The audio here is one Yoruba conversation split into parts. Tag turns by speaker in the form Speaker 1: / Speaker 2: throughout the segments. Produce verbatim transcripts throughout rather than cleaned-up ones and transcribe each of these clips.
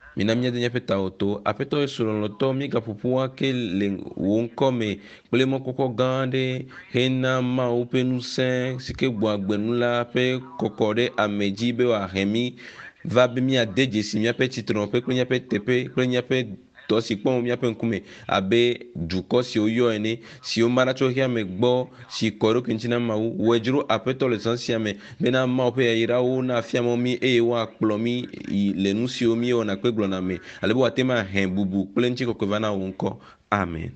Speaker 1: minamia de nyapeta oto apeto esololoto mi gapupua ke le wonkome kple mɔkɔkɔ gã aɖe hena mawo ƒe ŋusẽ si ke gbɔ agbenu la ƒe kɔkɔ ɖe ame dzi be wòahe mi va be míade dzesi míaƒe tsitrɔnɔƒe kple míaƒe teƒe kple míaƒe dɔ si kpɔm míaƒe ŋkume abe dukɔ siwo yɔ ene siwo ma ɖa tso xexea me gbɔ si kɔ ɖokui ŋuti na mawu wɔe dzro aƒetɔ le zã sia me bena mawo ƒe yayrawo nafia mɔ mí eye woakplɔ mí yi le nu siwo mí wɔna kpe gblɔna me ale be wòate ma he bubu kple ŋutikɔkɔe va na wo ŋkɔ amen.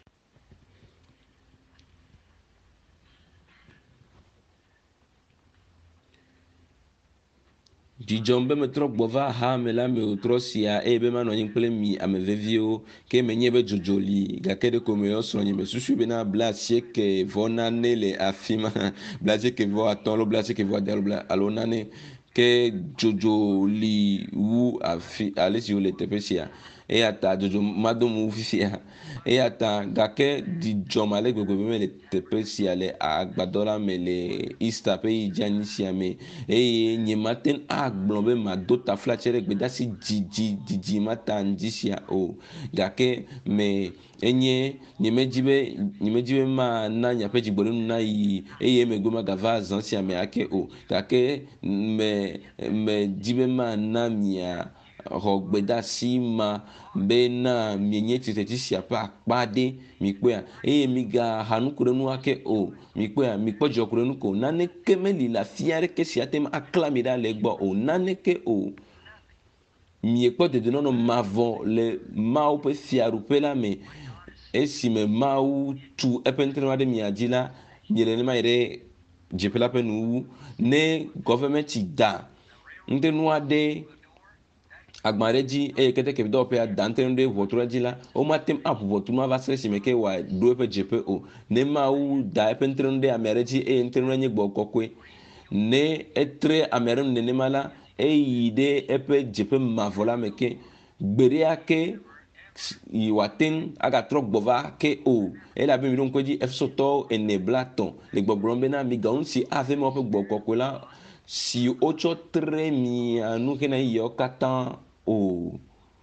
Speaker 1: Dzidzɔm be metrɔ gbɔ va ha me la me wòtrɔ sia eye be manɔ anyi kple mi ame veviwo ke menye be dzodzo li gake ɖeko me yɔ srɔ̃nye me susu bena bla asieke vɔ nane le afi ma bla asieke vɔ atɔ alo bla asieke vɔ ade alo bla alo nane ke dzodzo li wu afi ale si wole teƒe sia eya ta dzodzo mado mu fifia eya ta gake dzidzɔm ale gbegbe be me le teƒe sia le agbadɔ la me le Easter ƒe yi dzeanyi sia me eye nye mate agblɔ be mado taflatse ɖe gbedasi dzidzi dzidzi mata ŋdi sia o gake me enye nyemedzi be nyemedzi be ma na nyaƒe dzigbɔɖinu na yi eye megbe magava zã sia me ake o gake me me di be ma na mia xɔ gbedasi ma be na mienye titeti sia ƒe akpa ɖe mi kpɔa eye mi ga ha nuku ɖe nu ake o mi kpɔa mi kpɔ dzidzɔ ku ɖe nu ko naneke meli le afi aɖeke si ate akla mi ɖa le egbɔ o naneke o miekpɔ dedenɔnɔ mavɔ le mawo ƒe fiaɖuƒe la me esime mawu tu eƒe ŋutilã ɖe mia dzi la miele nenema yi ɖe dzeƒe la ƒe nuwu ne gɔvementi da ŋutenu aɖe agba ɖe dzi eye keteke dɔwɔƒea da ŋutenu ɖe ʋɔtru dzi la womate aƒo ʋɔtru va se esime ke wòaɖo eƒe dzeƒe o ne mawu da eƒe ŋutenu ɖe ame aɖe dzi eye ŋutenu la nye gbɔgbɔ kɔkɔe ne etre ame aɖe nu nenema la eyi ɖe eƒe dzeƒe mavɔ la me ke gbeɖea ke yi wòate ŋu agatrɔ gbɔ va ke o elabe mi ɖo ŋkue dzi Efesotɔwo ene bla tɔ̃ le gbɔgblɔm bena miga nu si ave ma woƒe gbɔgbɔ kɔkɔe la si wotsɔ tre mia nu hena yiyawo katã o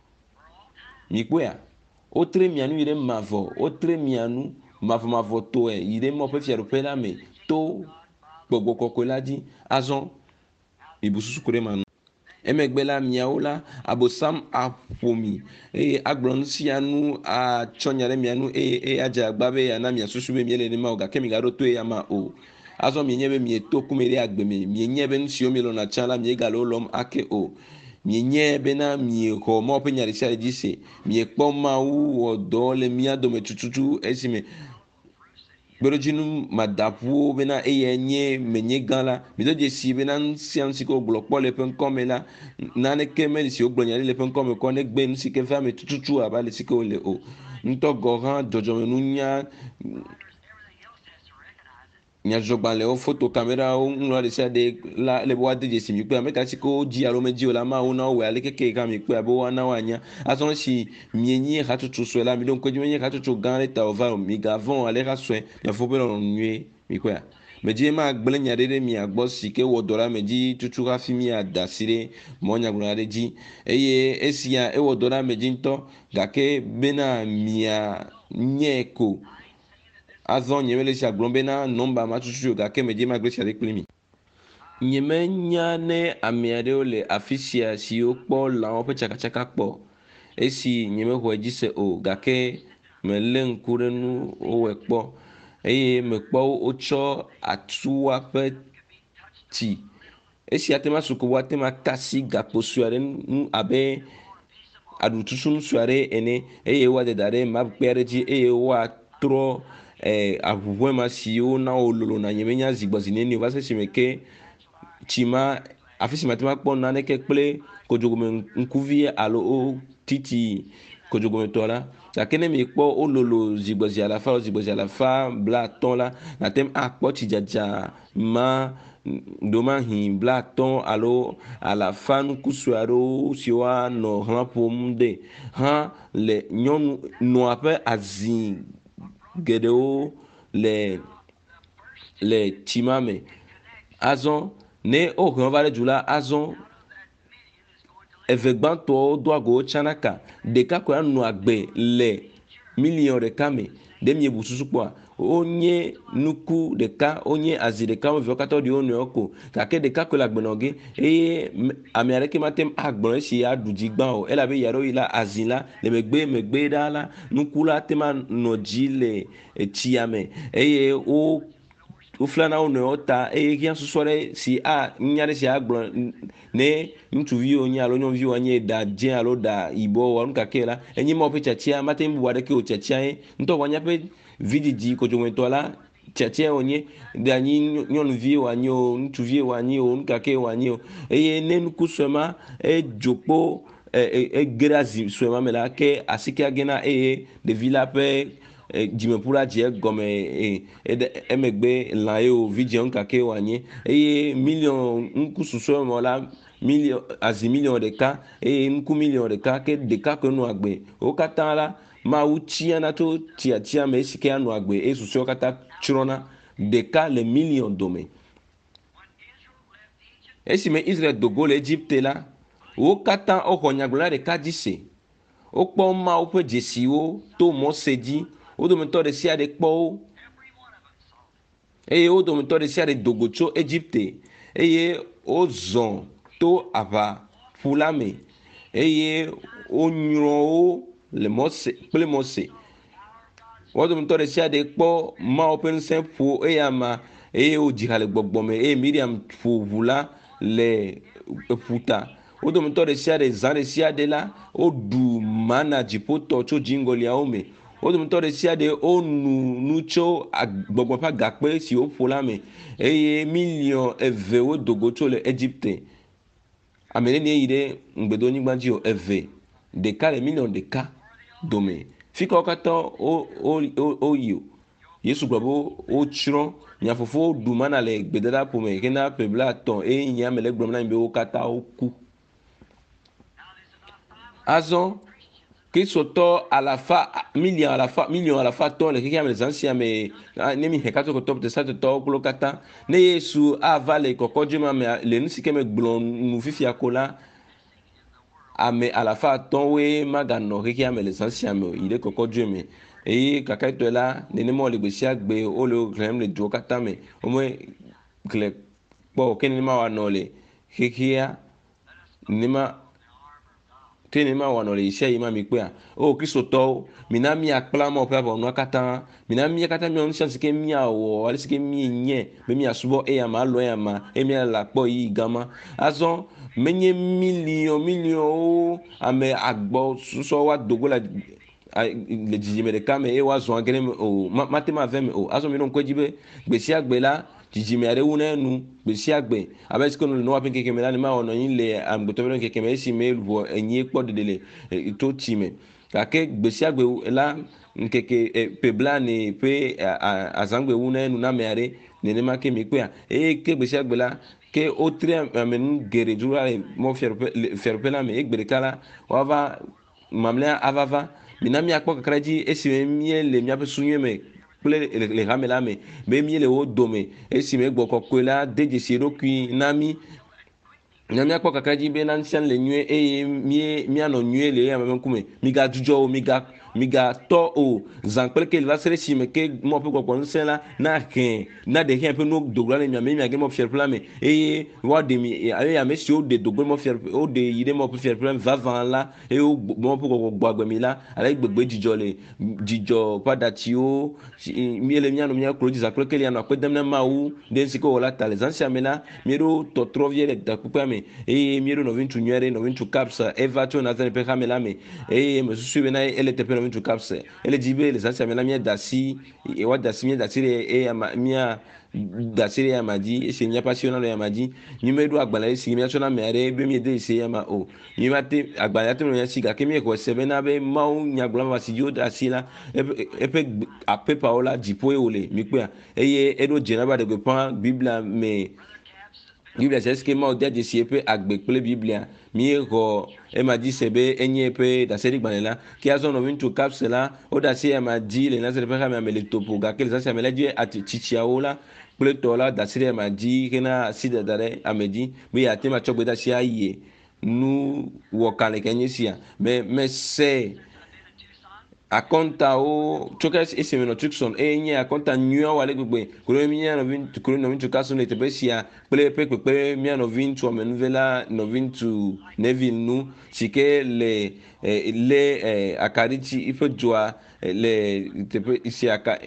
Speaker 1: mikpɔa wotre mia nu yi ɖe mavɔ wotre mia nu mavɔmavɔ tɔe yi ɖe mawo ƒe fiaɖuƒe la me to gbɔgbɔ kɔkɔe la dzi azɔ mibu susu ku ɖe ma nu emegbe la miawo la abosam aƒo mi eye agblɔ nu sia nu atsɔ nya ɖe mia nu eye adze agba be yana mia susu be miele nenema o gake migaɖo to eya ma o azɔ mienye be mieto kume ɖe agbe me mienye be nu siwo mielɔna tsã la miegale wo lɔm ake o mienye bena miexɔ mawo ƒe nya ɖe sia ɖe dzi se miekpɔ mawu wɔ dɔ le mia dome tututu esime gbeɖodzinu madaƒuwo bena eya nye menye gã la mido dzesi bena nu sia nu si ke wogblɔ kpɔ le eƒe ŋkɔme la naneke meli si wogblɔ nya ɖe le eƒe ŋkɔme kɔ negbe nu si ke va me tututu aba le si ke wole o ŋutɔ gɔ hã dzɔdzɔmenunya nyadzɔdzɔgbalẽwo foto kamerawo ŋlɔ ɖe sia ɖe la le be woade dzesi mi kpe ame ka si ke wodzi alo medzi o la mawo na wo ale keke ka mi kpe abe woana woanya azɔ si mienye hatsotso sɔe la mi ɖo ŋkue dzi menye hatsotso gã ɖe ta wòva o migavɔ̃ ale ha sɔe miafɔ ƒe lɔlɔ̃ nyuie mi kpea medzi ma gblẽ nya ɖe ɖe mia gbɔ si ke wɔ dɔ la me dzi tutu hafi miada asi ɖe mɔnyagblɔla ɖe dzi eye esia ewɔ dɔ la me dzi ŋutɔ gake bena mia nye ko azɔ nye mele sia gblɔm bena nɔmba ma tutu o gake medzi ma gblẽ sia ɖe kpli mi nyemenya ne ame aɖewo le afi sia siwo kpɔ lãwo ƒe tsakatsaka kpɔ esi nyemexɔe dzi se o gake melé ŋku ɖe nu wowɔe kpɔ eye mekpɔ wotsɔ atua ƒe tsi esi ate ma suko woate ma kasi gakpo sue aɖe nu abe aɖututu sue aɖe ene eye woade da ɖe mapkpe aɖe dzi eye woatrɔ aʋuʋɔe ma siwo na wo lolo na nyemenya zigbɔzi nene o va se esime ke tsi ma afi si mate ma kpɔ naneke kple kodzogome ŋkuvi alo titi kodzogometɔ la gake ne mi kpɔ wo lolo zigbɔzi alafa alo zigbɔzi alafa bla atɔ̃ la nate akpɔ tsidzadza ma domahi bla atɔ̃ alo alafa nuku sue aɖewo siwo anɔ xlã ƒom de hã le nyɔnu nɔa ƒe azi geɖewo le le tsi ma me azɔ ne wohe va ɖe du la azɔ eve gbãtɔwo do ago tsanaka ɖeka ko anɔ agbe le million ɖeka me ɖe miebu susu kpɔa wonye nuku ɖeka wonye azi ɖeka wo katã ɖi wo nɔewo ko gake ɖeka ko le agbenɔ ge eye ame aɖeke mate agblɔ esi aɖu dzi gbã o elabe ya ɖo yi la azi la le megbe megbe ɖa la nuku la tema nɔ dzi le etsia me eye wo woflana wo nɔewo ta eye hiã susɔ ɖe si a nya ɖe si agblɔ ne ŋutsuviwo nye alo nyɔnuviwo nye ɖa dzẽ alo ɖa yibɔ wɔ nu kake la enye ma woƒe tsatia mate ŋu bubu aɖeke o tsatia ye ŋutɔ wɔ nya ƒe vidzidzi kodzometɔ la tsatia wonye ɖe anyi nyɔnuvi wòanyi o ŋutsuvi wòanyi o nu kake wòanyi o eye ne nuku sue ma edzo kpo ege ɖe azi sue ma me la ke asike agena eye ɖevi la ƒe dzimeƒu la dzi egɔme emegbe lã ye o vidzia nu kake wòanyi eye million ŋku susue me la million azi million ɖeka eye ŋku million ɖeka ke ɖeka ko nɔ agbe wo katã la Mawu tiana to tiatia me esi ke anɔ agbe eye susɔewo katã tsrɔ̃na ɖeka le million dome. Esi me Israel dogo le Egypte la wo katã woxɔ nyagblɔɖila ɖeka dzi se wokpɔ Mawu ƒe dzesiwo to Mose dzi wo dometɔ ɖe sia ɖe kpɔ wo eye wo dometɔ ɖe sia ɖe dogo tso Egypte eye wozɔ to aʋaƒu la me eye wonyrɔ wo le Mose kple Mose wo dometɔ ɖe sia ɖe kpɔ Mawu ƒe ŋusẽ ƒo eya ma eye wodzi ha le gbɔgbɔ me eye Miriam ƒo ʋu la le ƒuta wo dometɔ ɖe sia ɖe zã ɖe sia ɖe la woɖu mana dziƒotɔ tso dziŋgɔliawo me wo dometɔ ɖe sia ɖe wonu nu tso gbɔgbɔ ƒe agakpe si woƒo la me eye million eve wo dogo tso le Egypte ame ɖe yi ɖe ŋgbedonyigba dzi o eve ɖeka le million ɖeka dome fi ka wo katã woyi o Yesu gblɔ be wotsrɔ̃ nya fofowo ɖu mana le gbedadaƒo me hena ƒe blaetɔ̃ eye nye ame le gblɔm na mi be wo katã woku. Azɔ kristotɔ alafa million alafa million alafa tɔ le xexea me le zã sia me ne mi he katɔkɔtɔ tesatɔtɔwo kplo katã ne Yesu ava le kɔkɔdzi ma me le nu si ke me gblɔ nu fifia ko la ame alafa atɔwoe maganɔ xexea me le zã sia me yi ɖe kɔkɔdzi me eye kakatɔe la nenema wo le gbe sia gbe wo le xlẽm le duwo katã me wome xlẽ kpɔ ke nenema woanɔ le xexea nenema ke nenema woanɔ le yi sia yi ma mi kpea o kristotɔwo mina miakpla ma woƒe aʋawɔnua katã mina mia katã miawɔ nu sia si ke miawɔ ale si ke mienye be miasubɔ eya ma alɔ eya ma eye miale akpɔ yi gama azɔ menye million millionwo ame agbɔsɔsɔ wa dogo la le dzidzime ɖeka me eye woazɔ agre me o mate ma ve me o azɔ mi ɖo ŋkɔ dzi be gbe sia gbe la dzidzime aɖe wu na enu gbe sia gbe abe sike le Noa ƒe ŋkeke me la ne ma wɔ nɔ anyi le amegbetɔ ƒe ŋkeke me esi me ʋu enyi kpɔ ɖeɖe le to tsi me gake gbe sia gbe la ŋkeke ƒe blane ƒe azãgbe wu na enu na ame aɖe nenema ke mi kpea eye ke gbe sia gbe la ke wotre ame nu geɖe dzro la le mɔ fiaɖuƒe la me eye gbe ɖeka la woava mamlɛa ava va mina miakpɔ kakra dzi esi mie le miaƒe sunyuie me kple le hame la me be mi le wo dome esi me gbɔ kɔkɔe la de dzesi eɖokui na mi na miakpɔ kakra dzi be na sia le nyuie eye mie mianɔ nyuie le ame ŋkume migadzudzɔ o miga migatɔ o zã kple ke va se ɖe esime ke mɔ ƒe gbɔgbɔ ŋusẽ la na hẽ na ɖe hẽ ƒe nu dogo la le miame miage mɔ fiaɖuƒe la me eye woaɖe mi eye ame siwo ɖe dogo mɔ fiaɖuƒe woɖe yi ɖe mɔ ƒe fiaɖuƒe la me vavã la eye wo mɔ ƒe gbɔgbɔ gbɔ agbe mi la ale gbegbe dzidzɔ le dzidzɔ ƒe aɖatsiwo mi le mianɔ miaklo dzi zã kple ke lianɔ akpe dem na Mawu ɖe si ke wɔ la ta le zã sia me la mieɖo tɔtrɔvie le takpekpea me eye mieɖo nɔvi ŋutsu nyui aɖe nɔvi ŋutsu Kapsa eva tso Nazareth ƒe xame la me eye me susu be na ele teƒe nɔvi ŋutsu Kapsa ele dzi be le zã sia me la miada asi woada asi miada asi ɖe eye mia da asi ɖe yama dzi esi miaƒe asiwo nanɔ yama dzi mi meɖo agbalẽ esi miatsɔ na ame aɖe be miede esi yama o mi mate agbalẽ ate nɔ asi gake miexɔ se bena be Mawu nyagblɔma si dzi woda asi la eƒe apepawo la dziƒoe wòle mi kpea eye eɖo dze na ba ɖe gbeƒã Biblia me Biblia c'est ce que Mawu de dzesi eƒe agbe kple Biblia miexɔ ema dzi se be enye eƒe daseɖi gbalẽ la ke azɔ nɔvi ŋutsu Kapsa la woɖe asi yama dzi le Nazareth ƒe xame ame le toƒo gake le zã sia me la dzi tsitsiawo la kple tɔ la da asi ɖe yama dzi hena asi dada ɖe ame dzi be yeate ma tsɔ gbedeasi ayie nu wakale kenyisia me me se akonta o chokes esemeno tukson enye akonta nyua wale gbegbe kuro mi no vin kuro no vin to kaso ne tebesia ple pe pe pe mi no vin to menuvela no vin to nevil nu sike le eh, le eh, akarichi ife joa eh, le tepe isi aka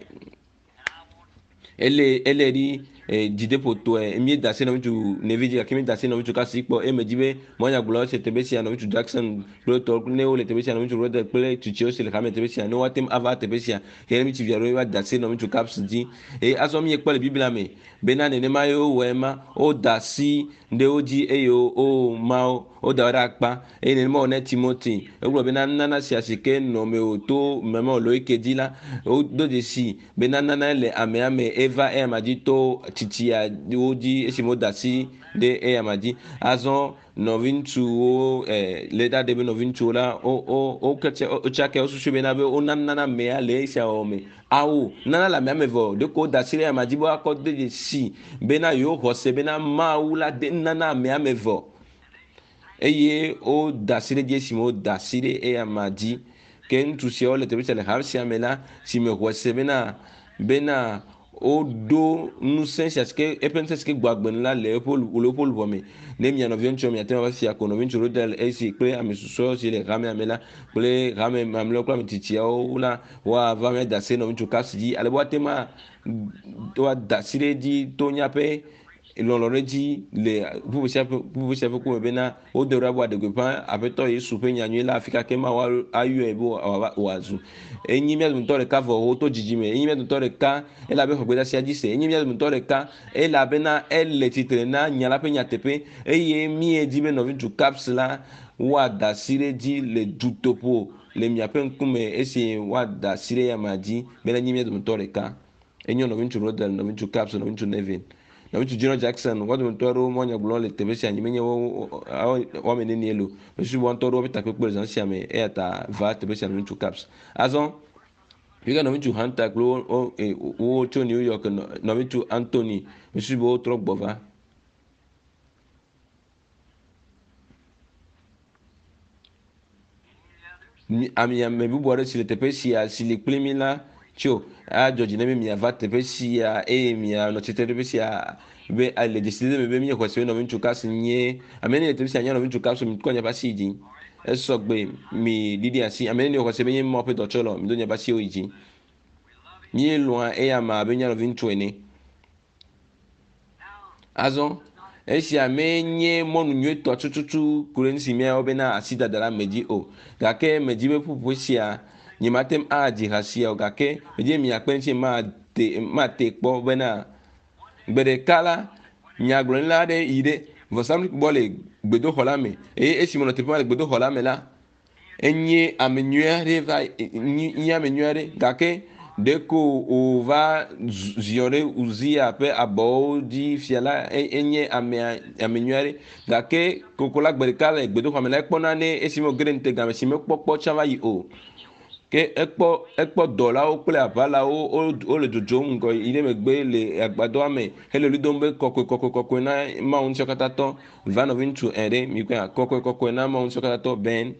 Speaker 1: ele ele ri jide poto emi dase na mitu neviji akimi dase na mitu kasi po e mejibe monya glo se tebesia na mitu Jackson proto ne ole tebesia na mitu roda pele tuchio se le kame tebesia no watem ava tebesia he mitu viaro wa dase na mitu caps di e aso mi ekpele biblia me bena ne ma yo wema o dasi nde oji eyo o mao o dawara akpa e ne mo ne Timothy e glo bena nana si asike no me o to memo lo ikedila o do de si bena nana le ame ame eva e amaji to titia oji esimo dasi de e amaji azon novintu o eh leda de novintu la o o o kete o chake o susu bena be o nana me ale isa o me awo nana la me ame vo de ko dasi le amaji bo akode de si bena yo hose bena maula de nana me ame vo eye o dasire je simo dasire e amaji ken tu se o le te le har si amela si me hose bena bena o do nu sense que e pense que gbagben la le pol le pol vome ne mi no vient mi atema si akono vient ro del e si pe ami so si le rame amela ple rame mamlo kwa mtitia o la wa va me dase no vient ka si ale bo tema do dasire di to nya pe lɔlɔre dzi le bubusiaƒe bubusiaƒe ko be na wo de ɖe abo adegbeƒã aƒetɔ yesu ƒe nyanyui la afi kake ma wa ayɔe be wòazu enyi mía dometɔ ɖeka vɔ wo to dzidzime enyi mía dometɔ ɖeka ele abe xɔgbedasia dzi se enyi mía dometɔ ɖeka ele abena ele tsitre na nya la ƒe nyateƒe eye mie di be nɔvi tu caps la woada asi ɖe dzi le dutoƒo le miaƒe ŋkume esi woada asi ɖe yama dzi bena enyi mía dometɔ ɖeka enyo nɔvi ŋutsu rodel nɔvi ŋutsu caps nɔvi ŋutsu nevin na vitu Junior Jackson wa do ntoro mo nya glo le tebesi anyi menye wo wa meneni elo mesu bo ntoro bita pe pe zansia me e ata va tebesi anyi vitu caps azon yiga no vitu Hunter glo o o to New York no vitu Anthony mesu bo tro gbova ami am me bu bo re si le tebesi a si le plimila tio a George na mi ava tebesi a e mi a no tebesi a be a le décider me be mi ko se no mi tuka sinye amene le tebesi anya no mi tuka so mi ko nya ba si ji e so gbe mi didi asi amene ne ko se be yin mo pe do cholo mi do nya ba si o ji ni lo e ya ma be nya no vintu ene azon esi amenye monu nyue to tututu kuren si me o be na asida dara meji o gake meji be pupu sia nyimatem a ji hasia o gake meji mi akpenchi ma te ma te kpo be na gbede kala nyaglo la de ide vosam bole gbedo hola me e esi mono te pa gbedo hola me la enye amenyuare va nya amenyuare gake deko o va ziore uzia pe abo di fiala enye amenyuare gake kokola gbede kala gbedo hola me la ekpona ne esi mo grente game si me popo chava yi o ke ekpo ekpo dola o kple avala o o le jojo ngo ile megbe le agbado ame hele ludombe kokwe kokwe kokwe na ma un chokatato vano vintu ere mi kwa kokwe kokwe na ma un chokatato ben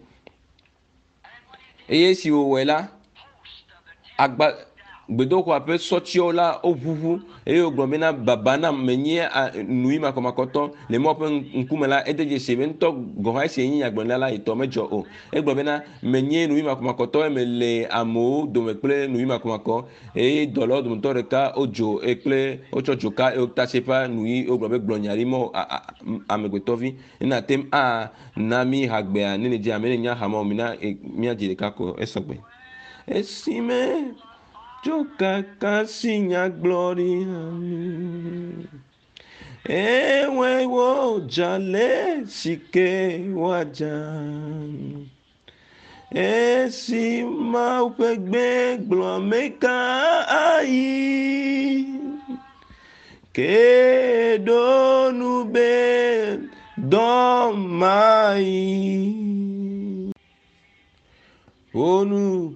Speaker 1: eye si o wela agba gbedoko ape sotiola ovuvu eye ogbomena babana menye nui makomakoto le mo pe nkume la edeje sevento goha se yin agbonla la ito mejo o egbomena menye nui makomakoto emele amo do mekple nui makomako eye dolo do motore ka ojo ekple ochojo ka e tasepa nui ogbobe glonyari mo amegbetovi ina tem a nami hagbe anene je amene nya hama mina mi ajire kako esogbe esime Joka kasinya gloria ewe wo jale sike wajan esi ma upegbe glomeka ai ke donu be domai onu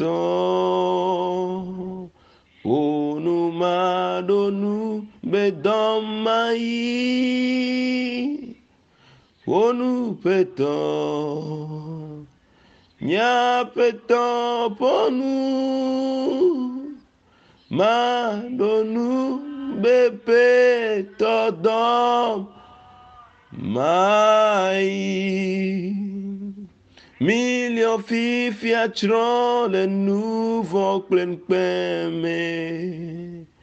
Speaker 1: peton onu madonu bedomai Ponu peton, nya peton ponu, ma donu bepe todom, mai. Million fifi atron le nouveau plein peme.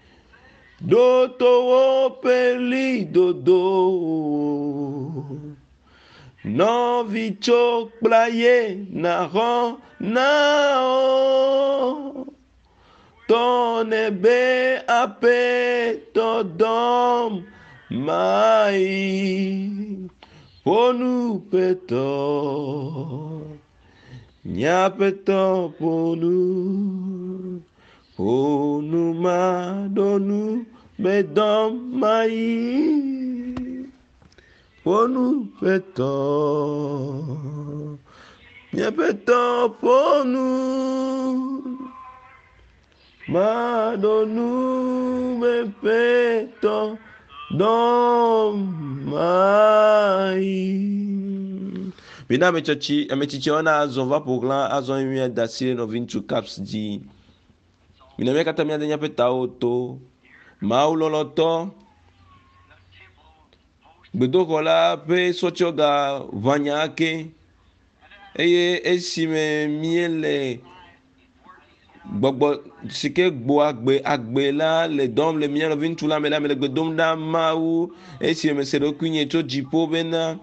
Speaker 1: Doto peli dodo. Non vichok playe na ron na o. Ton ebe ape to dom mai. Ponu peto. Nya peto ponu. Ponu ma donu bedom mai. Ponu peto, nya peto ponu, ma donu me peto dom mai. Bina me chachi, me chichi ona azon va poglan azon mi dasire no vintu caps di. Bina me kata mi adenya peta auto, ma uloloto. Gbedoxɔla ƒe sɔtsɔga ʋanya ke eye esime mie le gbɔgbɔ si ke gbo agbe agbe la le dɔm le mia nɔvi ŋutsu la me la me le gbe dom ɖa Mawu esime mese ɖokui nye tso dziƒo bena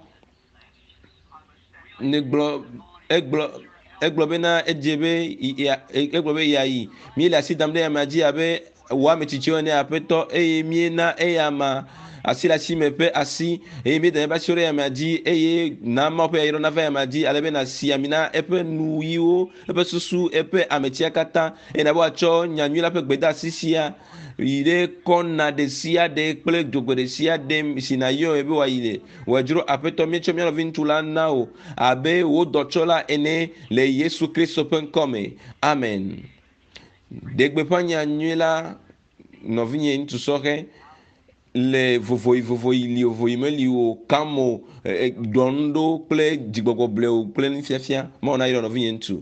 Speaker 1: ne gblɔ egblɔ egblɔ bena edze be egblɔ be yeayi mie le asi dam ɖe yamea dzi abe wòa ametsitsiwo ene aƒetɔ eye mie na eya ma asi le asi me ƒe asi eye mi da ebe asi ɖe yamea dzi eye na Mawu ƒe yayɔɖɔ nava yamea dzi ale be nasi ami na eƒe nuyiwo eƒe susu eƒe ametsia katã eye na be woatsɔ nyanyui la ƒe gbedeasi sia yi ɖe kɔna ɖe sia ɖe kple dzogbe ɖe sia ɖe si na yɔ ebe wòayi le wòadzro aƒetɔ míetsɔ mía nɔvi ŋutsu la na o abe wo dɔtsɔla ene le Yesu Kristo ƒe ŋkɔ me amen. Ɖegbeƒã nyanyui la nɔvinye ŋutsu sɔhɛ le vovoyi vovoyi li vovoyi meli o kam o ɖɔnu ɖo kple dzigbɔgbɔ ble o kple nufiafia ma wòna yɔ nɔvi nye ŋutsu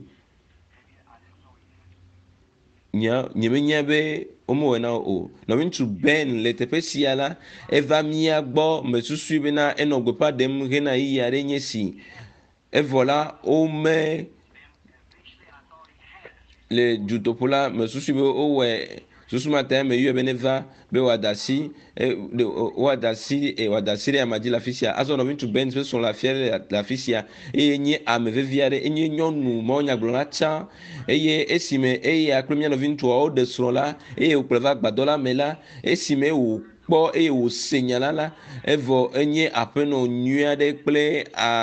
Speaker 1: nye nyemenya be womewɔe na o nɔvi ŋutsu Ben le teƒe sia la eva mía gbɔ mesusui bena enɔ gbeƒã ɖem hena yiyi aɖe nye si evɔ la wome le dutoƒo la mesusui be wowɔe susu mata me yɔ be neva be wòada asi wòada asi wòada asi ɖe amadzi le afi sia azɔ nɔvi ŋutsu Ben ƒe srɔ̃ le afia le afi sia eye nye ame vevi aɖe enye nyɔnu mawunyagblɔla tsã eye esime eya kple mía nɔvi ŋutsuawo ɖe srɔ̃ la eye wòkplɔe va agbadɔ la me la esime wòkpɔ eye wòse nya la la evɔ enye aƒenɔ nyui aɖe kple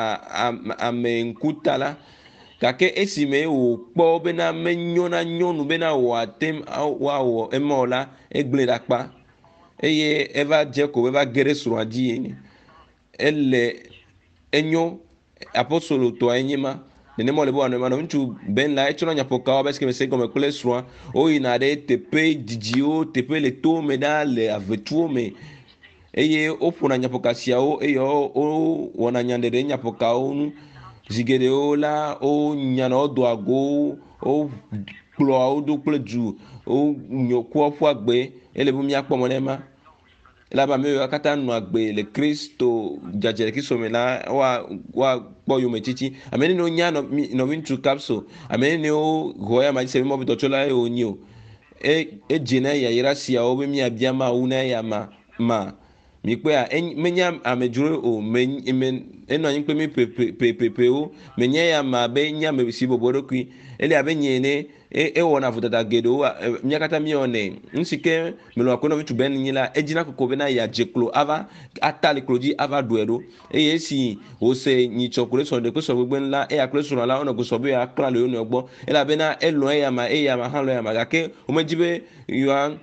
Speaker 1: ame ŋkuta la gake esime wòkpɔ bena menyo na nyɔnu bena wòate wòawɔ ema o la egblẽ ɖe akpa eye eva dze ko eva ge ɖe srɔ̃a dzi ele enyo apostolotɔa enye ma nenema wòle be wòanɔ ema nɔvi ŋutsu Ben la etsɔna nyaƒokawo be sike mese gɔme kple srɔ̃a woyina ɖe teƒe didiwo teƒe le towo me ɖa le avetuwo me eye woƒona nyaƒoka siawo eye wowɔna nyaɖeɖe nyaƒokawo nu zi geɖewo la wonyana wodo agowo wokplɔa wo ɖo kple du wokua ƒu agbe ele be míakpɔ mɔ ɖe ema elabena ame yiwo katã nɔ agbe le Kristo dzadze le Kristo me la woakpɔ yome tsitsi ame nenewo nya nɔvi ŋutsu Kapso ame nenewo hɔ ya ma dzi se be mɔ be dɔtsɔla ye wònye o edze na yayra siawo be míabia Mawu na eya ma ma mi kpea menya amedzro o me enɔ anyi kple mi pepepepewo menye ya ma be nye ame si bɔbɔ ɖokui ele abe nye ene ewɔna vodada geɖewo mía katã míewɔnɛ nusi ke melɔ akɔ nɔvi ŋutsu Ben nyi la edzina koko bena yeadze klo ava ata le klo dzi ava ɖɔe ɖo eye esi wòse nyitsɔ kple srɔ̃ ɖe kple srɔ̃ gbegbe la eya kple srɔ̃ la wonɔ gbɔsɔ be yeakla le wo nɔewo gbɔ elabena elɔ eya ma eya ma hã lɔ eya ma gake womedzi be yewoa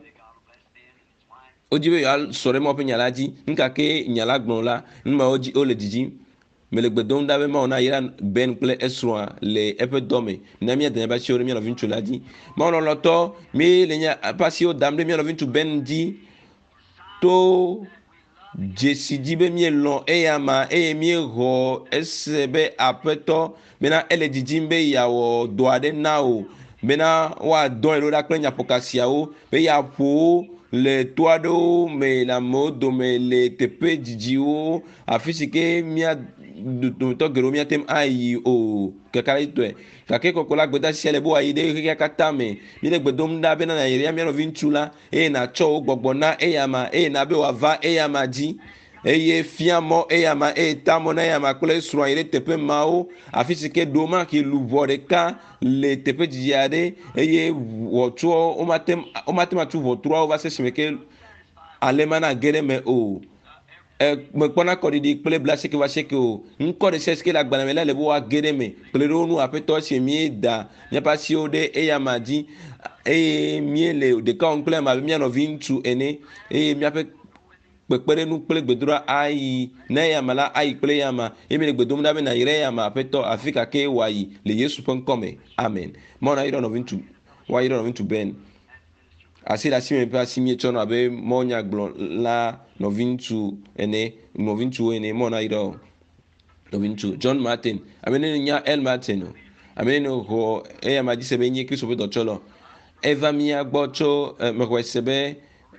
Speaker 1: wodzi be yewoasɔ ɖe Mawu ƒe nya la dzi nkake nya la gblɔ la numa wole didim mele gbe dom ɖa be Mawu nayra Ben kple esrɔ̃a le eƒe dɔ me na míade be asiwo ɖe mía nɔvi ŋutsu la dzi Mawu lɔlɔtɔ mi le nya eƒe asiwo dam ɖe mía nɔvi ŋutsu Ben dzi to Jesi di be mielɔn eya ma eye miexɔ ese be aƒetɔ bena ele didim be yeawɔ dɔ aɖe na o bena woadɔe ɖo ɖa kple nyaƒɔkasiawo be yeaƒo wo le to aɖewo me le amewo dome le teƒe dzidziwo afi si ke mía dometɔ geɖewo míate ayi o kekaɖitɔe gake kɔkɔ la gbeda sia le be wòayi ɖe xexea katã me mi le gbe dom ɖa bena nàyria mía nɔvi ŋutsu la eye nàtsɔ wo gbɔgbɔ na eya ma eye na be wòava eya ma dzi eye fia mɔ eya ma eye ta mɔ na eya ma kple srɔ̃ yi ɖe teƒe mawo afi si ke ɖo ma ke luʋɔ ɖeka le teƒe dzidzi aɖe eye ʋɔtruɔ womate ma tu ʋɔtruawo va se esime ke alema na ge ɖe me o. Mekpɔna kɔɖiɖi kple bla seke va seke o ŋkɔ ɖe sia sike le agbalẽ me la le be woage ɖe me kple ɖo nu aƒetɔ si míeda míaƒe asiwo ɖe eya ma dzi eye míele ɖeka wɔm kple ema abe mía nɔvi ŋutsu ene eye míaƒe kpekpeɖeŋu kple gbedoɖa ayi ne eya ma la ayi kple eya ma eye mi le gbe dom ɖa be nàyi ɖe eya ma aƒetɔ afi gake wòayi le Yesu ƒe ŋkɔ me amen. Mɔna yi ɖe nɔvi ŋutsu woayi ɖe nɔvi ŋutsu Ben asi ɖe asi me ƒe asi mietsɔ nɔ abe mɔnyagblɔ la nɔvi ŋutsu ene nɔvi ŋutsuwo ene mɔna yi ɖe nɔvi ŋutsu John Martin ame ne nya El Martin o ame ne xɔ eya ma dzi se be nye Kristo ƒe dɔtsɔlɔ eva mía gbɔ tso mexɔe se be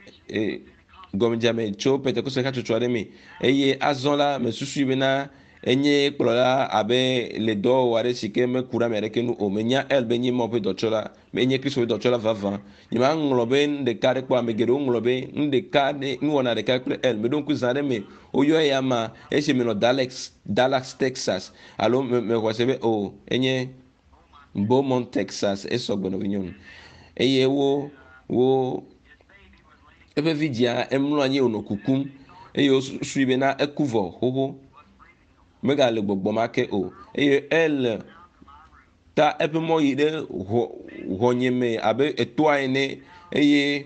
Speaker 1: gɔmedzame tso Pentecost hatsotso aɖe me eye azɔ la mesusui bena enye kplɔla abe le dɔ wɔ aɖe si ke meku ɖe ame aɖeke nu o menya El be nye mɔ ƒe dɔtsɔla enye Kristo ƒe dɔtsɔla vavã nyema ŋlɔ be nuɖeka ɖe kpɔ ame geɖewo ŋlɔ be nuɖeka ɖe nuwɔna ɖeka kple El meɖo ŋku zã ɖe me woyɔ eya ma esi menɔ Dallas Dallas Texas alo mexɔ se be o enye Beaumont Texas esɔgbe nɔvi nyɔnu eye wo wo eƒe vidzia emlɔ anyi wònɔ kukum eye wosui bena eku vɔ xoxo megale gbɔgbɔm ake o eye El ta eƒe mɔ yi ɖe xɔnye me abe etoa ene eye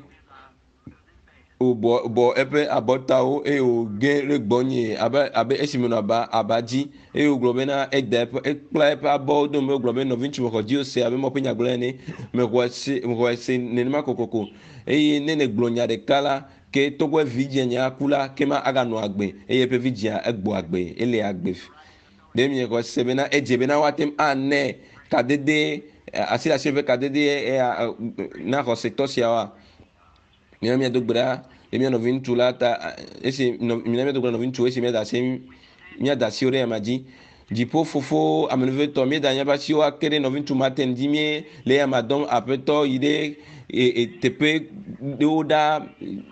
Speaker 1: wòbɔ bɔ eƒe abɔtawo eye wòge ɖe gbɔnye abe abe esime nɔ aba aba dzi eye wògblɔ bena eda eƒe ekpla eƒe abɔwo do me wògblɔ be nɔvi ŋutsu mexɔ dzi ose abe mɔ ƒe nyagblɔ ene mexɔ se mexɔ se nenema kokoko eye ne ne gblɔ nya ɖeka la ke togbɔ vidzia nya ku la ke ma aganɔ agbe eye eƒe vidzia egbɔ agbe ele agbe ɖe mi xɔ se bena edze bena woate anɛ kadede asi ɖe asi ƒe kadede na xɔsetɔ siawoa mía mía do gbe ɖa le mía nɔvi ŋutsu la ta esi mía mía do gbe ɖa nɔvi ŋutsu esi mía da asi mía da asiwo ɖe ya ma dzi dziƒo fofo amenuvetɔ mía da míaƒe asiwo ake ɖe nɔvi ŋutsu Martin dzi mí le ya ma dɔm aƒetɔ yi ɖe teƒe ɖewo ɖa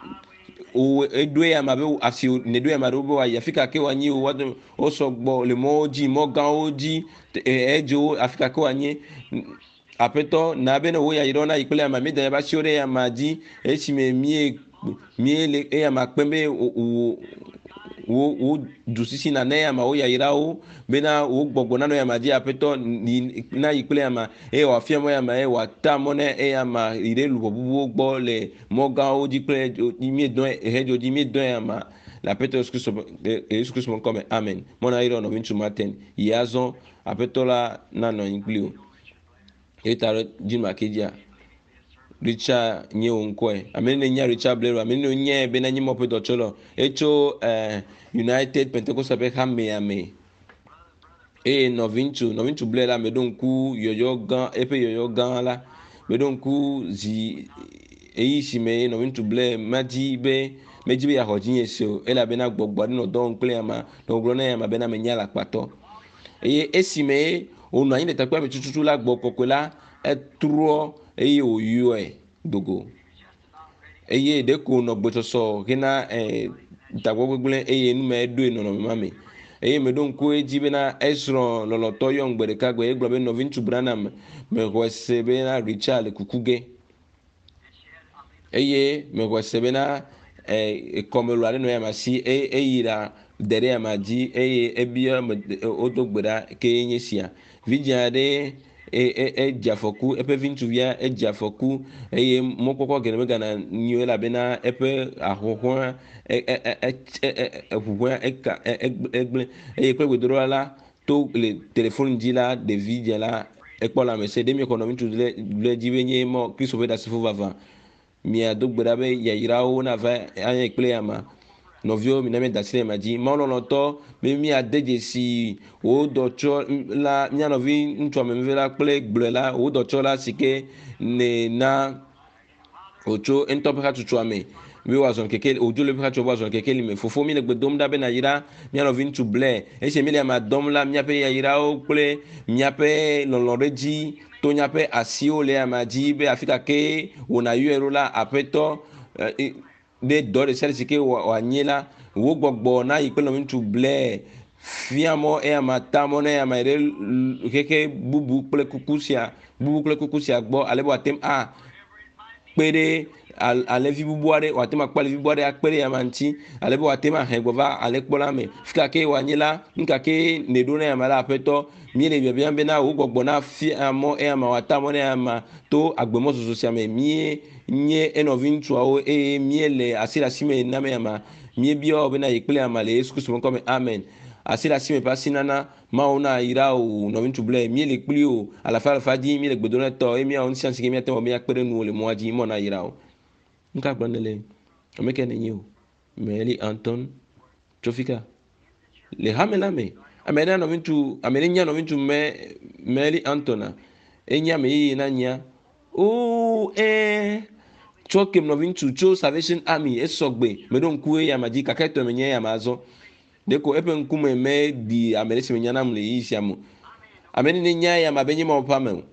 Speaker 1: o eɖo ya ma be asi ne ɖo ya ma ɖo be wòayi afi gake wòanyi o wo sɔgbɔ le mɔwo dzi mɔ gãwo dzi edzo afi gake wòanyi aƒetɔ na be ne wo ya yi ɖɔ na yi kple ya ma mi da ya ba siwo ɖe ya ma dzi esime mie mie le eya ma kpem be wo wo wo du sisi na ne ya ma wo ya yi ɖa wo bena wo gbɔgbɔ na no ya ma dzi aƒetɔ na yi kple ya ma eye wòafia mɔ ya ma eye wòata mɔ ne eya ma yi ɖe luʋɔ bubuwo gbɔ le mɔ gãwo dzi kple mie dɔn hedzo dzi mie dɔn ya ma le aƒetɔ Yesu Kristo ƒe ŋkɔ me amen. Mɔna yi ɖe nɔvi ŋutsu Martin yi azɔ aƒetɔ la nanɔ anyi kpli o eta ɖe dzima ke dzia Richard nye wo ŋkɔe ame ne nya Richard Blair ame ne nye bena nye mɔ ƒe dɔtsɔlɔ etso United Pentecost ƒe xamea me eye nɔvi ŋutsu nɔvi ŋutsu Blair la meɖo ŋku yɔyɔ gã eƒe yɔyɔ gã la meɖo ŋku zi eyi si me nɔvi ŋutsu Blair madzi be medzi be yaxɔ dzi nye se o elabena gbɔgbɔ aɖe nɔ dɔ wɔm kple ya ma nɔ gblɔ na ya ma bena menya le akpatɔ eye esime wònɔ anyi ɖe takpea me tututu la gbɔ kɔkɔe la etrɔ eye wòyɔe dogo eye ɖeko nɔ gbɔsɔsɔ hena tagbɔ gbegblẽ eye nume eɖoe nɔnɔme ma me eye meɖo ŋku edzi bena esrɔ̃ lɔlɔtɔ yɔ ŋgbe ɖeka gbe egblɔ be nɔvi ŋutsu Branham mexɔ se bena Richard le kuku ge eye mexɔ se bena kɔmelo aɖe nɔ ya ma si eyi ɖa de ɖe ya ma dzi eye ebia wodo gbe ɖa ke nye sia vidzĩa ɖe edze afɔku eƒe vi ŋutsuvia edze afɔku eye mɔkpɔkpɔ geɖe megana nyo elabena eƒe ahɔhɔa eʋuʋua eka egblẽ eye kple gbedoɖa la to le telefoni dzi la ɖevi dze la ekpɔ lãmese ɖe mi xɔ nɔvi ŋutsu le dzi be nye mɔ Kristo ƒe ɖasefo vavã mia do gbe ɖa be yayrawo nava anye kple ya ma novio miname dasile maji maolo noto me mi adeje si o docho la mi anovi ntwa me vela kple gble la o docho la sike ne na ocho ento peka tutu ame mi wazon keke ojo le peka tutu wazon keke li me fofo mi le gbedom da be na yira mi anovi ntu ble ese mi le ma dom la mi ape ya yira o kple mi ape loloreji to nya pe asio le amaji be afika ke wona yuero la apeto de do de sel sike wa nyela wo gbogbo na ipe no ntu ble fiamo e amata mo na amare keke bubu kple kukusia bubu kple kukusia gbo alebo atem a pere alevi bubuare watema kpale bubuare akpere ya manti alebo watema hegova alekpola me fika ke wanyela nka ke nedona ya mala apeto miele bia bia na wo gbogbo na fiamo e ama watamo na ama to agbemo soso sia me mie nye enovintu awo e miele asira sime na me ama mie bio be na ikple ama le Yesu Kristo ko me amen asira sime pasinana mauna irao no vintu ble miele kplio ala fa fa di miele gbedona to e mia on siansi ke mia te mo mia kpere nu le moaji mo na irao nka gbanele ameke ne nyu meli Anton Chofika le hamela me amena no vintu amena nya no vintu me meli Antona enya me na nya o eh chokem no vintu cho Salvation Army esogbe me don kuwe ya maji kaketo menye ya mazo deko epe nkume me di ameresi menya na mle yisi amu ameni ne nya ya mabenye mo pamel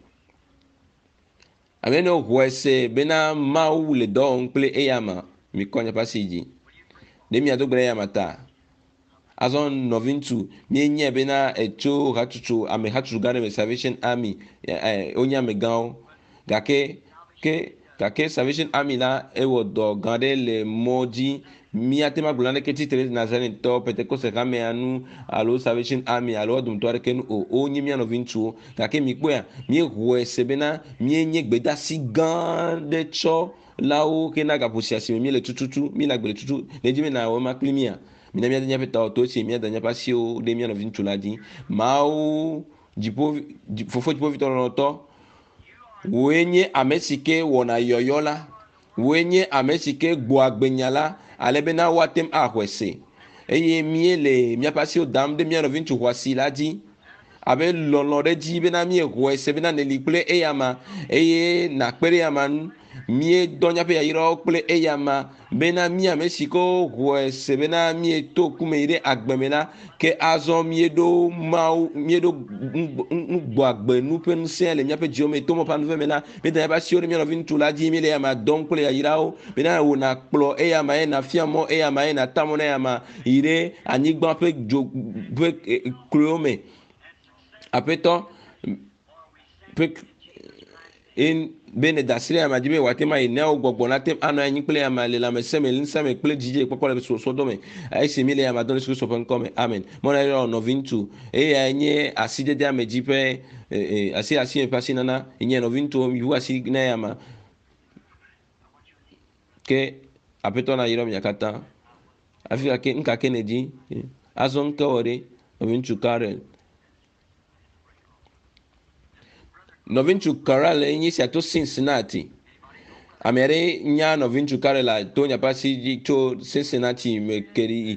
Speaker 1: ameni ohwese bena mau le don ple eyama mi konya pasiji de mi adogre ya mata azon novintu mi nya bena echo hatutu ame hatutu gane me Salvation Army onya me gan gake ke kake Salvation Army la ewo do gande le moji mi atema bulane ke titre nazarene to peteko se kame anu alo Salvation Army alo dum to arken o onyi mi anovintu kake mi poya mi hwe sebena mi enye gbeda si gande cho lawo ke na gaposia si mi le tututu mi la gbele tutu le jimi na o maklimia mi na mi adanya peta to si mi adanya pasio de mi anovintu la di mau jipo fofo jipo vitoro to wenye amesike wona yoyola wenye amesike gbo agbenyala alebena watem ahwese eye miele miapasi odam de miano vintu hwasi laji abe lolore ji bena mie hwese bena nelikple eyama eye nakpere yaman mie donya pe yiro kple eyama bena mia mesiko hwese bena mie to kumeire agbemela ke azo mie do mau mie do gbo agbe nu pen se le mia pe jiome to mo pan vemela bena ba siore miano vintu laji miele yama don kple yirao bena wona kplo eyama e na fiamo eyama e na tamona yama ire anigba pe jo pe krome apeto pe in bene dasire amajibe watema ine ogbogbo na tem ano anyi kple ama le la meseme linsame kple jije popole so so dome ai simile ama don so so pen come amen mona ro no vintu e anye aside de amajipe asi asi pasi nana inye no vintu yu asi na yama ke apeto na yiro myakata afika ke nka Kennedy azon kawore no vintu Karen Novinchu Carol enyi si ato Cincinnati amere nya Novinchu Carol to nya pasi to Cincinnati me keri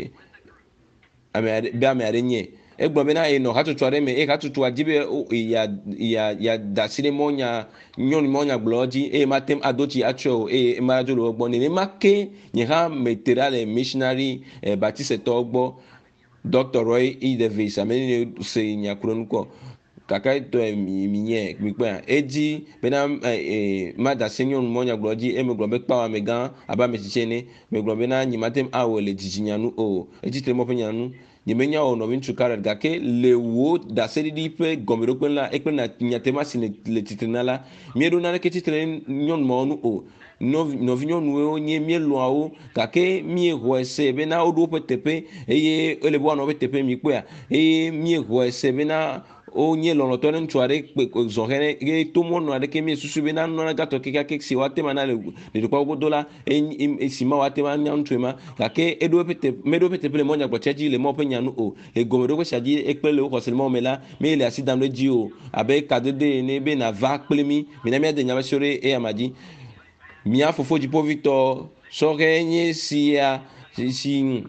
Speaker 1: amere be amere nye egbo be na e no hatutu are me e hatutu ajibe ya ya ya dasire monya nyoni monya bloji e matem adoti acho e marajo ogbo ni make nye ha material missionary e batise to ogbo Doctor Roy E. Davis amene se nya kronko kaka to minye mikpa eji bena eh mada senior monya gloji e me globe pa me gan aba me chichene me globe na nyimatem awole jijinyanu o eji tremo penyanu nyimenya o no vintu karat gake lewo da sedi pe gomero kwenla ekpe na nyatema sine le titrenala miedo na ke titren nyon monu o no no vinyo nuwe onye mielo awo kake mie hwese bena odo petepe eye elebo no petepe mikpa eye mie hwese bena onye lono to ntware zohere ge to mo no ade ke mi susu be na no na gato ke ka ke si wate mana le le ko godola e sima wate ma nya ntwema ka ke edo pete medo pete pele mo nya gbo chaji le mo pe nya no o e gomedo ko chaji e pele o kosel mo mela me le asidam le ji o abe ka de de ne be na va pele mi mi na me de nya sore e amaji mi afofo ji po Victor sore nye sia si si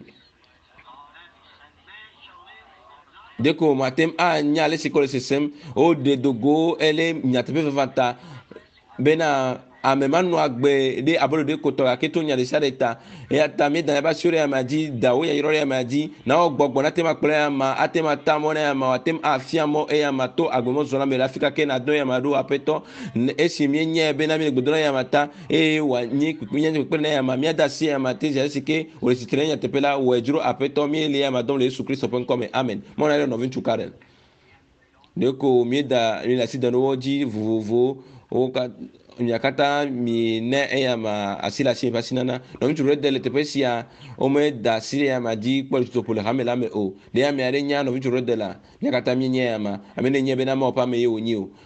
Speaker 1: deko matem a nyale sikole sesem o de dogo ele nyatepe vavata bena amema no agbe de abolo de kotora keto nya de sareta e ata mi da ba sure ya maji da o ya yiro ya maji na o gbogbo na tema kple ya ma atema tamo na ya ma atem afiamo e ya mato agbomo zona me afrika ke na do ya ma do apeto esi mi nye be na mi gbodona ya mata e wa nyi kpikpi nye kpikpi na ya ma mi da si ya mate je sike o le sitre nya tepela o ejuro apeto mi le ya ma don le Yesu Kristo pon come amen mo na le no vintu karen deko mi da ni la si da no woji vovovo o ka nyakata mi ne eya ma asila si pasinana no mitu red le tepesia o me da sire ya ma di kwa to pole hamela me o de ya mi are nya no mitu red la nyakata mi nye ya ma amene nye be na ma opa me ye onyi o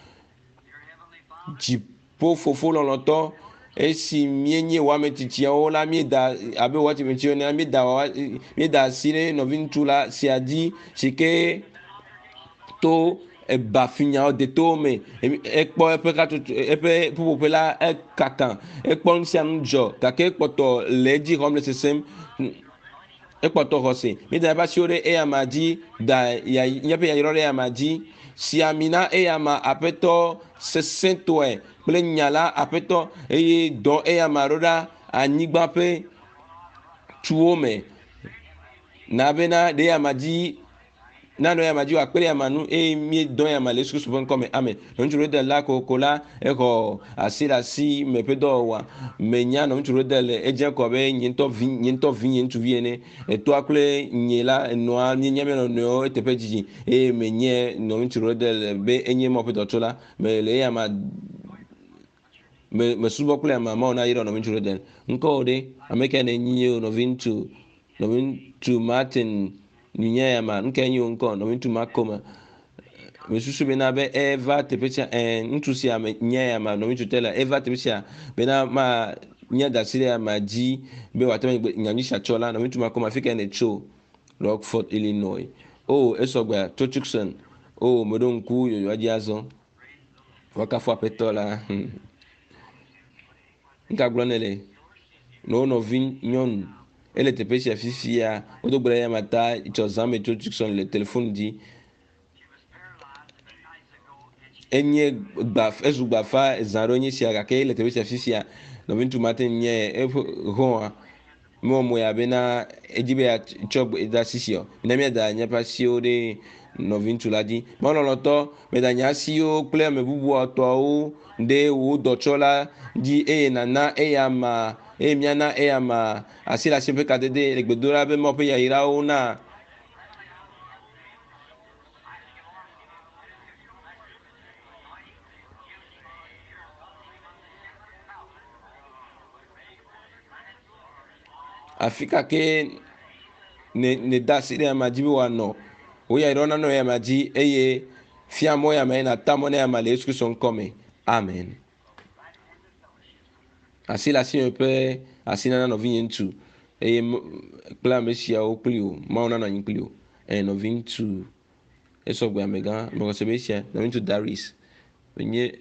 Speaker 1: jipo fofo lo loto esi mi nye wa me titia o la mi da abe wa ti mi ti o na mi da wa mi da sire no vintu la si adi sike to ba finya de to me ekpo epe ka epe pupo pela ekaka ekpo nsiam jo kake ekpoto leji comme le système ekpoto hose mi da ba siore e amaji da ya nyape ya yoro e amaji si amina e ama apeto sesento e ple nyala apeto e do e amaroda anigba pe tuome na bena de amaji nano ya maji akpere ya manu e mi don ya male su su bon comme amen non tu de la ko kola e ko asira si me pedo wa me nya non tu de le e je ko be nyinto vi nyinto vi nyintu vi ne e to akle nyela no a nyi nya me no no e te pejiji e me nye non tu de le be enye mo pedo tola me le ya ma me me su bokule ma ma na yiro no tu de nko de ameke na nyi no vintu no vintu Martin ninya ya ma nke nyi nko no mintu makoma mesusu be na be eva tepecha en ntu si am nya ya ma no mintu tela eva tepecha be na ma nya da sire ya ma ji be watame nyamni shachola no mintu makoma fika ne cho Rockford Illinois oh esogba Tochukson oh modonku yo yaji azo wakafo apetola nka glonele no no vin nyon ele te pecha fifia odogbara ya mata ichozame Tochukson le téléphone di enye gba ezu gba fa zaro nyi sia ka ke le te pecha fifia no vintu matin nye e ho mo mo ya bena ejibe ya chog da sisio na mi da nya pasio de no vintu ladi mo no loto me da nya sio ple me bubu oto o de wo dochola di e na na e ya ma e miana e ya ma asila simpe ka de de egbedora be mo pe ya ira o na afika ke ne ne da sire ya majibi wa no o ya ira na no ya maji eye fia mo ya ma na tamo na ya ma le Yesu Kristo nkome amen asila si pe asina na no vintu eye kla mesia o klio ma ona na yin klio e no vintu eso gba mega mo se mesia no vintu Daris enye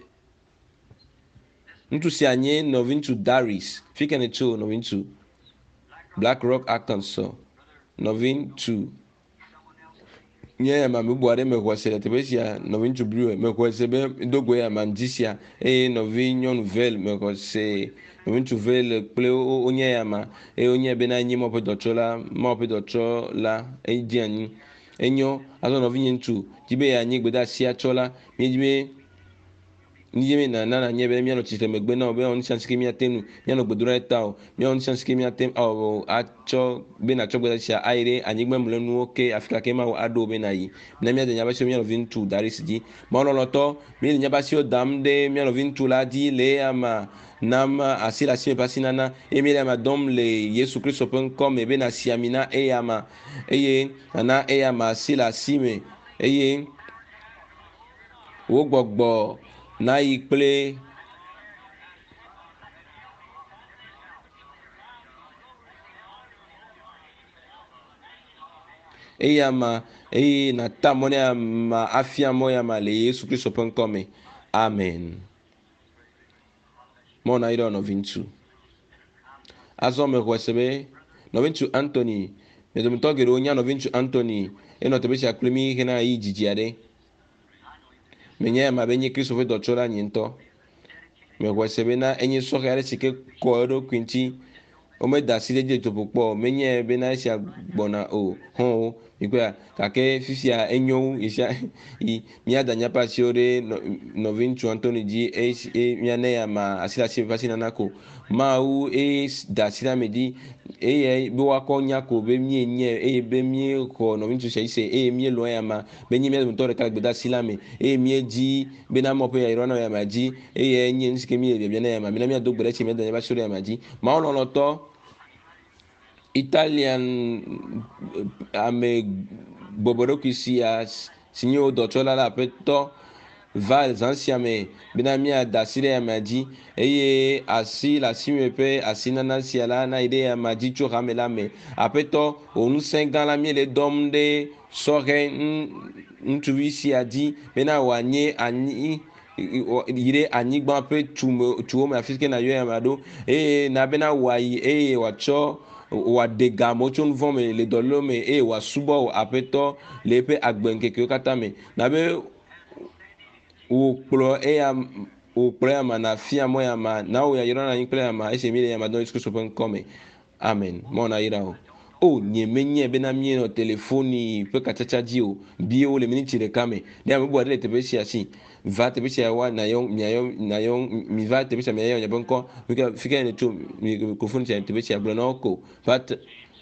Speaker 1: ntu si anye no vintu Daris fika ne cho no vintu Black Rock Arkansas no vintu nye ma me boare me ko se te besia no vintu blue me ko se be dogo ya mandisia e no vinyo nouvelle me ko se no vintu vel ple onye ya ma e onye be na nyi mo pe dochola mo pe dochola e di ani enyo azo no vinyentu jibe ya nyi gbeda sia chola mi jibe ni me na na nye be mi no chite megbe na be on chance ki mi atenu mi no gbedura eta o mi on chance ki mi atem o acho be na chogbe sia aire anyigbe mle nu oke afika ke ma ado be na yi na mi ade nya ba se mi no vintu Daris di ma no loto mi nya ba si o dam de mi no vintu la di le ama nam asila si pasina na e mi le ma dom le Yesu Kristo pen comme be na siamina e ama eye na e ama asila sime eye wo gbogbo na yi kple eya ma eye na tamo ne ma afia mo ya ma le Yesu Kristo pen come amen mo na iro no vintu azo me kwesebe Novinchu Anthony medomtogero nya Novinchu Anthony eno tebesha klimi hena yi jijiade menye ma benye Christopher dochora nyinto me kwesebena enye sokare sike koero kwinti o me da sile je to popo menye be na sia gbona o hon igba kake fifia enyo isha i mi adanya pasiore Novinchu Anthony ji e mi ane ya ma asila si fasina nako ma u e da sila medi e be wa ko nya ko be mi enye e be mi ko Novinchu se ise e mi lo ya ma be nyi me to re ka gbe da sila me e mi ji be na mo pe ya irona ya ma ji e enye nsike mi e be na ya ma mi na mi adogbere chi me da ya ba sure ya ma ji ma ono lo to Italian ame boboroki a signo dochola la peto val zansiame binamia dasire ya maji eye asi la simepe asina na siala na ide ya maji cho ramela me apeto onu sengan la miele domde sore ntuvisi adi bena wanye ani yire anyigba pe tumo tumo afike na yo ya mado e na bena wayi e wacho wa dega mochon vome le dolome e wa subo apeto lepe agbenkeke katame na be o kplo e ya o kplo ya na fia mo ya ma na o ya yiro na yinkle ya ma e se mi ya ma don isku so pen come amen mo na yira o o nyemenye be na mi no telefoni pe kachacha ji o bi o le minute de kame de am bo de te be si asi va te be si wa na yo mi yo na yo mi va te be si mi yo ya bon ko fika fika ne to mi ko fun te be si abro na ko but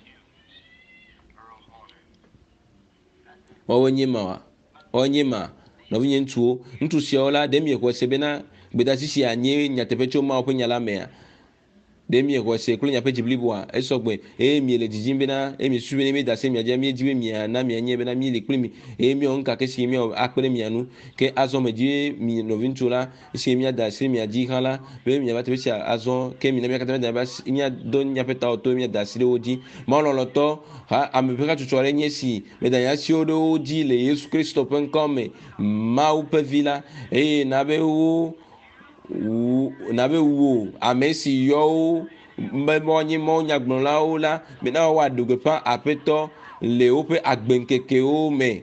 Speaker 1: o wonye ma onye ma no vinye ntuo ntu si ola de mi ko sebe na gbeda sisi anye nyatepecho ma opo nyala me de mi ko se kulu nyape jiblibu a esogbe e mi le jijimbe na e mi sube ni mi da se mi aje mi jiwe mi na mi anye be na mi le kulu mi e mi on ka ke si mi akpere mi anu ke azo me ji mi no vintura si mi da se mi aji hala be mi ba te si azo ke mi na mi ka te da ba mi do nyape ta oto mi da se oji ma lo lo to ha am be ka tuchore nye si me da ya si odo oji le Yesu Kristo pen come ma u pe vila e na be u na be wo amesi yo mbe monyi mo nyagbonla o la me na wa dogo pa apeto le o pe agbenkeke o me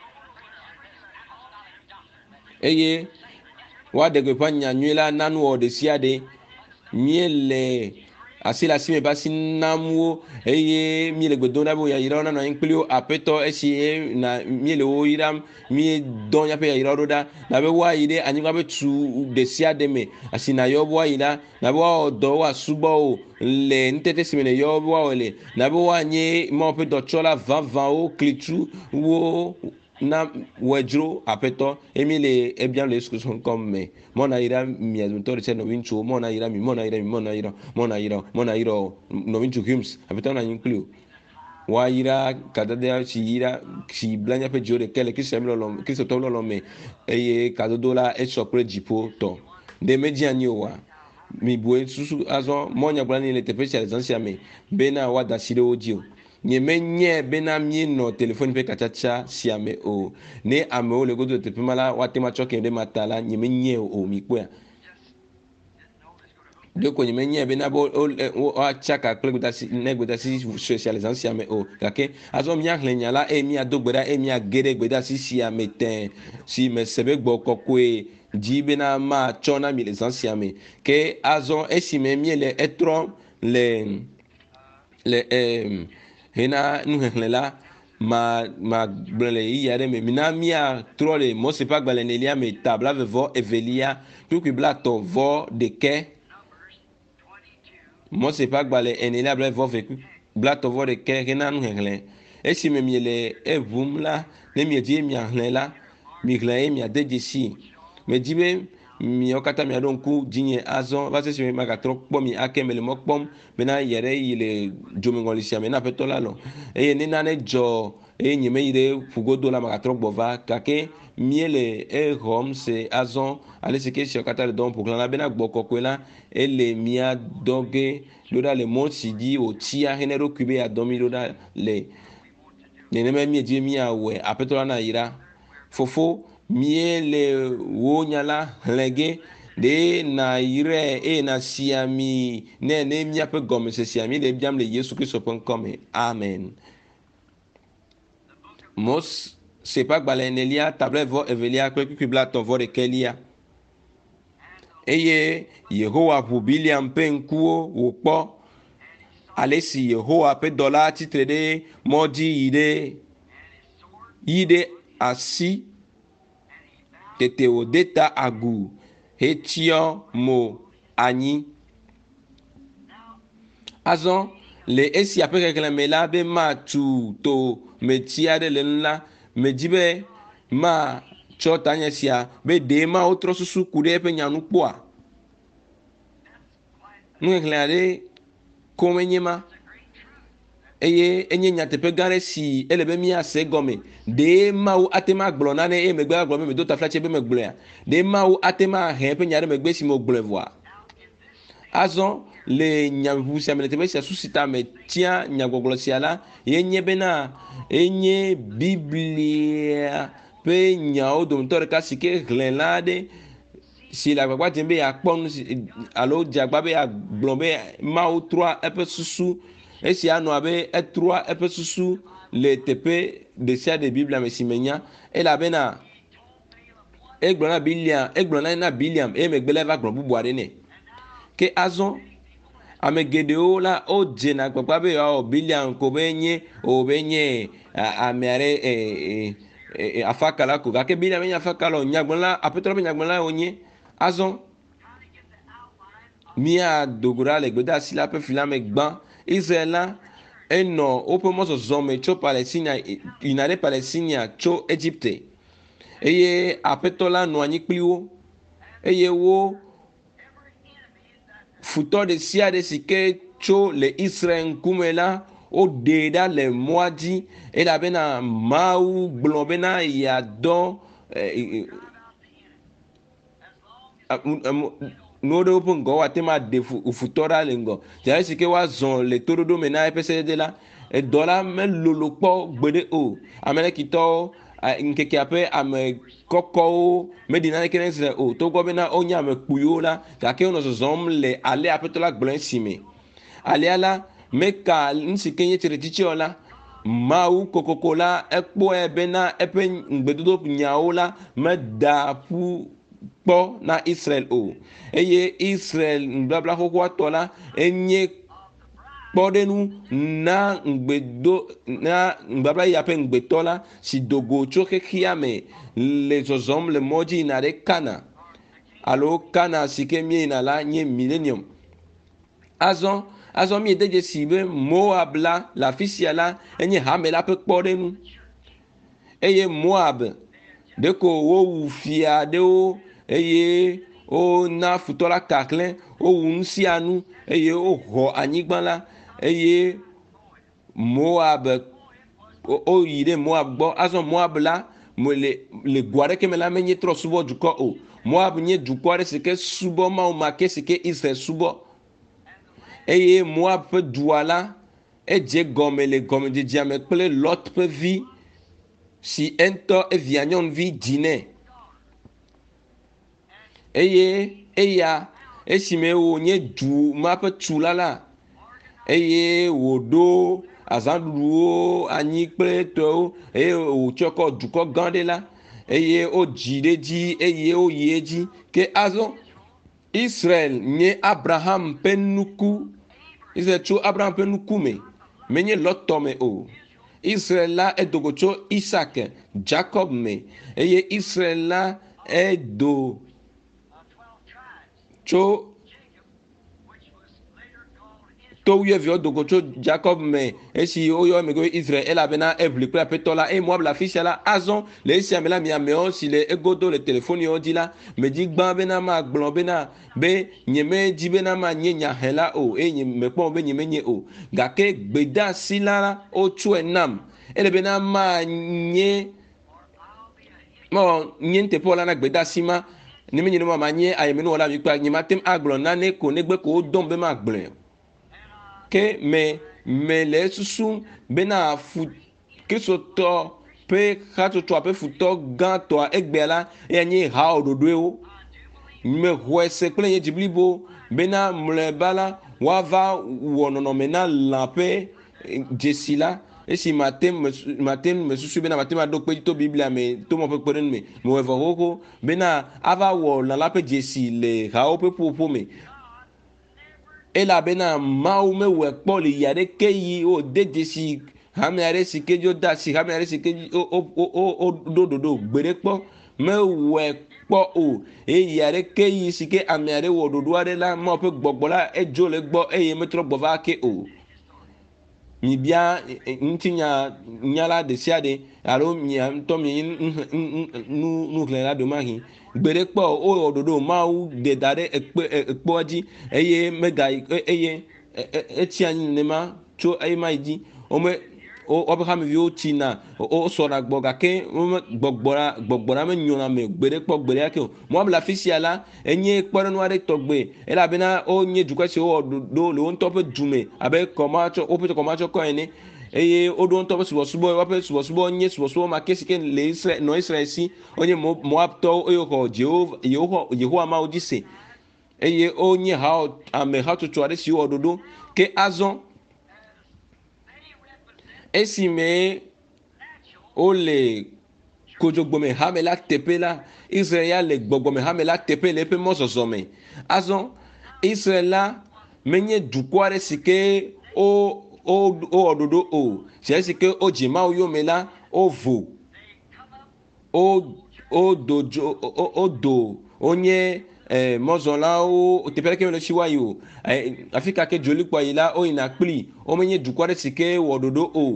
Speaker 1: eye wa dogo pa nyanyula nanu o de siade miele asila sime basi namuo eye miele gbedona bo ya irona na inklio apeto esi na miele o iram mi donya pe ya iroda na be wa ide anyigba be tu de siade me asina yo bo ida na be wa odo wa subo o le ntete sime ne yo bo ole na be wa nye mo pe do chola vingt vingt o klitu wo na wejro apeto emile ebian le exclusion comme mona ira mi azuntor che no vinchu mona ira mi mona ira mi mona ira mona ira mona ira no vinchu hims apeto na include wa ira kada de si ira si blanya pe jore kele ki se mi lo ki se to lo me eye kado dola e sopre jipo to de meji ani wa mi bue susu azo monya blani le te specialisation sia me bena wa da sire oji o nyemenye bena mi no telefone pe kachacha siame o ne ame o le godo te pemala wa tema choke de matala nyemenye o mi kwa de ko nyemenye bena bo o achaka kleguta si neguta si socialisation siame o kake azo mi ahlenya la e mi adogbera e mi agere gbeda si siame ten si me sebe gbo kokwe ji bena ma chona mi les siame ke azo esime mi le etro le le eh hena nu hehlela ma ma blele yare me minamia trole mo se pa gbale nelia me tabla vevo evelia tu ki bla to vo de ke mo se pa gbale enelia bla vo ve bla to vo de ke hena nu hehle esi me miele evum la ne mi di mi ahlela mi gle mi adejisi me dibe mi okata mi adon ku jinye azon va se se ma ka tro po mi akemele mo pom bena yere yile jomi ngolisia me na petola lo e ni na ne jo e nyime yire fugodo la ma ka tro bova kake miele e rom se azon ale se ke se okata le don pour la bena gboko kwela ele mia doge loda le mon sidi o tia henero kube ya domi loda le ne ne me mi di mi awe apetola na ira fofo miele wo nyala lege de na ire e na siami ne ne mia pe gome se siami de biam le Yesu Kristo pen come. Amen. Mos sepa gbalenelia table vo evelia kwe kukibla ton vo de kelia. Eye Yehowa ʋu Biliam ƒe ŋkuwo wòkpɔ ale si Yehowa ƒe dɔla tsitre ɖe mɔ dzi yi ɖe yi ɖe asi, tete wòde ta agu hetsyɔ mo anyi. Azɔ le esia ƒe xexlẽme la be matu to metsi aɖe le nu la, medzi be ma tsɔ tanye sia be ɖe ma wotrɔ susu ku ɖe eƒe nyanu kpɔa. Nuxexlẽ aɖe kom enye ma eye enye nyateƒe gã aɖe si ele be míase gɔme. Ɖe Mawu ate ma gblɔ nane eye megbe agblɔ be medo taflatse be megblɔa. Ɖe Mawu ate ma hẽ eƒe nya ɖe megbe si megblɔe vɔa. Azɔ le nyaʋu sia me le teƒe sia susi ta me tia nyagbɔgblɔ sia la yenye bena enye Biblia ƒe nyawo dometɔ ɖeka si ke hlẽla aɖe si le agbagba dzem be yeakpɔ nu alo dze agba be yeagblɔ be Mawu trɔa eƒe susu esi anɔ abe etrɔa eƒe susu le teƒe ɖe sia ɖe Biblia me si menya elabena egblɔ na Biliam egblɔ na na Biliam eye megbe la va gblɔ bubu aɖe nɛ. Ke azɔ ame geɖewo la o dzena agbagba be o Biliam ko be nye o be nye ame aɖe afakala ko gake Biliam menye afakala o, nyagblɔla aƒetɔ ƒe nyagblɔla wonye. Azɔ mia dogoɖa le gbedeasi la ƒe fi la me gbã Israel la enɔ woƒe mɔzɔzɔ me tso Palestina yina ɖe Palestina tso Egypte eye aƒetɔ la nɔ anyi kpli wo eye wo futɔ ɖe sia ɖe si ke tso le Israel ŋkume la o ɖe ɖa le mɔa dzi elabena Mawu gblɔ bena yeadɔ nuwo ɖe woƒe ŋgɔ woate ma ɖe futɔ ɖa le ŋgɔ dza si ke woazɔ le toɖoɖo me na eƒe sedede la edɔ la melolo kpɔ gbeɖe o. Amalekitɔwo ŋkekea ƒe ame kɔkɔwo meɖi naneke ne Israel o togbɔ bena wonye ame kpuiwo la gake wonɔ zɔzɔm le ale aƒetɔ la gblɔe si me. Alea la meka nu si ke nye tsiɖetsitsi o la Mawu kokoko la ekpɔe bena eƒe ŋgbedodo nyawo la meda ƒu kpɔ na Israel o eye Israel nubabla xoxoa tɔ la enye kpɔɖenu na ŋgbedo na nubabla ya ƒe ŋgbetɔ la si dogo tso xexea me le zɔzɔm le mɔ dzi yina ɖe Kana alo Kana si ke mieyina la nye millennium. Azɔ azɔ miede dzesi be Moab la le afi sia la enye hame la ƒe kpɔɖenu eye Moab ɖeko wowu fia ɖewo eye wona futɔ la kakle wowu nu sia nu eye wohɔ anyigba la eye Moab woyi ɖe Moab gbɔ. Azɔ Moab la le le go aɖeke me la menye trɔ subɔ dukɔ o. Moab nye dukɔ aɖe si ke subɔ Mawu ma ke si ke Israel subɔ eye Moab ƒe dua la edze gɔme le gɔmedzedzea me kple Lot ƒe vi si entɔ evia nyɔnuvi dzi nɛ eye eya esime wònye du ma ƒe tula la eye wòɖo azãɖuɖuwo anyi kple tɔwo eye wòtsɔ kɔ dukɔ gã ɖe la eye wodzi ɖe dzi eye woyi edzi. Ke azɔ Israel nye Abraham ƒe nuku. Israel tso Abraham ƒe nuku me menye Lot tɔ me o. Israel la edogo tso Isaac Jacob me eye Israel la edo tso to wuievio dogo tso Jacob me esi woyɔ me go Israel elabena eʋli kple aƒetɔ la eye Moab le afi sia la azɔ le esia me la miamewo si le egodo le telefoniwo dzi la medzi gbã bena magblɔ bena be nyemedzi bena manye nyahela o eye nye mekpɔ be nyemenye o gake gbedeasi la wotsɔe nam ele bena manye mɔ nye nteƒe la na gbedeasi ma ne menye ne ma nye ayemenu wɔla mi kpa nye matem agblɔ nane ko negbe ko wodɔm be magblɔe ke me me le susu bena fu kristotɔ ƒe hatsotsoa ƒe futɔ gãtɔa egbea la eya nye ha ɖoɖoewo me huese kple ye dziblibo bena mleba la woava wɔ nɔnɔme na lãƒe dzesi la esi mate mate me susu bena mate ma do kpe to biblia me to mo ƒe kpeɖeŋu me me wɔ vɔ xoxo bena ava wɔ lã la ƒe dzesi le hawo ƒe ƒoƒo me elabena Mawu mewɔe kpɔ le yi aɖeke yi o de dzesi hame aɖe si ke dzo da si hame aɖe si ke o o o o ɖo ɖoɖo gbe ɖe kpɔ mewɔe kpɔ o eyi aɖeke yi si ke ame aɖe wɔ ɖoɖo aɖe la Mawu ƒe gbɔgbɔ la edzo le gbɔ eye metrɔ gbɔ va ke o. Mi bia ŋutinya nyala de sia de alo mia ŋutɔ mi nu nu hlẽ la domahi gbe ɖe kpɔ o wɔ ɖoɖo Mawu de da ɖe ekpe ekpɔa dzi eye mega eye etsi anyi nenema tso eye ma yi dzi wome woƒe hameviwo tsina o sɔna gbɔ gake gbɔgbɔ la gbɔgbɔ la menyona me gbe ɖe kpɔ gbe ɖe ake o. Moab le afi sia la enye kpɔɖeŋu aɖe tɔgbe elabena wonye dukɔ si wowɔ ɖoɖo le wo ŋutɔ ƒe dume abe kɔma tsɔ woƒe kɔma tsɔ kɔ ene eye woɖo ŋutɔ ƒe subɔsubɔ woƒe subɔsubɔ nye subɔsubɔ ma ke si ke le Israel nɔ Israel si wonye Moabtɔwo eye woxɔ Yehowa Yehowa Yehowa Mawu dzi se eye wonye ha ame hatsotso aɖe si wɔ ɖoɖo ke azɔ esi me wole kodzogbome hame la teƒe la Israel ya le gbɔgbɔme hame la teƒe le eƒe mɔzɔzɔ me azɔ Israel la menye dukɔ aɖe si ke o o wɔ ɖoɖo o sie si ke o dzi Mawu yome la o vo o o do dzo o o do wonye eh, mɔzɔlawo teƒe ɖeke mele si wa yi o afi kake dzoli kpɔ yi la o yina kpli o menye dukɔ aɖe si ke wɔ ɖoɖo o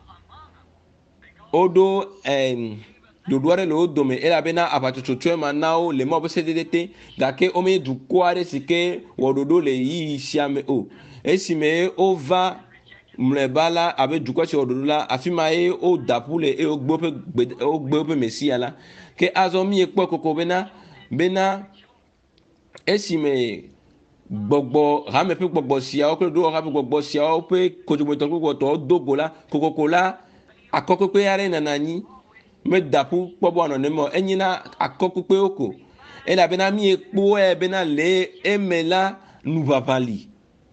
Speaker 1: o ɖo eh, ɖoɖo aɖe le wo dome elabena aʋatsotso ma na wo le Mawu ƒe sedede te gake o menye dukɔ aɖe si ke wɔ ɖoɖo le yiyi sia me o esime o va mlɔeba la abe dukɔ si wɔ ɖoɖo la afi ma ye o da ƒu le eye o gbe woƒe gbe o gbe woƒe mesia la ke azɔ mi kpɔ koko bena bena esime gbɔgbɔ hame ƒe gbɔgbɔ siawo kple ɖoɖo ƒe gbɔgbɔ siawo ƒe kodzometɔ kple gbɔgbɔtɔwo do go la kokoko la akɔkɔkpe aɖe nana anyi meda ƒu kpɔ be wòanɔ nenema o enyina akɔkɔkpewo ko elabena mi kpɔe bena le eme la nuʋaʋã li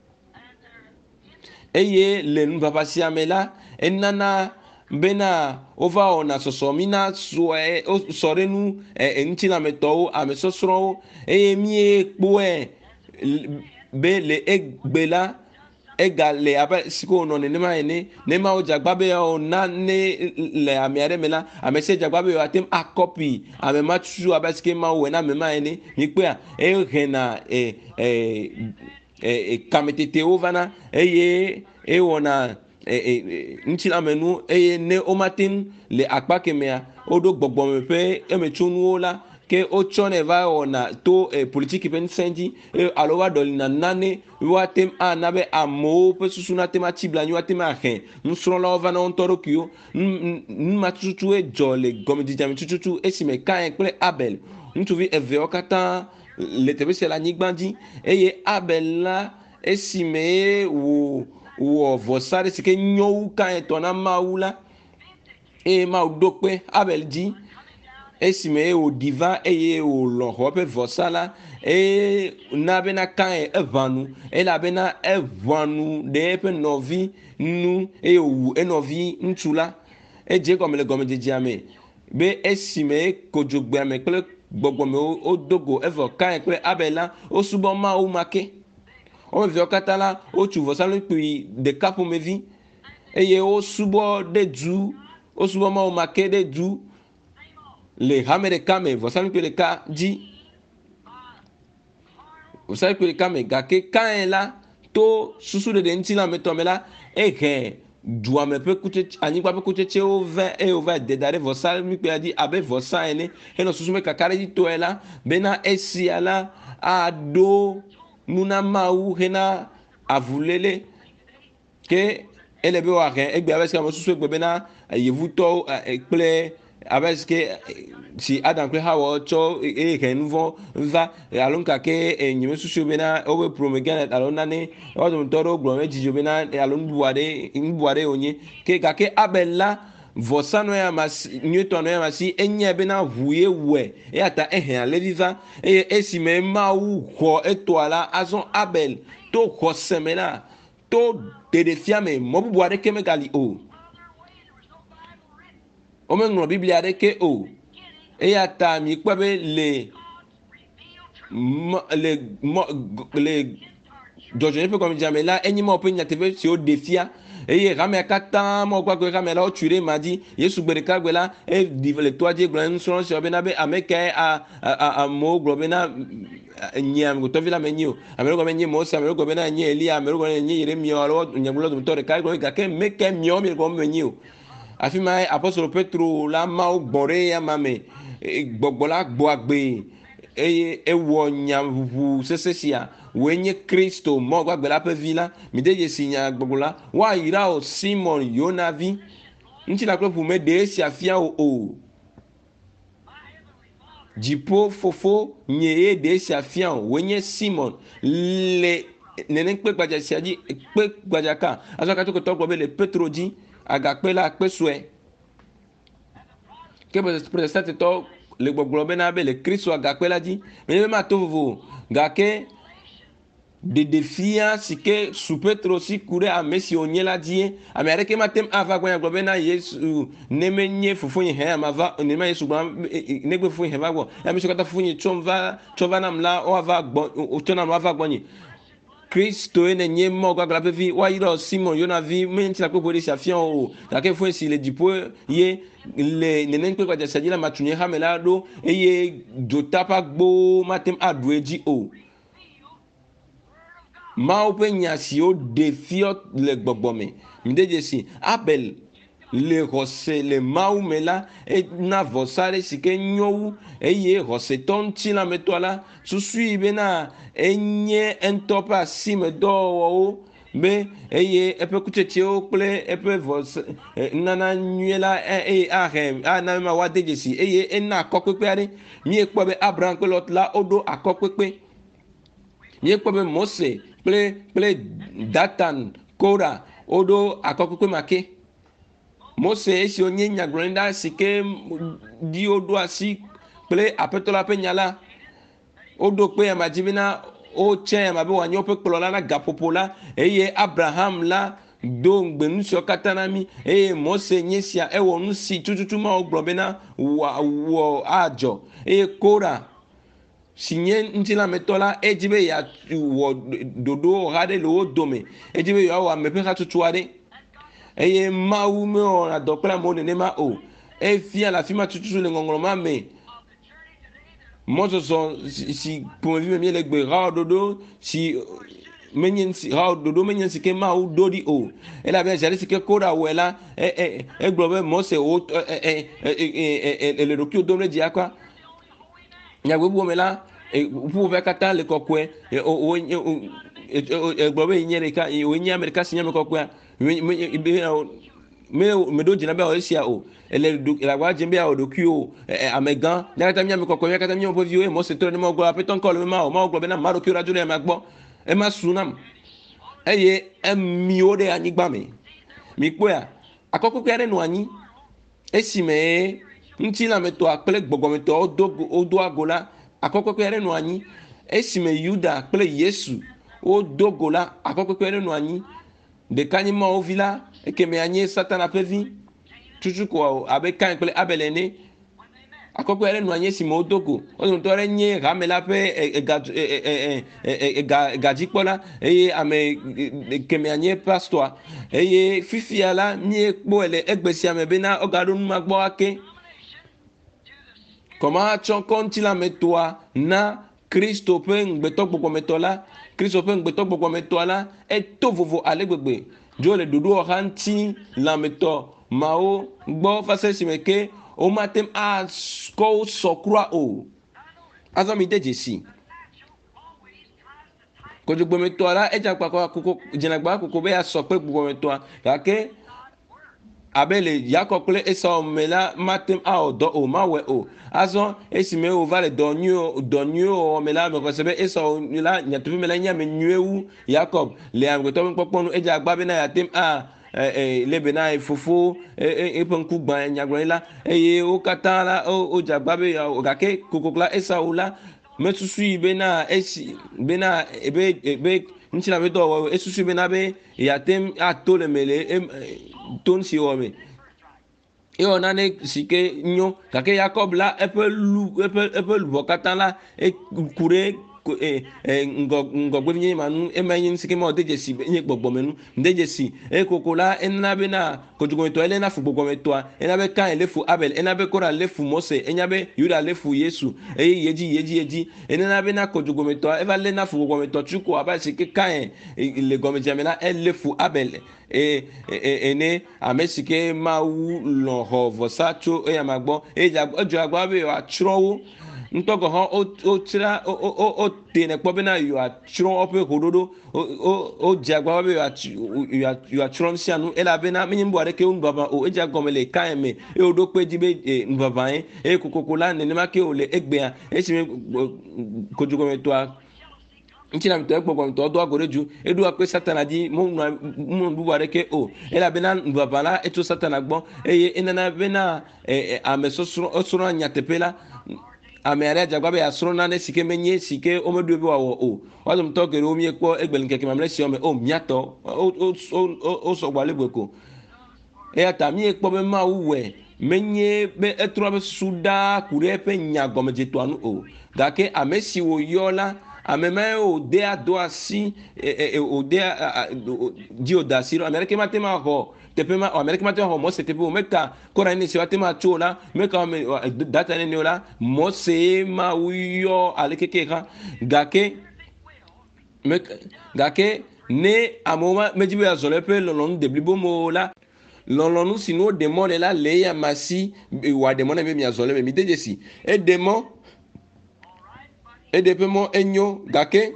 Speaker 1: eye le nuʋaʋã sia me la enana bena wova wɔna sɔsɔmi na sɔe sɔ ɖe nu eŋutilãmetɔwo amesɔsrɔ̃wo eye mie kpɔe be le egbe la ega le abe si ke wònɔ nenema ene ne Mawu dze agba be yeawɔna ne le ame aɖe me la ame sia dze agba be yewoate ŋu akɔpi ame ma tutu abe si ke Mawu wɔ na ame ma ene mi kpɔa ehena e e e kametetewo vana eye ewɔna ŋutilãmenu eye ne womate ŋu le akpa kemea woɖo gbɔgbɔme ƒe emetsonuwo la ke wotsɔnɛ va wɔna to politiki ƒe ŋusẽ dzi alo va ɖɔlina nane woate ŋu ana be amewo ƒe susu nate ŋu atsi blanui woate ŋu ahe nusrɔ̃lawo va na wo ŋutɔ ɖokuiwo numatututu dzɔ le gɔmedzedzame tututu esime Kain kple Abel ŋutsuvi eveawo katã le teƒe sia le anyigba dzi eye Abel la esime wò wɔ vɔsa ɖe si ke nyo wu Kain tɔ na Mawu la eye Mawu ɖo kpe Abel dzi esime wòɖi va eye wòlɔ xɔ ƒe vɔsa la eye na bena Kain eʋãnu elabena eʋãnu ɖe eƒe nɔvi nu eye wòwu enɔvi ŋutsu la edze gɔme le gɔmedzedzea me be esime kodzogbea me kple gbɔgbɔmewo wodo go evɔ Kain kple Abel la wosubɔ Mawu make wɔme eveawo katã la wotsu vɔsamlekpui ɖeka ƒomevi eye wosubɔ ɖe du wosubɔ Mawu make ɖe du le hame ɖeka me vɔsamlekpui ɖeka dzi vɔsamlekpui ɖeka me gake Kain la to susu ɖeɖe ŋutilãmetɔ me la ehe dua me ƒe kutsetse anyigba ƒe kutsetsewo vɛ eye wòva de da ɖe vɔsamlekpuia dzi abe vɔsa ene henɔ susu me kaka ɖe dzi tɔe la bena esia la aɖo nuna Mawu hena avulele ke ele be wòahe egbe abe si ame susu egbe bena yevutɔwo kple abe si ke si Adam kple Hawa tsɔ eye he nu vɔ va alo nkake nye mesusu bena wobe promegane alo nane wo dometɔ ɖewo gblɔ ɖe dzidzɔ bena alo nubu aɖe nubu aɖe wònye ke gake Abel la vosa no ya masi newton no ya masi enye be na vuye we e ata ehe aleviva e esime ma wu ho etoala azon abel to ho semena to dedefia me mobubu ade keme gali o o me ngro biblia ade ke o e ata mi kwabe le le le dojo ne pe comme jamais là enyi ma openya tv si o defia eye rame kata mo gba gbe rame la o ture madi yesu gbere ka gbe la e le to aje gbe nso so be na be ameke a a mo gbo be na nyam go to vila menyo amero go menye mo se amero go be na nye elia amero go nye yeremia o nyamlo do to re ka go ga ke meke mio mi go menyo afi mai apostole petro la ma o gbore ya mame gbogbola gbo agbe eye ewo nyamvu sesesia wenye Kristo mo gba gbela pe vila mi de yesinya gbogbola wa ira o Simon Yonavi nti la ko me de si afia o o jipo fofo nyeye de si afia o wenye Simon le nenen pe gbaja si aji pe gbaja ka aso ka to ko to gbo be le Petro ji aga pe la pe sue ke be protestant to le gbogbo be na be le Kristo aga pe la ji me be ma to vovo ga ke de defia sike su Petro si kure a mesi onye la die amerike matem ava gwa gwa na Yesu nemenye fufunye he amava nema Yesu gwa negbe fufunye he va gwa ya mesi kata fufunye chomva chova namla o ava gbo o tona no ava gbonyi Kristo ene nye mo gwa gwa pevi wa iro Simon Yonavi menti la ko bodi safian o ta ke fu si le dipo ye le nenen pe gwa ja sajila matunye hamela do eye jotapa gbo matem adweji o ma o pe nyasi o defio le gbogbome mdeje si abel le rose le mau mela e na vosare sike nyowu eye rose tonti la metola susui bena enye entopa sime do o be eye epe kucheche o ple epe vos nana nyela e ahem ana ma wadeje si eye ena kokpepe ari mi ekpo be abraham pe lot la odo akokpepe mi ekpo be mose ple ple datan kora odo akokpe make mose esi onye nyagrenda sike di odo asi ple apetola pe nyala odo pe amajibina o che amabe wanyo pe kplola na gapopola eye abraham la do ngbenu so katanami eye mose nyesia ewo nsi tututu ma ogbobena wa wo ajo eye kora sinye ntila metola ejibe ya wo dodo hade lo dome ejibe ya wa mepe ha tutuade eye mawu me on adokla mo ne ma o e fia la fima tutu le ngongoma me mozo so si pour vivre mieux le gbe ra dodo si menyen si ra dodo menyen si ke ma o dodi o e la bien jale si ke koda wela e e e globe mo se o e e e le dokio domle di akwa nyagwe bu mela e pu ve kata le kokwe e o e globe nyere ka o nya amerika sinya me kokwe me me do jina be o sia o ele la wa jembe o dokio amegan nyata mi kokwe nyata mi o po vio e mo se to ni mo go apeton ko le ma o ma globe na ma dokio raju le ma gbo e ma sunam eye emi o de anigba mi mi po ya akoko kere nu anyi esime nti la meto akple gbogbo meto odo odo agola akoko kere nu anyi esime yuda akple yesu odo gola akoko kere nu anyi de kanima ovila ekeme anyi satana pevi tutu ko abe kan akple abelene akoko kere nu anyi esime odogo o to re nye ramela pe ega gajipola eye ame ekeme anyi pastor eye fifiala mi ekpo ele egbesi amebe na ogado nu magbo ake koma chon konti la metoa na Kristo pe ngbeto gbogbo metola Kristo pe ngbeto gbogbo metola e to vovo alegbegbe jo le dudu oranti la meto mao gbo fase simeke o matem a ko sokra o azami dejesi ko gbogbo metola e ja papọ̀ akoko jinagba akoko be aso pe gbogbo metoa kake abele yakokle eso mela matem a odo o mawe o azo esime o vale donyo donyo o mela me kosebe eso la nyatubi mela nya me nyewu yakob le am to poponu eja agba be na yatem a eh le bena fofo e penku gba nyagro la eye o kata la o jagba be gake kokokla esa ula mesusu bena esi bena ebe ebe nchina be do esusu bena be yatem atole mele ton si o me e ona ne sike nyo kake Jacob la epe lu epe epe lu kata la e kure e ngo ngo gbe manu e mayin sike mo deje si nye gbogbo menu deje si e kokola enna be na kojugo to ele na fu gbogbo meto ena be kan ele fu Abel ena be kora le fu Mose enya be Yuda le fu Yesu e yeji yeji yeji ena be na kojugo meto e va le na fu gbogbo meto chuko aba sike kan le gome jamela ele fu Abel e ene amesike ma wu lo ho vosacho e amagbo e ojo agba be wa trowo ntogo ho o tira o o o tene kpobe na you are tro ope hododo o o jagba be you are you are tro nsianu ela be na menyin bo ke unbaba o eja gomele kan me e odo pe dibe nbaba yin e kokokola ne ma ke ole egbe a e si kojugo me to a nchina mto ekpogbo mto odo agoreju edu akpe satana di mo mo buware ke o ela be na nbaba la eto satana gbo eye enana be na ameso soro anyatepela amere jagba be asro na ne sike menye sike o medu be wawo o wazo mto kere o mi ekpo egbel nke kemamle si o me o miato o o o so gbale gbeko e ata mi ekpo be ma uwe menye be etro be suda kure pe nya gomeje to anu o gake amesi wo yola ameme o de ado asi o de di odasiro amerike matema ho tepema amerike matema ho mo se tepe o meka kora ni se watema chola meka data ni ola mo se ma uyo alekeke ka gake meka gake ne amoma mejibe azole pe lolon de blibo mo la lolonu sino demo la le ya masi wa demo na be mi azole be mi dejesi e demo edepemo enyo gake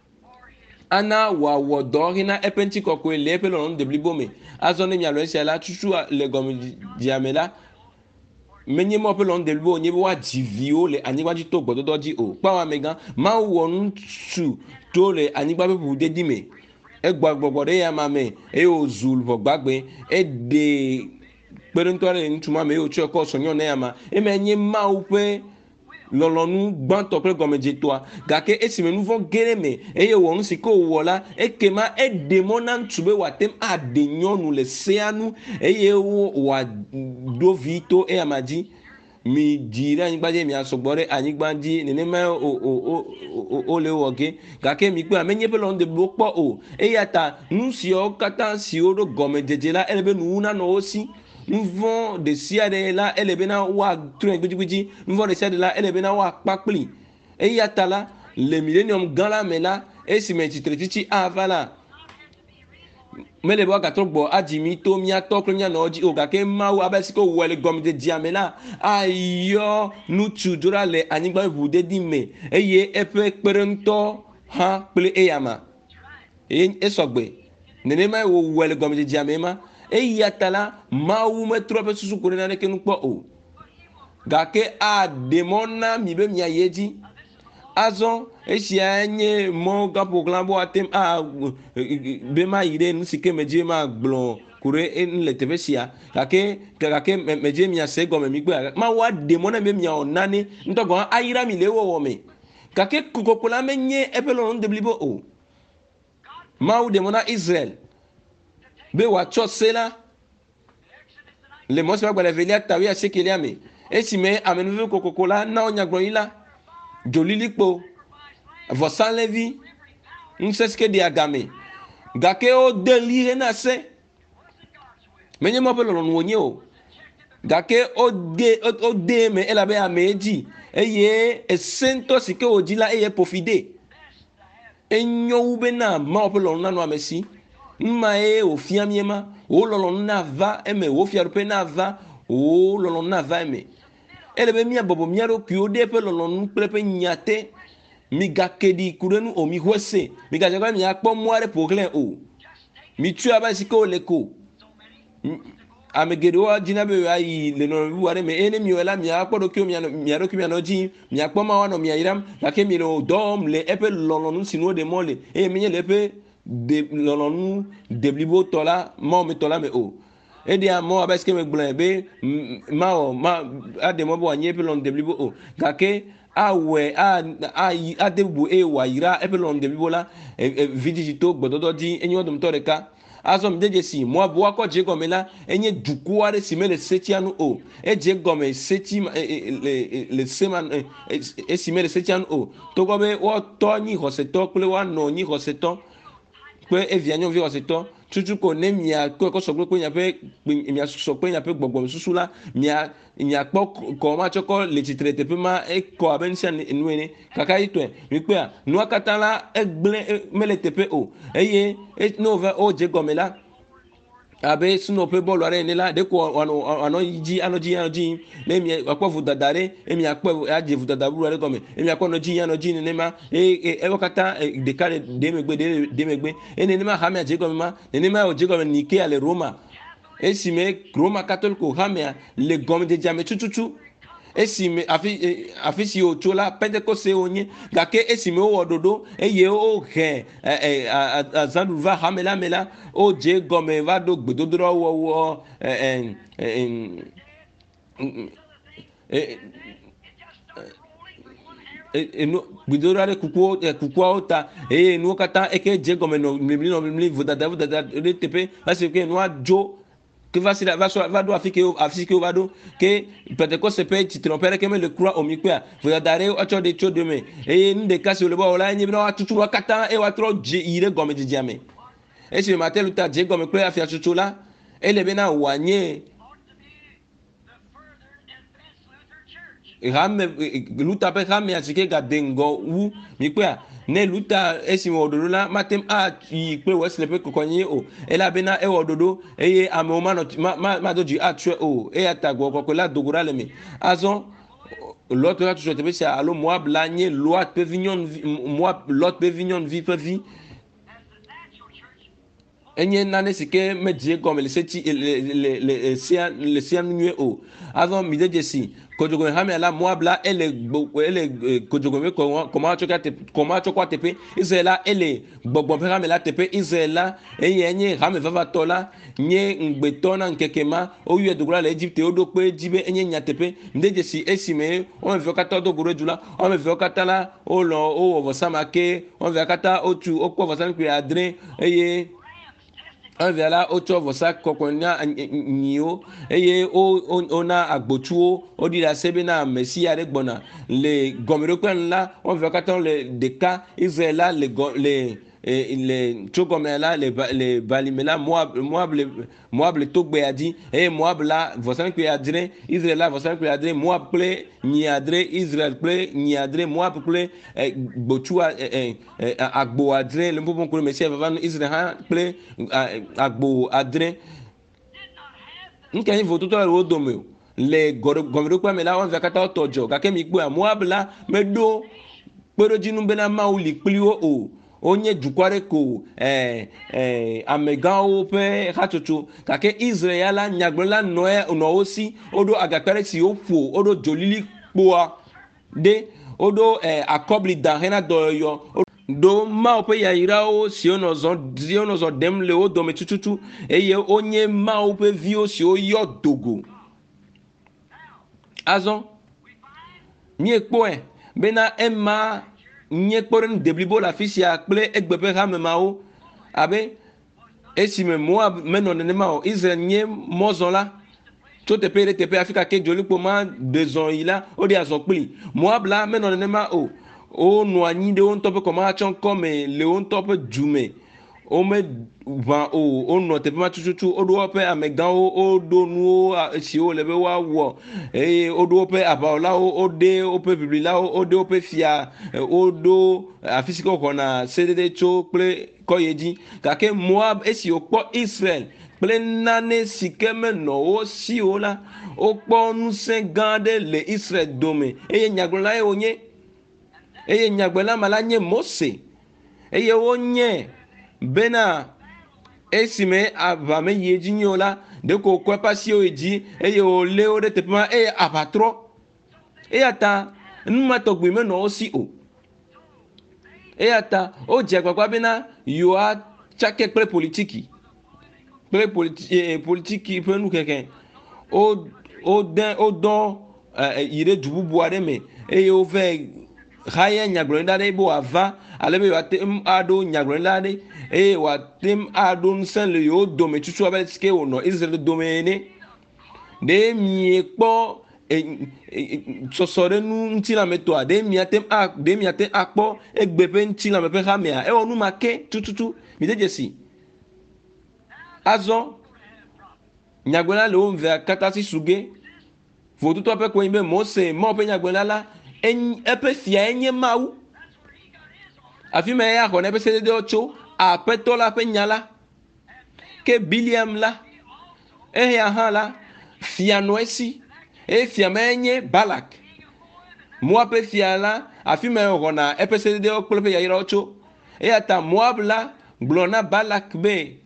Speaker 1: ana wa wodorina epenti kokwe lepe lon de blibome azone mi alo ese la chuchu le gomi diamela menye mo pe lon de blibo nyi wa divio le anigba ji to gbododo ji o pa wa megan ma wonu tu to le anigba pe bu de dime e gbagbogbo de ya mame e ozul bo gbagbe e de perentore ntuma me o che ko sonyo na ya ma e menye ma upe lolonu gbanto pe gomeje toa gake esime nouveau gereme eye won siko wola ekema edemona ntube watem adenyonu le seanu eye wo wa dovito e amaji mi jire anigbaje mi asogbore anigbaji nene ma o o o o le woge gake mi pe amenye pe londe blopo o eyata nusio kata si odo gomejeje la elebe nuna no osi nous vont de siade la elebena wa tren gbijigbi nous vont de siade la elebena wa papli e yatala le millennium gala mela e simenti tretichi avala mele bo ka togbo ajimi to mi atokro nya no ji oga ke mawo abesiko wele gomde diamela ayo nu tudura le anigba vude dime eye epe perento ha ple eyama e esogbe nene ma wo wele gomde diamema e yatala mawu metrope susu kore na ke nukpo o gake a demona mi be mi ayeji azon e si anye mo gapo glambo atem a be ma ire nusike meje ma glon kore en le tebesia gake gake meje mi ase go mi gbe ma wa demona be mi onani ntogo ayira mi lewo wo me gake kukokola menye epelo on deblibo o mawu demona Israel be wa chosela le mo se gbele velia tawi asekele ame esime amenu kokokola na onyagbon ila jolilipo vosan levi nseske di agame gake o delire na se menye mo pe lolon wonye o gake o de o de me elabe ameji eye esento sike ojila eye pofide enyo ube na ma pe lolon na no amesi mma e ofia miema o lolon na va eme o fia rupe na va o lolon na va eme elebe mia bobo miaro kio de pe lolon plepe nyate mi gakedi kurenu o mi hwese mi gajaga mi akpo moare poklen o mi tu aba siko leko amegedo ajina be ayi le no ware me ene mi wala mi akpo do kio mi mi aro kio mi no ji mi akpo ma wa no mi iram la ke mi lo dom le epe lolon sino de mole e mi le pe de lɔlɔnu deblibo tɔ la mawo me tɔ la me o edia mawo abe sike me gblɔe be mawɔ ma aɖemɔ be wòanye eƒe lɔlɔnu deblibo o gake awɔe ayi ade bubu eye wòayra eƒe lɔlɔnu deblibo la vidzidzi to gbɔdɔdɔ dzi enye wo dometɔ ɖeka. Azɔ mi dedze si Moab wakɔ dze gɔme la enye duku aɖe si me le setia nu o edze gɔme seti le le sema esi me le setia nu o togbɔ be woatɔ nyi xɔsetɔ kple woanɔ nyi xɔsetɔ kple evia nyɔnuvi xɔsetɔ tutu ko ne mia kɔ kɔ sɔgbe kple miaƒe mia sɔgbe miaƒe gbɔgbɔme susu la mia miakpɔ kɔ ma tsɔ kɔ le tsitre teƒe ma ekɔ abe nusia nu ene kaka yi tɔe mikpea nua katã la egblẽ mele teƒe o eye ne wòva wodze gɔme la abe sunɔƒe bɔlu aɖe ene la ɖeko anɔ yi dzi anɔ dzi anɔ dzi ne mia akpɔ vodada ɖe eye miakpɔ adze vodada blu aɖe gɔme eye miakpɔ nɔ dzi anɔ dzi nenema eye ewo katã ɖeka le ɖe megbe ɖe ɖe megbe eye nenema hamea dze gɔme ma nenema wòdze gɔme Nikea le Roma esime Roma katoliko hamea le gɔmedzedzea me tututu esime afi afi si wòtso la Pentecoste wònye gake esime wowɔ ɖoɖo eye wohe azãɖuɖu va hame la me la wodze gɔme va ɖo gbedodoɖa wɔwɔ gbedodoɖa ɖe kukuwo kukuawo ta eye nuwo katã eke dze gɔme nɔ mlimli nɔ mlimli vodada vodada ɖe teƒe va se ke nua dzo que va se va va do afi ke afi ke va do ke Pentecoste pe titron pere ke me le croix au mikwa vous dare o cho de cho de me e nu de kasi le ba la nyi na tutu wa kata e wa tro je ire gome de diame e si matel luta je gome pe afi tutu la e le bena wanye e hamme luta pe hamme asike ga dengo wu mikwa ne luta esi wododo la matem a yi pe wesle pe kokonye o ela bena e wododo eye ame o ma ma ma doji a tue o e atagbo kokko la dogora le me azon l'autre là toujours te sia allo Moab la nye loi pe vignon Moab l'autre pe vignon vie pe vie enye nane sike me die comme le seti le le le sia le sia nué o azon mi de si kojogo hame la Moab la ele ele kojogo me comment tu te comment tu quoi tepe Israël ele gbogbo pe hame la tepe Israël eye enye hame va va tola nye ngbeto na nkekema o yu edugura la Egypte o do pe jibe enye nya tepe ndeje si esime on veut kata do goro jula on veut kata la o lo o vo samake on veut kata o tu o ko vo samake adre eye on vient là au tour ça kokonya nio eye o ona agbotuo o di la sebena messi avec bona les gomeropen là on veut qu'attend les des cas Israël là les les les chogomé là les les balimela moi moi moi le togbe a dit et moi là voisin que a dit Israël là voisin que a dit moi ple ni adre Israël ple ni adre moi ple gbotua agbo adre le bon ko messi va Israël ple agbo adre nkani voto to ro do me le gomero kwa me la on va kata tojo ka ke mi gbo Moab la me do pero jinu bena mauli pliwo o onye dukware ko eh eh amegawo pe hatutu ka ke Israel la nyagbola noe no osi odo agakare si ofu odo jolili poa de odo eh akobli da hena do yo do ma ope ya irao si ono zon si ono zo dem le o do me tututu eye onye ma ope vio si o yo dogo azon mi ekpo e bena ema nye kporen deblibo la fisia kple egbepe hame mawo abe esime Moab meno nenema o Israel nye mozon la to tepe re tepe Afrika ke joli kpoma dezon ila o di azon kpli Moab la meno nenema o o no anyi de on tope koma achon kome le on tope jume o me van o o no tepe ma tututu o do pe amegan o o do nu si o lebe wa wo e o do pe abaola o o de o pe biblia o o de o pe fia o do afisiko kona cdd cho ple koyeji kake Moab esi o po Israel ple nane sikeme no o si o la o po nu sen gande le Israel dome e nyagbola e onye e nyagbola mala nye Mose e onye bena esime avame yeji nyola de ko kwa pasi o eji eye o le o de tepema e apatro e ata numa togbi me no si o e ata o je gbagba bena yo a chaque pré politique pré politique politique peut nous quelqu'un au au d'un au don yire dubu boire me e yo ve haya nyaglonda de bo ava ale be watem ado nyaglonda de e watem ado nsan le yo do me tutu aba ske ono israel domaine de mi ekpo sosore nu ntila meto de mi atem a de mi atem akpo egbepe ntila me pe hamea e onu make tututu mi de jesi azo nyaglonda le o ve katasi suge votu to pe ko imbe mose mo pe nyaglonda la en epe fia enye mau afi me ya ko ne pe se de ocho a pe to la pe nyala ke biliam la e ya hala fia noesi e fia menye balak mo pe fia la afi me ko na epe se de okpo pe ya ira ocho e ata moab la glona balak be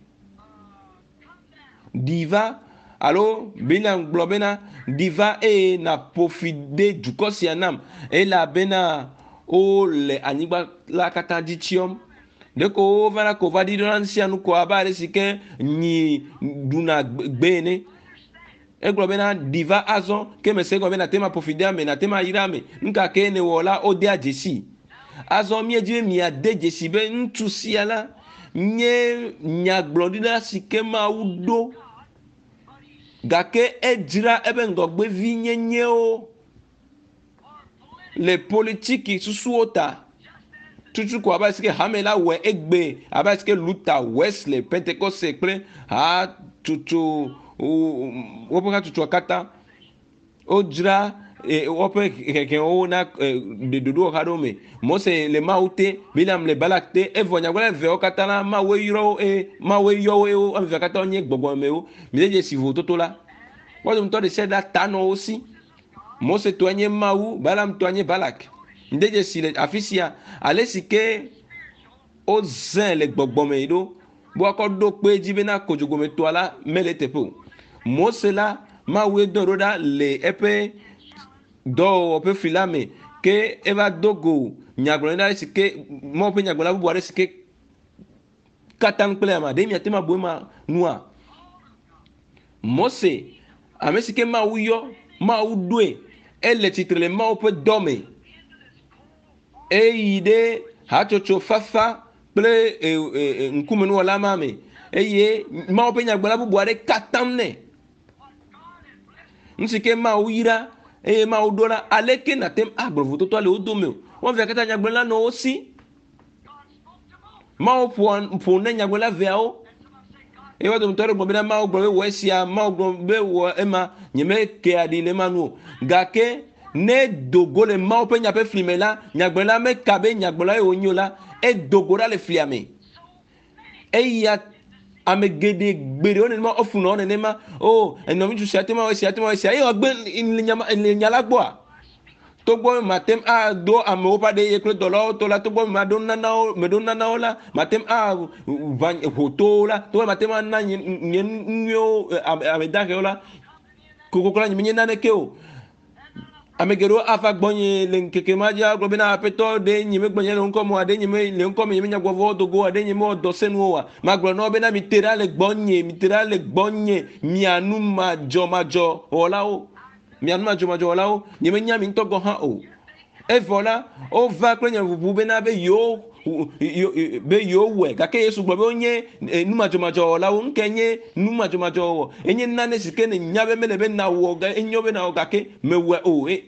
Speaker 1: diva alo bina globena diva e na profide du kosianam e la bena o le anigba la kata ditium de ko vana ko vadi donansia nu ko abare sike ni duna gbene e globena diva azon ke me se globena tema profide ame na tema irame nka ke ne wola o dia jesi azon mi eji mi ade jesi be ntusiala nye nyaglodina sike ma udo gake ejira ebe ngogbe vinyenye o le politique susuota tutu ko abasike hamela we egbe abasike luta west le pentecoste ple ha tutu wopoka tutu akata ojira e wope keke o na de dodo hadome mose le maute bilam le balakte e vonya gola ve okatala ma we yoro e ma we yo e o ve kata onye gbogbo me o mi je si vo toto la wọ́n tó de seda tano aussi mose toanye mau balam toanye balak ndeje si le afisia ale sike o zin le gbogbo me do bo akodo pe jibena kojogo me to ala mele tepo mose la mawe do roda le epe do ope filame ke eva dogo nyaglona sike mo pe nyaglona bu are sike katan plema de mi atema boema noa mose amesike ma uyo ma udwe ele titre ma ope dome e ide hachocho fafa ple nkume no la mame eye ma ope nyagbala bu boare katamne nsike ma uyira e ma udola aleke na tem agbo to to ale odome won ve kata nyagbala no osi ma opo opo ne nyagbala ve o e wa dum tore gbobina ma ogbo we sia ma ogbo be wo ema nyeme ke adi le manu gake ne dogole ma ope nya pe flimela nyagbela me kabe nyagbela e onyola e dogora le fliame e ya amegede gbere oni ma ofuna oni ne ma o eno mi tu sia te ma we sia te ma we sia e ogbe nyama nyala gbo a to gbo matem a do ame opa de ye kle dolo to la to gbo ma do nana o me do nana o la matem a van hoto la to matem na nyen nyo ame da ke la koko kla nyen na ne ke o amegero afa gbonye le keke maja globina apeto de nyime gbonye le nko mo ade nyime le nko me nyime nyagwo vo do go ade nyime do senu wa magro no be na mi tera le gbonye mi tera le gbonye mi anu majo majo ola o mi anu majo majo ola o nyime nya mi ntogo ha o e vola o va klenya vubu be na be yo be yo we ka ke yesu gbo be onye nu majo majo ola o nkenye nu majo majo o enye nane sike ne nyabe mele be na wo ga enyo be na o ka ke mewe o e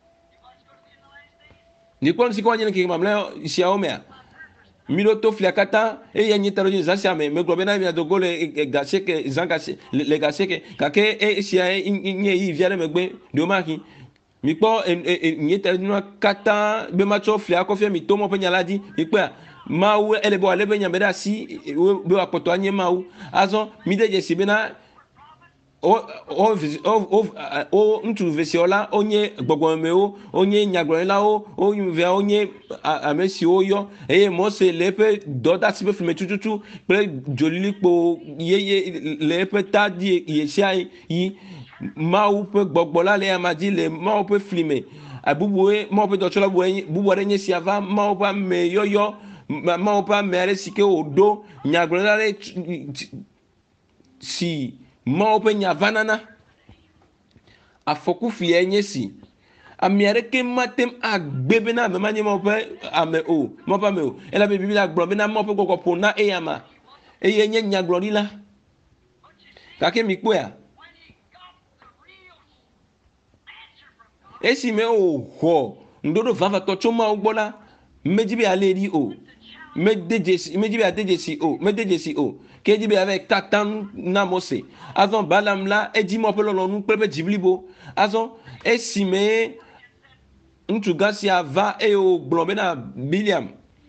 Speaker 1: ni kwa nsiko wanyene ki mamla isia omea milo to fliakata e ya nyitaro ni zasia me me globena mi adogole gaseke zanga le gaseke kake e sia nye yi viale megbe do maki mi po nyitaro ni kata be macho fliako fia mi tomo pe nyaladi mi pe mawu ele bo ale be nyambeda si be apoto anye mawu azo mi deje sibena o o o o ntu vesiola onye gbogbome o onye nyagbonla o onye onye amesi oyo eye mose lepe doda sibe fume tututu pe jolilipo yeye lepe tadi yesia yi ma u pe gbogbola le amadi le ma u pe flime abubuwe ma u pe dochola buwe bubuwe nye siava ma u pa me yoyo ma opa mere si ke odo nyagblɔla le si ma ope nyavanana afɔku fie nye si ami aɖeke matem agbe bena ame ma nye ma ope ame o ma ope ame o ela be Biblia gblɔ bena ma ope gbɔgbɔ ƒo na eya ma eye nye nyagblɔɖila gake mi kpɔa esi me o xɔ ŋdoɖo vavãtɔ tso Mawu gbɔ la medzi be ale ɖi o mede dzesi medzi be ade dzesi o mede dzesi o ke dzi be ava tatan na Mose azɔ Balaam la edzi ma ƒe lɔlɔnu kple ƒe dzi blibo azɔ esi me ŋutsu gã sia va eye wògblɔ bena Biliam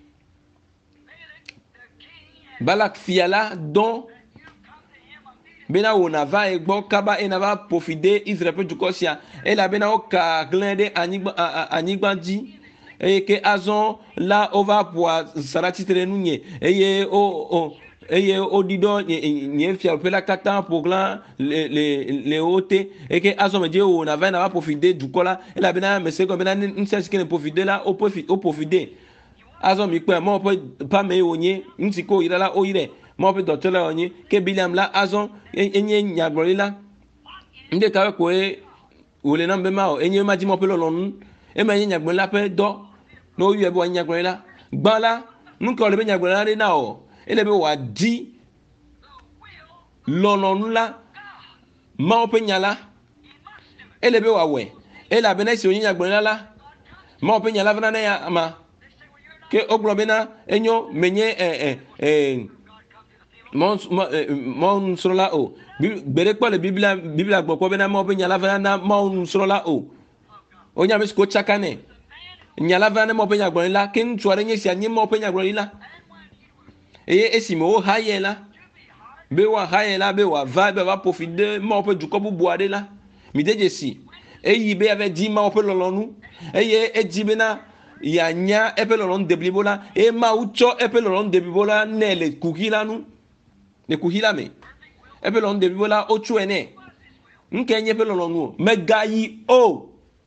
Speaker 1: Balak fia la dɔ bena wòna va ye gbɔ kaba ena va ƒofi de Israel ƒe dukɔ sia elabena woka glẽ ɖe anyigba anyigba dzi eye ke azɔ la wova ƒoa sarati ɖe nu nye eye o o eye woɖi ɖɔ nye nye fiaɖuƒe la katã ƒoglã le le le wo te eye ke azɔ me dze wòna va ena va ƒofi de dukɔ la elabena mese gɔ bena ŋusẽ si ke le ƒofi de la wo ƒofi de azɔ mi kpɔe Mawu ƒe pame wònye ŋusi ke wòyra la woyrae Mawu ƒe dɔtela wònye ke Biliam la azɔ enye nyagblɔɖila ŋdeka ƒe koe wòle nam be ma o enye ma dzi Mawu ƒe lɔlɔnu ema nye nyagblɔɖila ƒe dɔ ne woyɔe be wòanye nyagblɔɖila gbã la nu ke wòle be nyagblɔɖila ɖe na o ele be wòadi lɔlɔnu la Mawu ƒe nya la ele be wòawɔe elabena esi wònye nyagblɔɖila la Mawu ƒe nya la vana ne ya ma ke wogblɔ bena enyo menye ɛ ɛ Mawu nusrɔ̃la o gbeɖe kpɔ le Biblia Biblia gbɔ kpɔ bena Mawu ƒe nya la vana na Mawu nusrɔ̃la o wonya ame si ke wotsaka nɛ nya la vana ne Mawu ƒe nyagblɔɖila ke ŋutsu aɖe nye sia nye Mawu ƒe nyagblɔɖila eye esime woha yɛ la be woaha yɛ la be wòava be wòava ƒofi de Mawu ƒe dukɔ bubu aɖe la mi de dzesi eyi be ava di Mawu ƒe lɔlɔnu eye edzi bena yeanya eƒe lɔlɔnu de blibo la eye Mawu tsɔ eƒe lɔlɔnu de blibo la nɛ le kuxi la nu le kuxi la me eƒe lɔlɔnu de blibo la wotsɔe nɛ nke nye eƒe lɔlɔnu o megayi o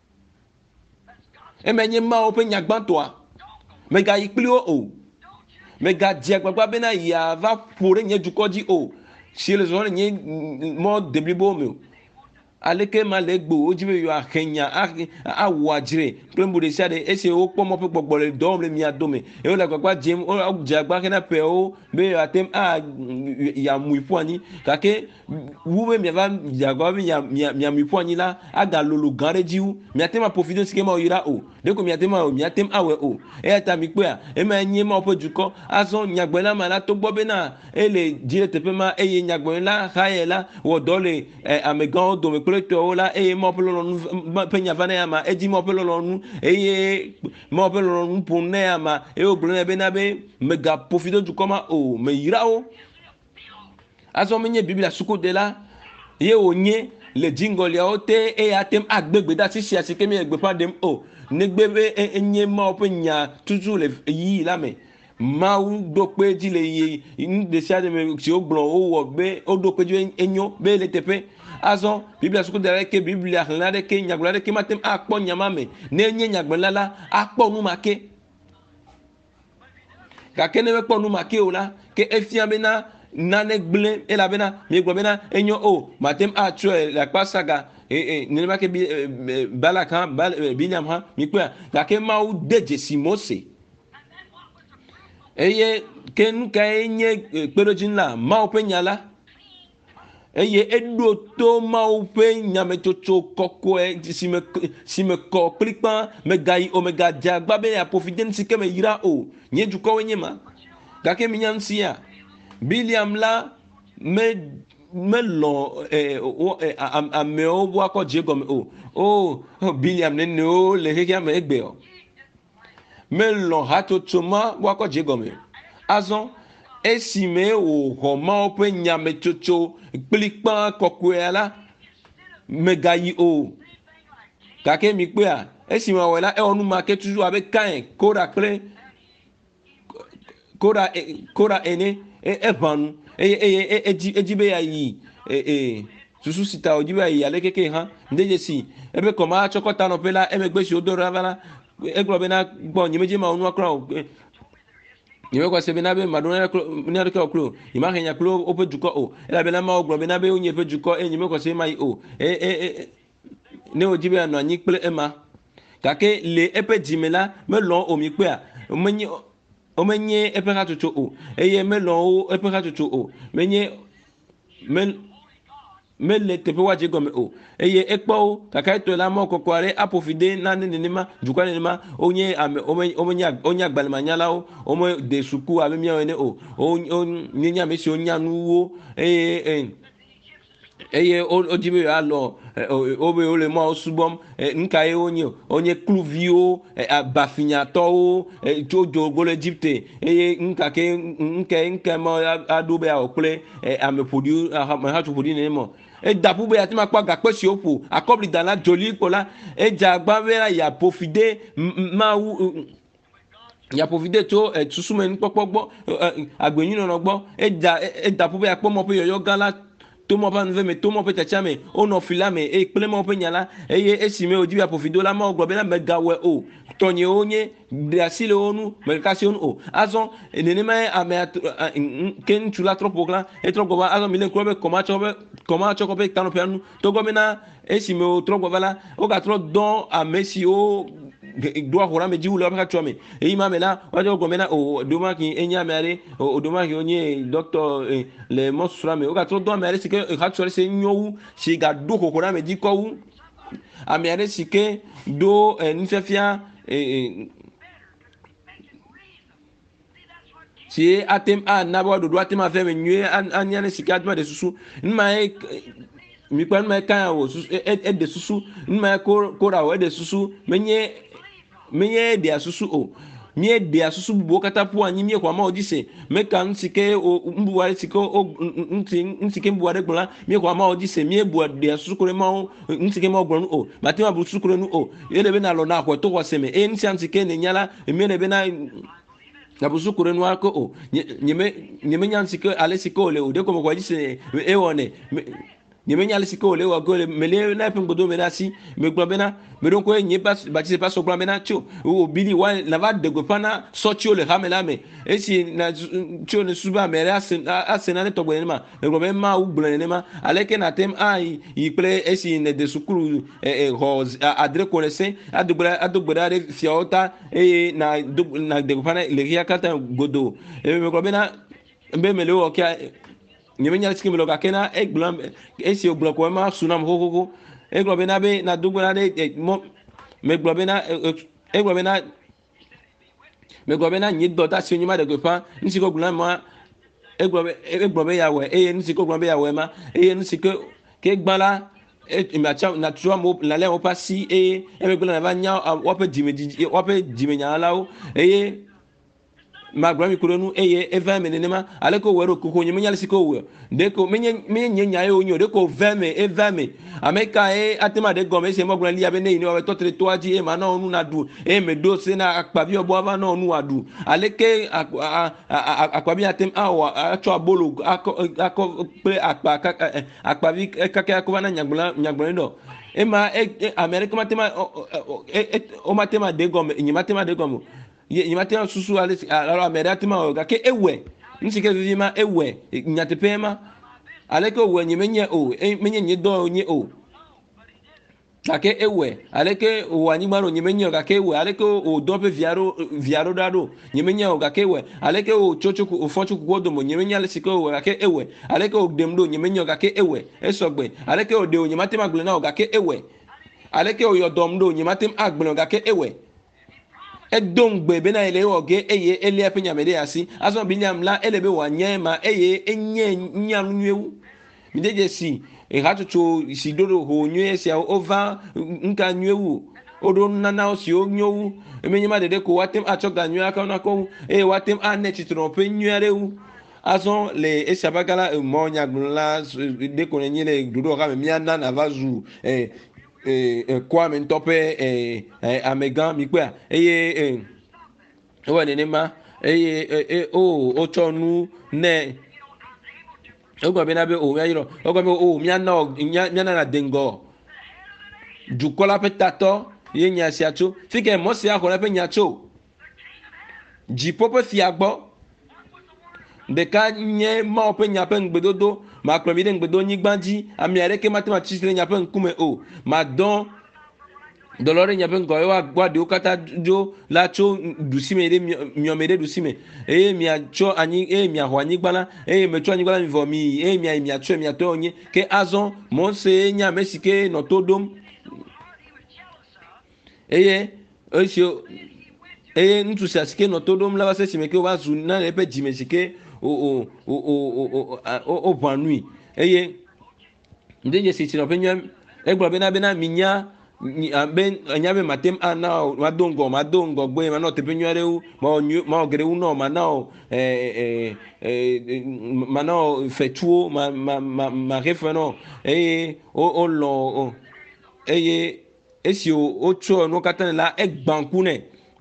Speaker 1: eme nye Mawu ƒe nyagbãtɔa megayi kpli wo o megadzi agbagba bena yeava ƒo ɖe nye dukɔ dzi o si le zɔzɔm le nye mɔ de blibo me o aleke ma le gbo wodzi be yewoaxe nya awɔ adzre kple nu ɖe sia ɖe esi wokpɔ Mawu ƒe gbɔgbɔ le dɔ wɔm le mia dome eye wole agbagba dzem wodze agba hena ƒewo be yewoate a yamui ƒu anyi gake wu be miava dze agba be miamui ƒu anyi la agalolo gã ɖe dzi wu miate ma ƒofi de si ke ma yra o ɖeko miate ma miate awɔe o eya ta mi kpɔa ema nye Mawu ƒe dukɔ azɔ nyagblɔɖila ma la togbɔ bena ele dzi le teƒe ma eye nyagblɔɖila xa yɛ la wɔ dɔ le amegãwo dome kple tɔwo la eye Mawu ƒe lɔlɔnu ƒe nya va ne ya ma edzi Mawu ƒe lɔlɔnu eye Mawu ƒe lɔlɔnu ƒom ne ya ma eye wògblɔ nɛ bena be megaƒofi de dukɔ ma o meyra wo azɔ menye Biblia sukude la ye wònye le dziŋgɔliawo te eye atem agbe gbedeasi sia si ke mi le gbeƒã ɖem o negbe be enye Mawu ƒe nya tutu le yiyi la me Mawu ɖo kpe dzi le yi nu ɖe sia ɖe me si wogblɔ wowɔ be woɖo kpe dzi enyo be le teƒe azɔ Biblia sukude la ke Biblia xlẽla ɖe ke nyagblɔɖila ɖe ke matem akpɔ nyama me ne nye nyagblɔɖila la akpɔ nu ma ke gake ne mekpɔ nu ma ke o la ke efia bena nane gblẽ elabena miegblɔ bena enyo o matem atsɔe le akpa saga ee nenema ke Balak hã Biliam hã mi kpɔa gake Mawu de dzesi Mose eye ke nu kae nye kpeɖodzi la Mawu ƒe nya la eye eɖo to Mawu ƒe nyametsotso kɔkɔe si me si me kɔ kplikpã megayi o megadze agba be yeaƒofi de nu si ke me yra o nye dukɔwoe nye ma gake mi nya nu sia Biliam la me melɔ ɛ amewo woakɔ dze gɔme o o Biliam nenewo le xexea me egbe o melɔ hatsotso ma woakɔ dze gɔme azɔ esime wòxɔ Mawu ƒe nyametsotso kplikpã kɔkɔea la megayi o gake mi kpɔa esime wòawɔe la ewɔ nu ma ke tutu abe Kain Kora kple Kora Kora ene eʋã nu eye eye edzi edzi be yeayi ee susu si ta wòdzi be yeayi ale keke hã ŋde dzesi ebe kɔma atsɔ kɔ tanɔƒe la emegbe si wodo ɖa va la egblɔ bena gbɔ nyemedze ma wo nua kura o nyime kwa sebe na be madona na de ka klo ima henya klo ope juko o ela be na ma ogro be na be onye pe juko e nyime kwa se mai o e e ne ojibe no anyi kple ema kake le epe jimela me lo omi pe a omenye omenye epe ka tutu o eye me lo epe ka tutu o menye men me le tepe wa je gome o eye ekpo kaka to la mo kokware apofide na ne ne ma jukwa ne ma onye ame omenye onye agbalma nyala o omo de suku ame mi ene o onye nya me si onya nuwo eye eh eye ojibe ya lo obe ole mo subom nka e onye onye kluvio abafinyato o jojo gole Egypte eye nka ke nke nke mo adobe a okple amepodi ha tupodi ne mo e dapu be atima kwa gakpe si opo akobli dana joli pola e jagba vera ya profide ma ya profide to susume npopogbo agbeyin no gbo e ja e dapu be apomo pe yoyo gala tomo pa nve me tomo pe tachame ono filame e plemo pe nyala eye esime ojibi apofido la ma ogbo be na mega we o tonye onye de asile onu mercation o azon enene ma ame ken chula tropokla e trogoba azon milen krobe koma chobe koma chokobe tano pianu to gomena esime o trogoba o ga tro don a messi o doa hora me jiwu le ka chome e ma mena wajo gomena o doma ki enya mere o doma ki onye doctor le mosura me o ga tro don mere sike ha chore se nyowu si ga do kokora me jikowu a mere sike do nfefia si atem a na bo do atem a fe me nwe anya ne sike aduma de susu nma e mi kwa nma kan o susu e de susu nma ko ko ra o de susu menye menye de asusu o mie de asusu bubo katapu anyi mie kwa ma odise meka nsike o mbuware sike o nti nsike mbuware gbla mie kwa ma odise mie bu de asusu kore ma nsike ma ogbonu o matima bu asusu kore nu o ele be na lo na akwa to kwaseme e nsi nsike ne nyala mie ne be na na bu sukure nu ako o nyeme nyeme nyansike ale sike ole o de ko mo kwa dise e wone nyeme nyale sike ole wa gole mele na pe ngodo me na si me gbo be na me don ko enye pas ba ti se pas so gbo me na cho o bili wa na va de go pana so chi ole ha me la me e si na cho ne suba me ra se asena ne to gbo ne ma me gbo me ma u gbo ne ma ale ke na tem ai i ple e si ne de sukuru e ho adre ko ne se adugbra adugbra re fiota e na na de go pana le ria kata godo e me gbo be na mbe me le o ke nyeme nyale sike melo kakena e glam e si o bloko ma sunam ho ho ho e globe na be na dugbo na de mo me globe na e globe na me globe na nyi do ta si onyima de gofa nsi ko glam ma e globe e globe ya we e nsi ko globe ya we ma e nsi ko ke gbala e ma cha na tuwa mo na le o pasi e e me globe na va nya o pe dime o pe dime nya la o e ma grami kuronu eye eva me nenema aleko wero kuko nyeme nyale siko we deko menye menye nyaye onyo deko veme eva me ameka e atema de gome se mo grali abe nei ni o to tre to aji e ma na onu na du e me do se na akpabi obo ava na onu adu aleke akpabi atem awa acho abolo ako pre akpa akpabi kake akova na nyagbula nyagbula ndo e ma america matema o matema de gome nyima tema de gome ye nyimate susu ale alo ameratima o ke ewe nsike vivima ewe nyatepema ale ke ewe nyimenye o menye nyedo nye o kake ewe ale ke o anyimaro nyimenye o kake ewe ale ke o dope viaro viaro dado nyimenye o kake ewe ale ke o chochoku o fochoku godomo nyimenye ale sike o kake ewe ale ke o demdo nyimenye o kake ewe esogbe ale ke o de o nyimate magle na o kake ewe ale ke o yodomdo nyimate agble o kake ewe edongbe be na ele oge eye ele apenya mede asi aso biliam la elebe wanye ma eye enye nyanu nyewu mideje si e hatucho si dodo ho nyewu si over nka nyewu odo nana o si o nyewu emenye ma dede ko watem achoga nyewu aka na ko e watem anet trompe nyewu aso le esabagala mo nyagbunla de ko nyele dodo ka me miana na vazu eh eh kwa me ntope eh amegan mi pe eye eh o ne ma eye eh o o chonu ne o gbo be na be o ya yiro o gbo be o mi ana mi ana na dengo jukola petato ye nya siacho fike mo si akore pe nyacho jipopo fi agbo Deka nye ma ope nyape ngbedodo ma klomide ngbedo nyigbanji ami areke matema chisle nyape nkume o ma don dolore nyape ngoyo wa gbade okata jo la cho dusime de miomede dusime e mi acho anyi e mi ahwa nyigbala e me cho nyigbala mi vomi e mi mi acho mi ato onye ke azon mo se nya mesike no todom eye osio eye ntu sasike no todom la ba se simeke wa zu na le pe jimesike o o o o o vanui eye ndeje sisi no penyo egbo bena bena minya ben anyabe matem ana madongo madongo gbe ma no te penyo re u ma ma ogere u no ma na eh eh ma no fetuo ma ma ma refeno eye o o lo eye esi o ocho no katana la egbanku ne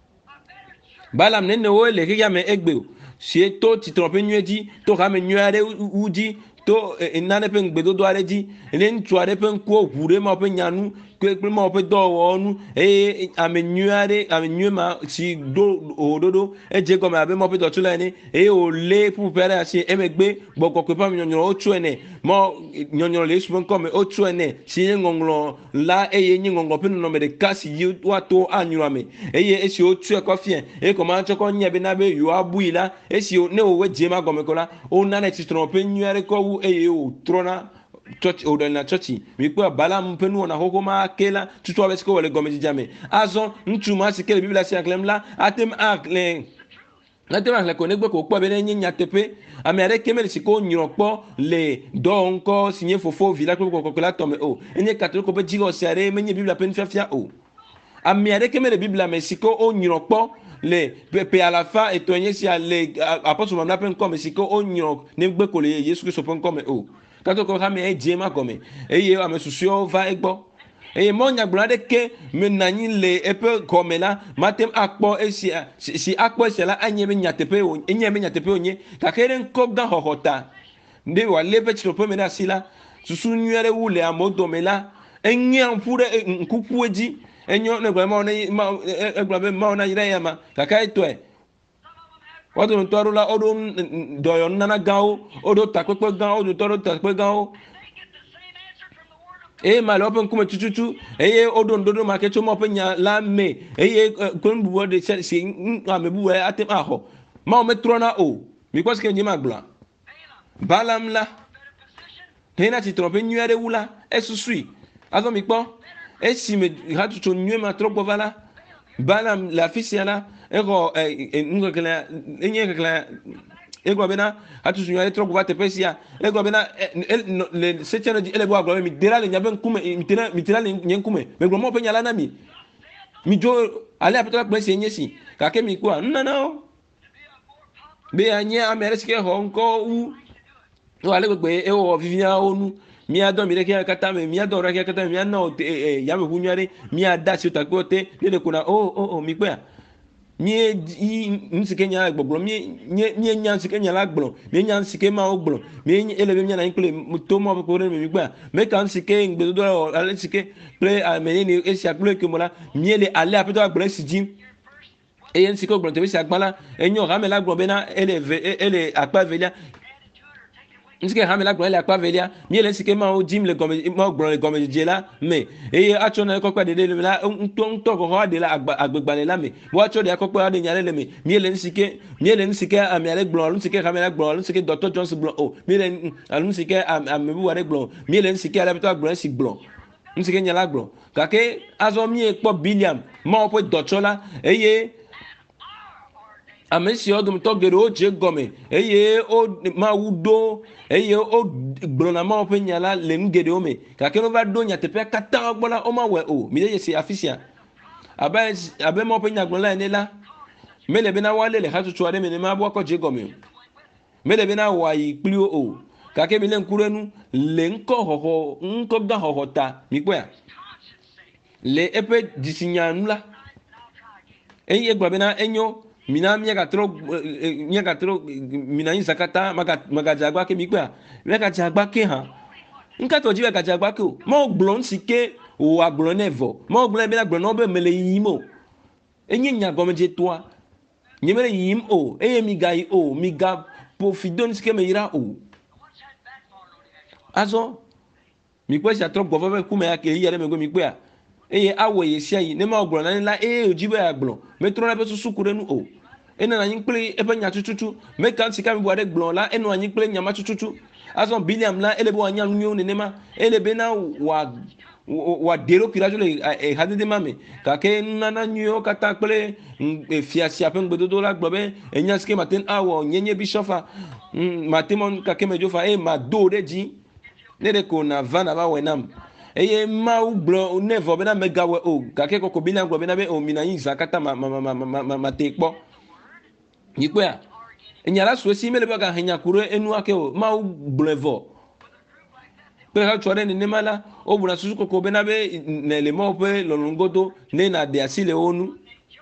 Speaker 1: balam ne ne o le ke ya me egbe si to ti trompe nuedi to ga me nuare uji to enane pe ngbedo do are ji ele ntu are pe nko hure ma pe nyanu ke pe ma pe do wonu e ame nuare ame nuema si do ododo e je go me abe ma pe do tula ni e o le pu pere asi e me gbe gbogbo pe pa nyonyo o tu ene mo nyonyo le su nko me o tu ene si ngonglo la e ye ngongo pe no me de kasi yi wa to anyura me e ye esi o tu e ko fien e ko ma choko nya be na be yo abuila esi o ne o we je ma go me kola o na na ti trompe nuare ko eye o trona church o na church mi pe bala mpenu na hoko ma kela tutu abesko wale gomezi jame azon ntu ma sikele biblia si aklem la atem akle atem akle ko negbe ko po be nyi nyatepe amere kemel siko nyiropo le do nko sinye fofo villa ko ko la tome o enye katolo ko be jigo sare menye biblia pen fafia o amere kemel biblia mesiko o nyiropo le pe à la fin et tonye si ale apostle mamna pen comme si ko onyo ne gbe ko le Yesu Kristo pen comme o kato ko ha me e je ma comme e ye ame susio va egbo e mo nya gbade ke me nanyi le e pe comme la matem akpo e si si akpo si la anye me nyatepe o enye me nyatepe onye ka kere nko da hohota nde wa le pe tro pe me da sila susu nyere wule amodo me la enye ampure nkuku eji enyo ne gba ma ona egba be ma ona ire ya ma kaka ito e wato nto arula odo doyo nana gawo odo takpepe gawo odo toro takpepe gawo e ma lo pen kuma tututu eye odo ndodo ma ke chomo pen nya la me eye kon buwo de se se ame buwo atem aho ma o metrona o mi kwase ke nyima gbla balam la hena ti trompe nyere wula esusui azo mi po esi me hatu to nyu ma trop vala balam la fisiala ego ngo kala enye kala ego bena hatu to nyu trop va te pesia ego bena le setena di ele bo aglo mi dira le nyabe nkume mi tira mi tira le nkume me glo mo pe nyala na mi mi jo ale apetla pe se nyesi ka ke mi kwa nana o be anye amere sike ho nko u o ale gbe e o vivia onu mi adon mi reke kata me mi adon reke kata mi na o ya me hunyare mi ada si utakote le kuna o o o mi pe mi nsike nya gbogbo mi mi nya nsike nya la gbolo mi nya nsike ma o gbolo mi ele mi nya na nkle to mo ko re mi gba me kan nsike ngbe do ale nsike pre a me ni e si aklo ke mo la mi ele ale apeto agbolo si jim e yen nsike gbolo te bi si agbala enyo ha me la gbolo be na ele ele akpa velia nsike ha me la gbolo ele akpa velia mi ele nsike ma o jim le gome ma gbolo le gome je la me e acho na ko pa de de la nto nto ko ha de la agbegba le la me wo acho de ko pa de nyale le me mi ele nsike mi ele nsike am ele gbolo nsike ha me la gbolo nsike doctor Johnson gbolo o mi ele alu nsike am me bu ware gbolo mi ele nsike ala beto gbolo si gbolo nsike nyala gbolo kake azo mi e po billion ma o po doctor la eye amesi odum to gere o je gome eye o ma wudo eye o gbona ma o penyala le ngede o me ka ke no va do nya tepe kata ogbola o ma we o mi ye si afisia aba abe ma o penya gbona ni la mele be na wale le hatu tuare me ma bo ko je gome mele be na wa yi pli o ka ke mi le nkurenu le nko hoho nko ga hohota mi pe le epe disinyanu la eye gba be na enyo mina miaka tro miaka tro mina insakata maka maka jagba ke mi gba maka jagba ke ha nka to jiwe ka jagba ke o mo gblo nsike o agblo nevo mo gblo be na gblo no be mele yimo enye nya gomeje toa nyemele yim o eye mi gai o mi ga pofido nsike me yira o azo mi kwe sha trop govo be kuma ya ke yere me go mi kwe a eye awe ye sia yi ne ma ogro na la e ojibe aglo me tro na be susu kure nu o ena na nyinkple ebe nya tututu me kan sika mi bwade glon la eno nyinkple nya ma tututu azo biliam la ele bo anya nyu ne nema ele be na wa wa dero kirajo le e hadede mame ka ke nana nyu kata kple e fiasia pe ngbedo do la gbobe enya ske matin awo nyenye bishofa matemon ka ke mejo fa e ma do de ji ne de ko na vana ba wenam eye ma u blo nevo be na mega we o ka ke ko biliam gbobe na be o mina yin zakata ma ma ma ma ma te kpo yikwe a enyala so si mele ba ga hanya kuro enu ake o ma u blevo pe ha chore ni nemala o buna susu ko be na be na le mo pe lolongodo ne na de asile onu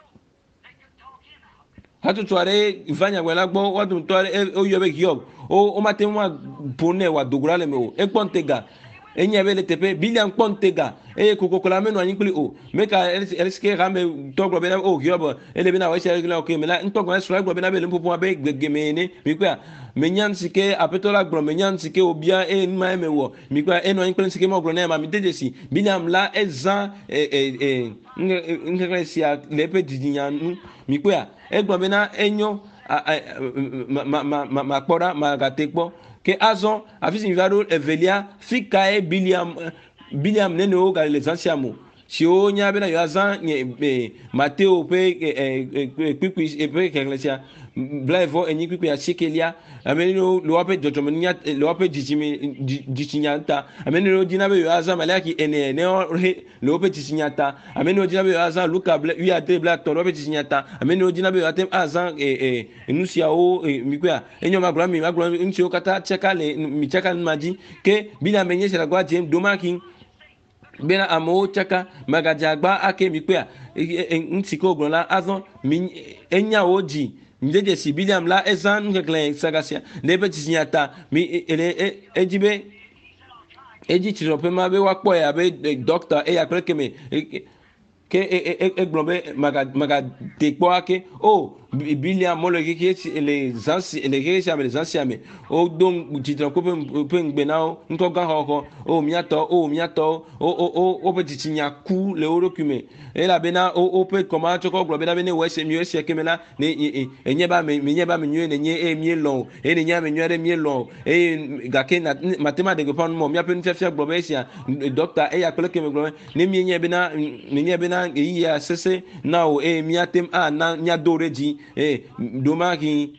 Speaker 1: ha tu chore ivanya gwela gbo wa dun tore o yo be hiob o o mate wa pone wa dogura le me o e pontega enye be le tepe bilian pontega e kokokola menu anyi kuli o meka elske game togro be na o hiob ele be na wa share gla o ke mela ntogro sura gbo be na be le mpopo be gemene mi kwa menyan sike apetola gro menyan sike obia e ma emewo mi kwa eno anyi kuli sike mo gro na ma mi dejesi biliam la ezan e e ngresia lepe didinyanu mi kwa e gbo be na enyo ma ma ma ma kpora ma gatekpo ke azon afisi vado evelia fika e biliam biliam nene o ga les anciamo si o nya be na yo azan nye Mateo pe pipi e pe kenglesia blaivo enyi pipi ya chikelia amenino lo ape jotomenya lo ape jitimi jitinyanta amenino dinabe yo azan malaki ene ne lo ape jitinyanta amenino dinabe yo azan luka wi ate black to lo ape jitinyanta amenino dinabe yo ate azan e enusia o mikwa enyo magura mi magura nti o kata cheka le mi cheka maji ke bila menye sera gwa jem domaki bena amo chaka magajagba ake mikwa ntiko ogbonla azon mi enya oji ndeje si biliam la ezan ngekle sagasia lebe tisinyata mi ele ejibe eji chirope ma be wakpo ya be doctor e ya krekeme ke e glombe maga maga tekpo ake o biliam mo le ke les zansi les ke les anciens o don titran ko pe ngbe na o nko gan ho o miato o miato o o o pe titinya ku le orokume e la bena o o pe koma choko glombe na be ne wese mi wese ke mena ne enye ba me enye ba me nyu ne nye e mi lon e ne nya me nyu re mi lon e ga ke na matema de go mo mi ape nfe fia glombe sia doctor e ya kele ke me glombe ne mi enye bena ne nye bena e ya sese na o e mi atem a na nya doreji eh domaki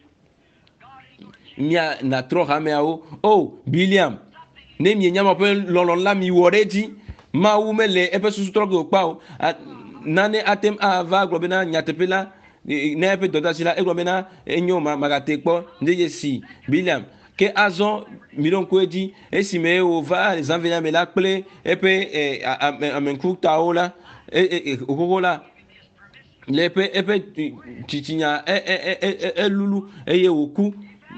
Speaker 1: nya na tro hameo oh biliam ne mi nya ma pe lolon la mi woreji ma wu mele e pe susu tro go pa o nane atem ava globena nya tepela ne pe doda sila e globena enyo ma magate po ndeje si biliam ke azon milon kweji esime o va les envena me la ple e pe amenku taola e okola lepe epe chichinya e e e e lulu eye oku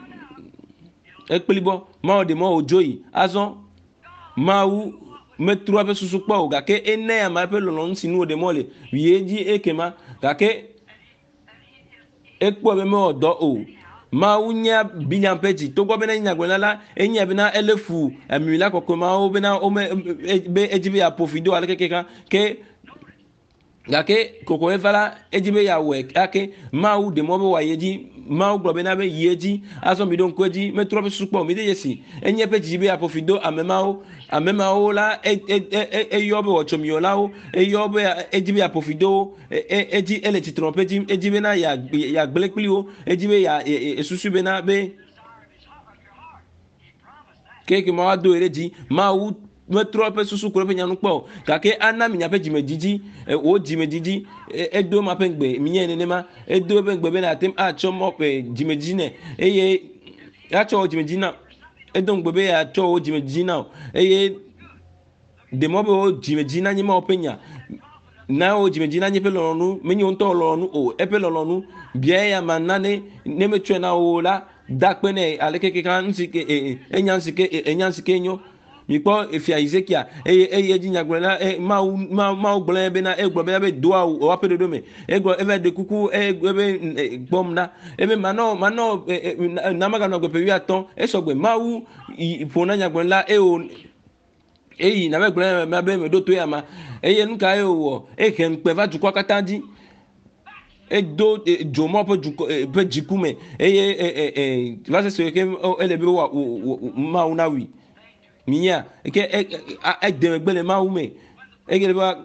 Speaker 1: ekpelibo ma ode mo ojoyi azon mawu metru ape susu pa o gake ene ya ma pe lolon sinu ode mo le wieji ekema gake ekpo be mo odo o mawu nya biliam peji to gbo be na nya gwenala enya be na elefu amila kokko ma o be na o be ejibe ya profido ale kekeka ke gake koko efala ejibe ya we ake mau de mobe wa yeji mau globe na be yeji aso mi don kweji metro be supo mi de yesi enye pe jibe ya profido amemao amemao la e e e yobe wo chomiola o e yobe ejibe ya profido e eji ele ti trompe ji ejibe na ya ya gbelekpli o ejibe ya esusu be na be keke ma do ereji mau metro pe susu kuro pe nyanu po kake ana mi nya pe jime jiji o jime jiji edo ma pe ngbe mi yen ne ma edo pe ngbe be na tem a cho mo pe jime jiji ne eye a cho jime jiji na edo ngbe be ya cho o jime jiji na eye de mo be o jime jiji na nyi ma o pe nya na o jime jiji na nyi pe lorunu mi nyi nto lorunu o e pe lorunu bia ya manane ne me twa na o la dakpe ne alekeke kan nsike enyansike enyansike nyo mi kpɔ efia Ezekia eye eye dzi nyagblɔ la e mawu mawu gblɔ be na egblɔ be na be do awu o aƒe dodo me egblɔ eva de kuku ebe gbɔm na ebe manɔ manɔ namaganɔ gbe ƒe wuiatɔ̃ esɔgbe mawu ƒo na nyagblɔ la ewo eyi na be gblɔ me be me ɖo to ya ma eye nuka ye wɔ ehe ŋukpe va dukɔa katã dzi edo dzomɔ ƒe dukɔ ƒe dziku me eye va se se ke ele be wa mawu na wi minya ke ede megbe le mawu me eye ba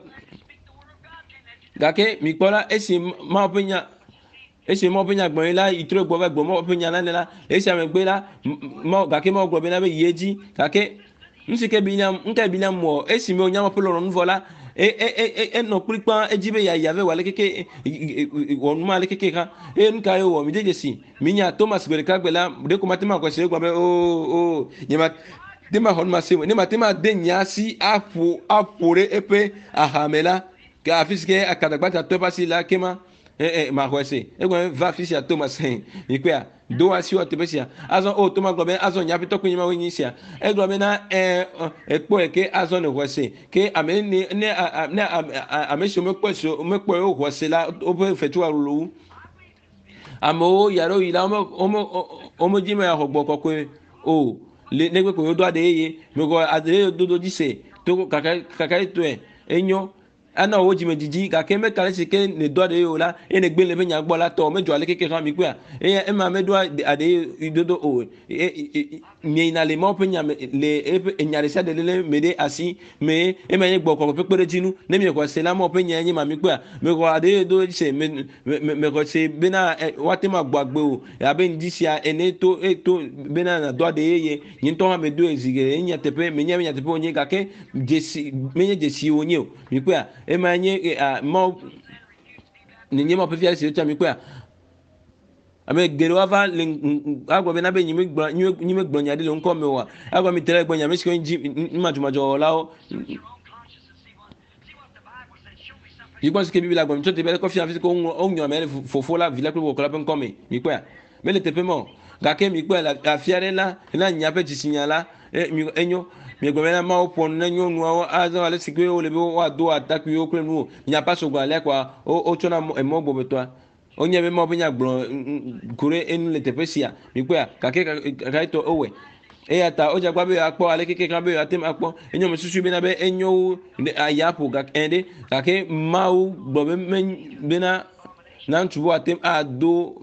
Speaker 1: gake mi kpɔ la esi mawu ƒe nya esi mawu ƒe nya gbɔ la yitro gbɔ va gbɔ mawu ƒe nya la ne la esi amegbe la mawu gake mawu gblɔ be na be yi edzi gake nusi ke bi nya nke bi nya mɔ esi me nya mawu ƒe lɔlɔ nuvɔ la e e e enɔ kplikpa edzi be yaya ve wale keke wɔ numa le keke ha eye nuka ye wɔ mi de dzesi mi nya Thomas gbedeka gbe la de ko ma te ma kɔ se gba be o o nye ma de ma xɔ numa se ne ma te ma de nya si aƒo aƒo ɖe eƒe ahame la ke afi si ke akadagbata tɔ ƒe asi la ke ma eh eh ma xɔ se egbe va afi sia Thomas mi kpea do asi wɔ teƒe sia azɔ o Thomas gblɔ be azɔ nya ƒetɔ ko nye ma wo nyi sia egblɔ be na eh ekpɔ ke azɔ ne xɔ se ke ame ne ne ne ame si mekpɔ si mekpɔ ye xɔ se la woƒe fetu alolo amewo ya ɖo yi la wɔme wɔme dzi me yaxɔ gbɔ kɔkɔe o le negbe ko yodo ade eye me ko ade dodo dzi se to kaka kaka to enyo ana wo dzime dzidzi gake me kale si ke ne do ade o la ene gbe le be nya gbɔ la tɔ me dzo ale keke ha mi kpea eye ema me do ade dodo o mi na le mo pe nya le enya de sia de le me de asi me e me gbɔ kɔ pe kpere dzinu ne mi ko se la mo pe nya nyi ma mi kpea me ko ade do se me me ko se be na wa te ma gbɔ agbe o ya be ndi sia ene to e to be na do ade eye nyi to ha me do ezige enya tepe me nya me nya tepe onye gake jesi me nya jesi onye o mi kpea ema nye mo ni nye mo pe fia se cha mi kpea ame gero ava le agbo be na be nyime gbo nyime gbo nya de le nko me wa agbo mi tere gbo nya me siko nji majumajo la o yigbo sike biblia gbo mi to te be ko fia fi ko o nyo me fofo la villa ko ko la pen ko me mi kpea me le tepe mo gake mi kpea la afiare la na nya pe tisinya la mi enyo mi gbo na ma o pon na nyo nu azo ale sikwe o le be wa do attack yo kle nu nya pa so gba le kwa o o chona mo gbo beto onye be mo benya gbro kure enu le tepesia mi kpea kake ka to owe e ata o jagba be akpo ale keke ka be atem akpo enyo mo susu be na be enyo ayapo gak ende kake mau gbo be be na na ntubo atem ado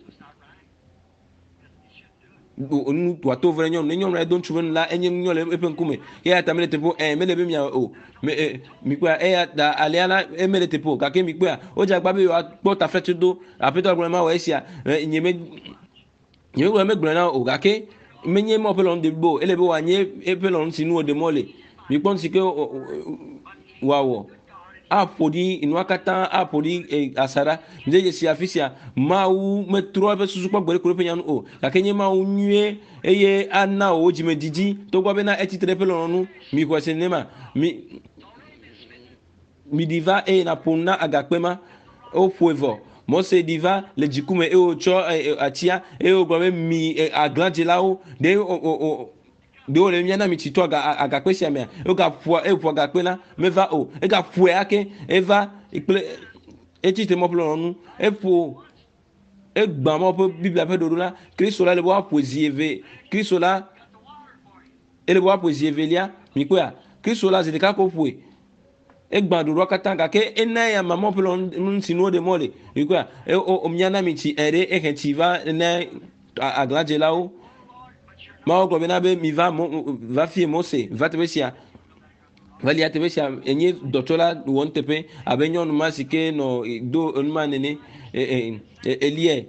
Speaker 1: onu wato vre nyon nyon re don chuben la enye nyon le epen kume e ata mele tepo e mele be mia o me mi kwa e ata ale ala e mele tepo kake mi kwa o jagba be akpo ta fete do apeto agbo ma wa esia nyeme nyeme gbo me gbo na o kake menye mo pelon de bo ele be wa nye e pelon sinu o de mole mi pon si ke wawo apodi inuakata apodi asara ndeje si afisia mawu metro be susu pa gbere ko pe nyanu o kakenye mawu nwie eye ana o jime didi to gwa be na etitre pe lonu mi ko se nema mi mi diva e na ponna agakpema o poevo mo se diva le jikume e o cho atia e o gwa mi agladilao de o de o le miana mi tito aga agakpe sia me o ga fu e fu agakpe na me va o e ga fu e ake e va e ti te mo plo nu e fu e gba mo po biblia pe do la Kristo la le bo poesie eve Kristo la e le bo poesie velia mi ko ya Kristo la ze de ka ko fu e gba do ro katanga ke ena ya mama plo nu sinu de mole mi ko ya e o miana mi ti ere e ke ti va na aglaje la o ma ko bena be mi va va fie mose va te besia vali ate besia enye dotola won tepe abenyo no masike no do onma nene elie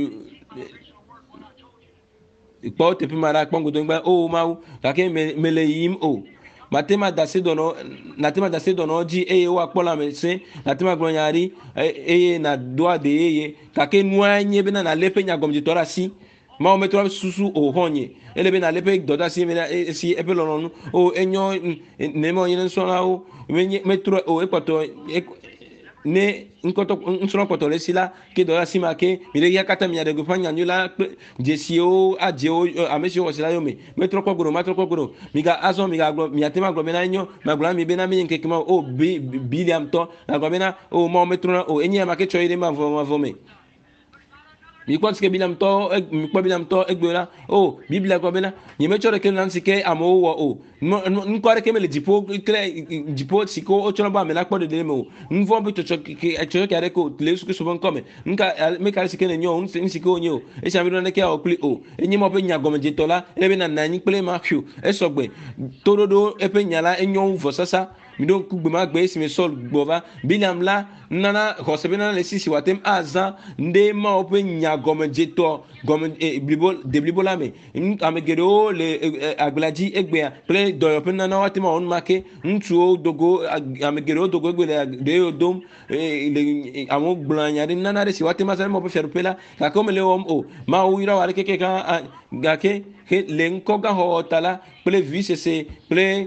Speaker 1: ipo tepe mara kpongo do ngba o ma kake mele yim o matema dase dono natema dase dono ji eye wa kpola mese natema glonyari eye na doa de eye kake nuanye bena na lepe nya gomji tora si ma o metro susu o honye elebe na lepe doda si me si epelonu o enyo nemo yin so la o metro o ekwato ne nkoto nsoro kotole sila ke do sima ke mire ya kata mi ade go fanya nyula jesio ajeo amesio wasila yo me metro ko goro matro ko goro mi ga azo mi ga glo mi atema glo bena nyo ma glo mi bena mi nke kima o bi biliam to na glo bena o mo metro na o enye ma ke choire ma vo ma vo me mi kwa sike bilam to mi kwa bilam to egbera o biblia kwa bena ni me chore ken nan sike amo wo o nko re kemele jipo kre jipo siko o choro ba me la kwa de me o nvo bi to ke cho ke are ko le su ke so bon come nka me ka sike ne nyo nsike onye o e sha mi no ne ke o kli o enyi mo pe nya gom je tola e be na na nyi kle ma hwu e so gbe tododo e pe nyala enyo vo sasa mi don ku gbe ma gbe si me sol gbova bilam la nana hosebena le sisi watem aza nde ma ope nya gomejeto gom bibo de bibo la me amegero le aglaji egbe ple do ope nana watem on make ntu dogo amegero dogo egbe de odom le amo blanya de nana de si watem aza mo pe ferpela ka comme le om o ma o ira wale keke ka gake le nkoga ho tala ple vise ple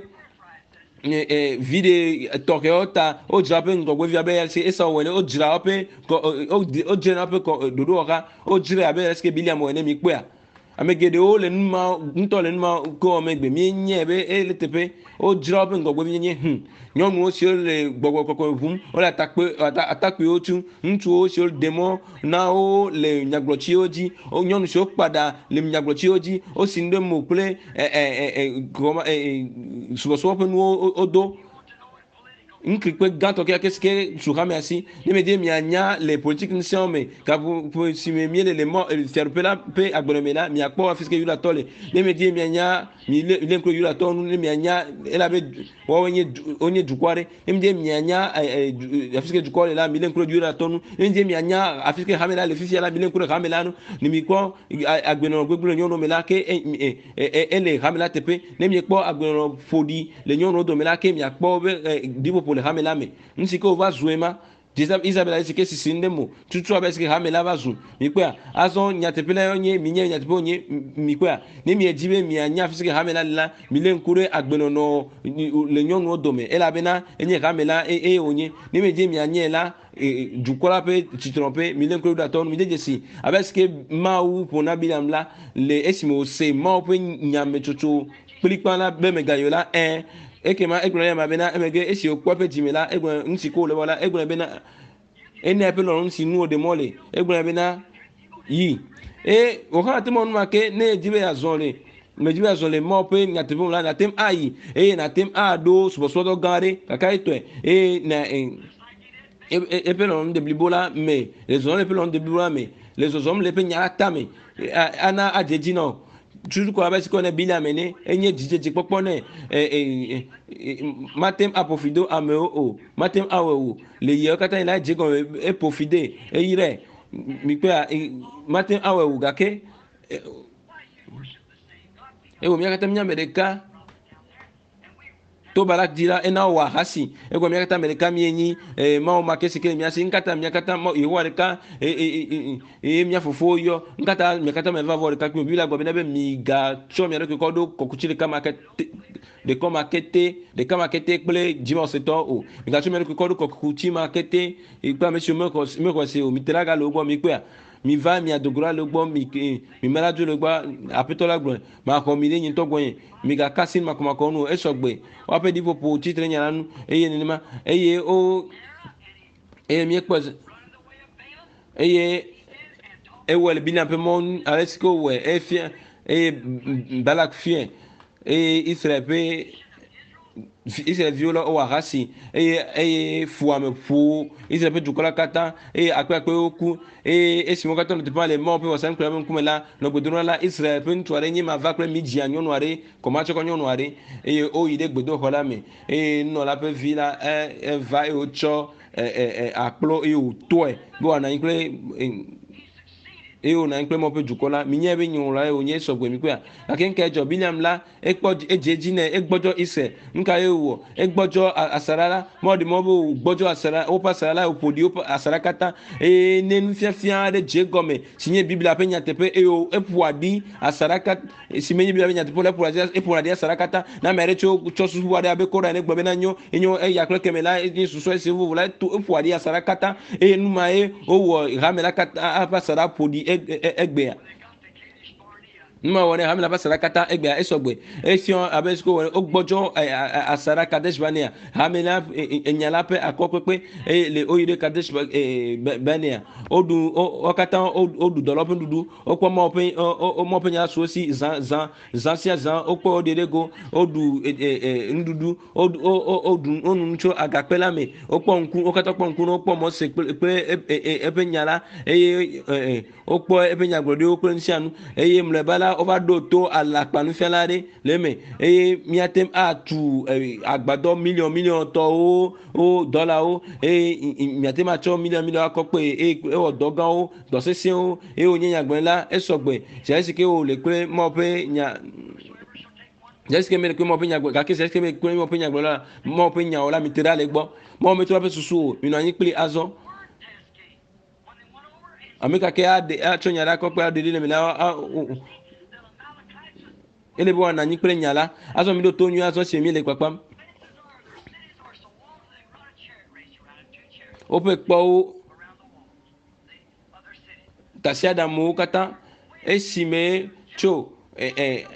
Speaker 1: vide tokeota o drape ngogwe via be se esa wele o drape o drape ko dodo oka o dra be eske biliam wele mi pe a amegede o le nma nto le nma ko megbe mi nye be e le tepe o drape ngogwe vi nye hm nyomu o si le gbogbo koko vum o la takpe atakpe o tu ntu o si demo na o le nyaglochi oji o nyonu si o pada le nyaglochi oji o si ndemo ple eh eh eh goma eh subo so pe nu odo nkikwe gato ke keske suhame asi ne me de mi anya les politiques nsion me ka pour si me miele le mo faire pela pe agbonomela mi akpo afiske yula tole ne me de mi anya mi le le ko yula tonu ne mi anya ela be wo onye onye dukware ne me de mi anya afiske dukware la mi le ko yula tonu ne me de mi anya afiske hamela le fisi la mi le ko hamela no ni mi ko agbono gbegbo nyono mela ke ele hamela tepe ne mi ko agbono fodi le nyono do mela ke mi akpo dibo le hamela me nsiko va zuema Isabella isike sisinde mo tutu abeske hamela va zu mi kwa azo nyatepela onye mi nye nyatepe onye mi kwa ne mi ejibe mi anya fisike hamela la mi le nkure agbeno no le nyonu odome ela bena enye hamela e e onye ne mi je mi anya la dukola pe chitrompe mi le nkure da ton mi je jesi abeske mawu pona bilam la le esimo se ma pe nyame tutu plikpana be megayola eh ekema egwere ma bena emege esi okwape jimela egwere nsiko le wala egwere bena ene pe lo nsi nu ode mole egwere bena yi e o ha te mon ma ke ne jibe ya zonle me jibe ya zonle mo pe ngate bo la na tem ayi e na tem a do so so do gare kaka ito e na e pe lo de blibola me les zonle pe lo de blibola me les hommes le pe nya tame ana ajeji no tudu ko abesi ko ne bilia mene enye jije popo ne eh matem apofido ameo o matem awo le ye kata ila je go e pofide e ire mi pe matem awo gake e wo mi kata mi amerika to balak dira ena wa hasi e go mi kata amerika mi enyi e ma o makesi ke mi asi nkata mi kata mo e wa ka e e e mi afofo yo nkata mi kata me va voir ka mi bila go be na be mi ga cho mi ko do ko kuchile kama ke de koma kete de kama kete ple jimo se to o mi ga cho mi ko do ko kuchima kete e pa monsieur me ko me ko se o mi teraga lo go mi pe mi va mi adogora lo gbo mi mi melaju lo gbo apetola gbo ma ko mi le yin to gbo yin mi ga kasin ma ko ma ko nu e so gbe wa pe dipo po titre nya nu eye ni ma eye o eye mi ekpo eye e wel bi na pe mon alesiko we e fie e balak fie e Israel pe Israel viola o ahasi e e fuame fu Israel pe dukola kata e akpe akpe oku e esimo kata no te parle mo pe wasan kula men kumela no godona la Israel pe ntuare nyi ma va kula miji anyo noare koma choko nyo noare e o ide gbedo hola me e no la pe vila e va e ocho e e akplo e o toe bo ana inkle e o na nkpe mo pe jukola mi nye be nyura e o nye sogbe mi kwa akin ke jo biliam la e po ejeji na e gbojo ise nka e wo e gbojo asarala mo di mo bo gbojo asara o pa asarala o podi o asara kata e ne nfia fia de je gome sinye biblia pe nya tepe e o e puadi asara kata si menye biblia pe nya tepe le puadi e puadi asara kata na mere cho cho su wade abe kora ne gbobe na nyo enyo e yakle kemela e su so e se vu la tu e puadi asara kata e numa e o wo ramela kata a asara podi egbe nma wone hamila basara kata egbe esogbe efion abesko wone ogbojo asara kadesh bania hamila enyala pe akopepe le oyire kadesh bania odu okata odu dolope dudu okpo mo pe o mo pe nya so si zan zan zan sia zan okpo oderego odu ndudu odu odu onu ncho agapela me okpo nku okata okpo nku okpo mo se pe ebe nyala eye okpo ebe nyagrode okpo nsianu eye mlebala ovado to alakpanu felade leme eye miatem atu agbado million million to o o dollar o e miatem acho million million akope e o dogan o dosese o e o nyanyagbenla esogbe sesike o le pe mo pe nya jẹ́sìkẹ́ mi pé mo pe nyagbe kàkí sẹ́sìkẹ́ mi pé mo pe nyagbe la mo pe nya ola mi tẹ́lẹ̀ alẹ́ gbọ́ mo mi tó wá pé susu o mi nà yín pé azọ́ àmì kàkẹ́ adé àtúnyà nyàrá kọ́ pé adé lé mi la ele bí wọn nà yín pé nyàrá azọ́ mi tó tó nyún azọ́ sèmi lè pàpàm ó pè kpọ́ o tàṣí àdàmú kàtà èsì mi tso ẹ̀ ẹ̀.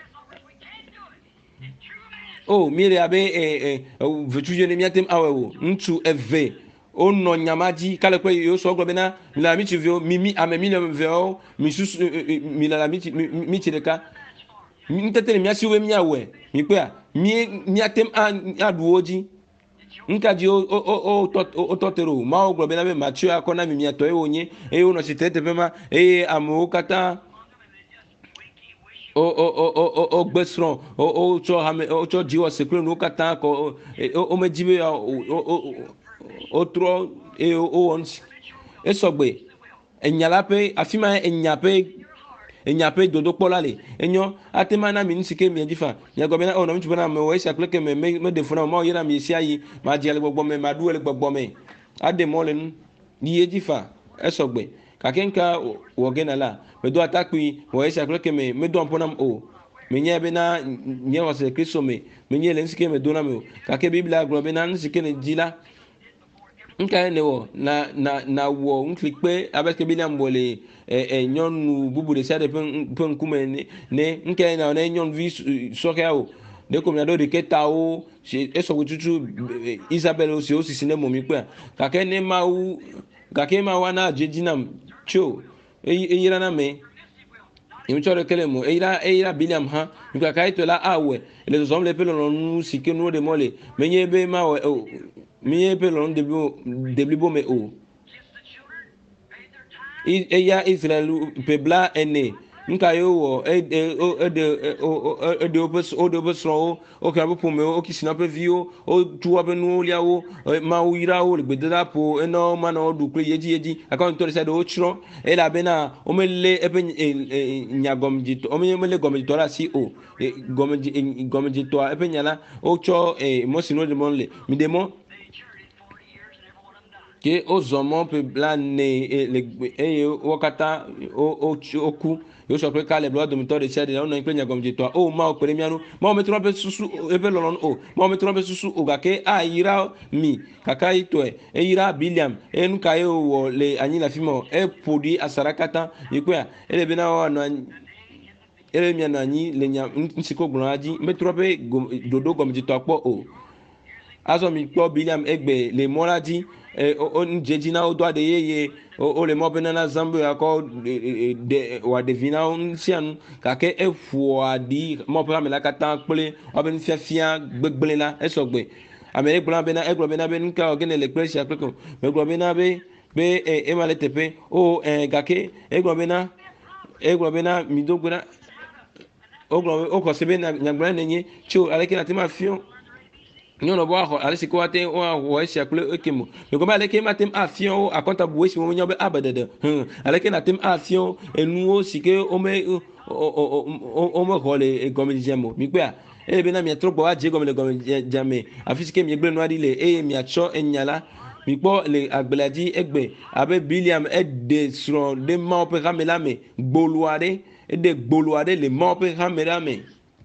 Speaker 1: Oh, mire abe eh eh vetuje ne miatem awewo ntu eve ono nyamaji kale kwe yo so glo bena la mi chivio mimi amemi le veo mi sus mi la mi mi chireka mi tetele mi asiwe mi awe mi pe a mi miatem aduoji nka ji o o o totero ma o glo bena be machu akona mi miato e onye e ono sitete pema e amu kata o o o o o gbesron o o cho hame o cho jiwa sekre no kata ko o mejibe o o o tro e o ons esogbe enyalape afima enyape enyape dodo polale enyo atemana mi nsike mi ejifa nyago be na o no mi tubana me o esa kleke me me defuna ma o yera mi esi ayi ma jele gbogbo me ma duele gbogbo me ade molen ni ejifa esogbe kakenka wogena la medo atakui wo esa kleke me medo amponam o menye be na nye wase kristo me menye le nsike me dona me o kake biblia glo be na nsike ne jila nka ne wo na na na wo nklik pe abeske biblia mbole e e nyonu bubu de sade pen pen kume ne ne nka na na nyon vi soke o de ko mi ado de keta o eso wututu Isabel o si o si sinemo mi pe kake ne ma u kake ma wana jejinam cho eyira na me imi chore kele mo eyira eyira biliam ha nka kai to la awe le zom le pelo no sike no de mole menye be ma o menye pelo no de de blibo me o eya Israel pebla ene nka yo wo e de e de e de opes o de opes ro o ka bo me o kisina pe vio o tuwa be no lia o ma o ira o le gbedada po eno ma na o du pe yeji yeji akon to se de o chro e la be na o mele e pe nyagom jito o mele gom jito la si o gom gom jito e pe nyala o cho e mo sino de monle mi de mo ke o zomo pe blane le e wakata o o ku yo so pe kale blood mi to de shed na no pe nyagom jito o ma o pere mianu ma o me tro pe susu e pe lolon o ma o me tro pe susu o ga ke a yira mi kaka ito e e yira biliam e nu ka e wo le anyi la fimo e podi asarakata yekwa e le bina wa no ele mi na anyi le nya nsiko gbon aji me tro pe dodo gom jito apo o azo mi po biliam egbe le moraji o njeji na o do ade yeye o le mo benana zambo akọ de wa devina nsian ka ke efu adi mo pa me la kata pele o ben fiafia gbegbele la esogbe amere gbona bena egbo bena be nka ogene le pressure akoko me gbo bena be be e male tepe o gake egbo bena egbo bena mi do gbona o gbo o ko sebe na nyagbona nenye cho aleke na ti ma fion nyono bo ho ale siko ate o ho esi akule ekemo me ko ale ke matem afion akonta bo esi mo nyobe abadede hm ale ke natem afion enu o sike o me o o o mo hole e gomi jemo mi pe a e be na mi tro bo a je gomi le gomi jame afisike mi egbe no adi le e mi acho enyala mi po le agbelaji egbe abe biliam e de sro de ma pe kamelame gboluade e de gboluade le ma pe kamelame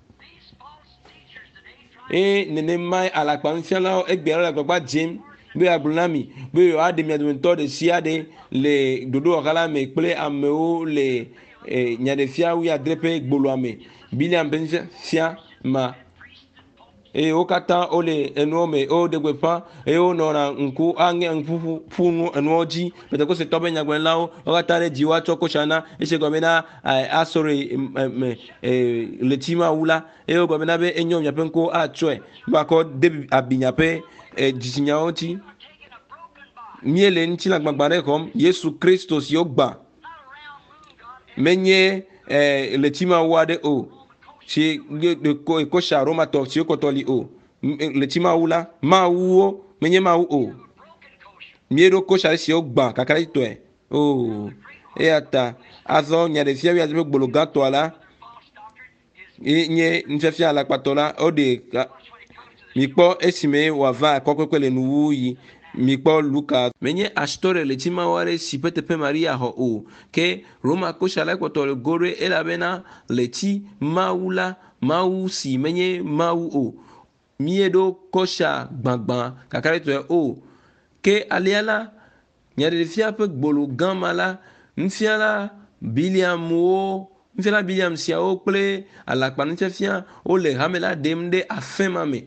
Speaker 1: e nene mai ala kpa nfiala egbe ala gbagba jim be agbunami be yo ade mi adun to de si ade le dodo okala me ple ameo le nyade fia wi adrepe gbolo ame biliam ben fia ma e o kata o le enu me o de gbepa e o no na nku ange nfufu funu enu oji bete ko se tobe nyagwen lawo o kata le jiwa choko chana e se gomena asori le tima wula e o gomena be enyo nyape nko atwe ba ko de abinyape jisinya oti miele nti la gbagbare kom Yesu Christos yogba menye le tima wade o si de ko ko sha roma to si ko toli o le ti ma wula ma wuo menye ma wu o miero ko sha si o gba kakari to e o e ata azo nya de fia wi azo gbolo gato ala e nye nfefia ala patola o de mi po esime wa va kokoko le nu yi mi po Luka menye astore le ti ma ware si pete pe Maria ho o ke Roma ko sha la ko to gore e la bena le ti maula mau si menye mau o miedo kosha gbangban kakare to o ke aliala nyade de fia pe gbolo gamala nfiala biliam o nfiala biliam sia o ple ala pa nfia o le hamela demde afema me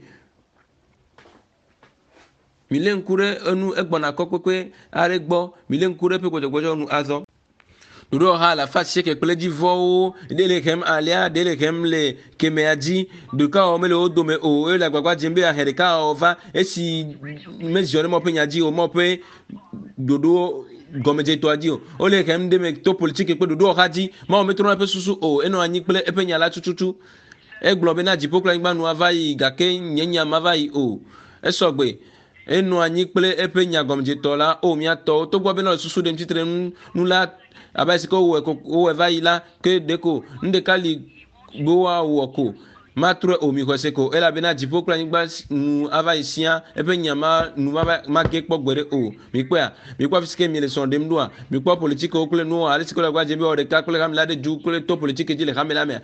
Speaker 1: milen kure enu egbona kokokwe aregbo milen kure pe gojogojo nu azo Nuro ha la fa cheke kple di vo dele kem alia dele kem le kemeaji de ka o mele o do me o e la gbagba jembe a hereka o va e si me jore mo pe nyaji o mo pe dodo gomeje to aji o o le kem de me to politique pe dodo ha ji ma o metro na pe susu o eno anyi kple e pe nyala tututu e globe na jipo kla ngba nu avai ga ke nyenya mavai o e sogbe enu anyi kple e pe nya gomeje to la o mi ato to gbo be na susu dem titre nu la abasi ko we ko we vai la ke deko nde kali gbowa woko matro omi hoseko ela bena jipo kla ngba nu avai sia e pe nyama nu ma ke pogbere o mi pe a mi kwa fiske mi le son dem doa mi kwa politique o kle no ali sikola gwa jebe o de ka kle kamla de ju kle to politique ji le kamela me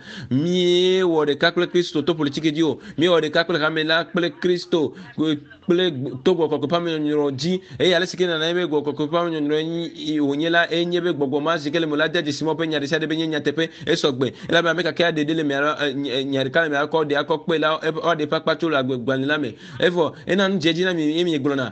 Speaker 1: mi o de ka kle Kristo to politique ji o mi o de ka kle kamela kle Kristo kle to go ko pa mi nyoro ji e ali sikena na ebe go ko pa mi nyoro yi onyela enye be gbogbo ma sikele mo la de simo pe nya de sa de be nya tepe e sogbe ela be me ka ka de de le me nya ka me ko de akokpe la o de papa to la gbani la me evo ena njeji na mi mi gbona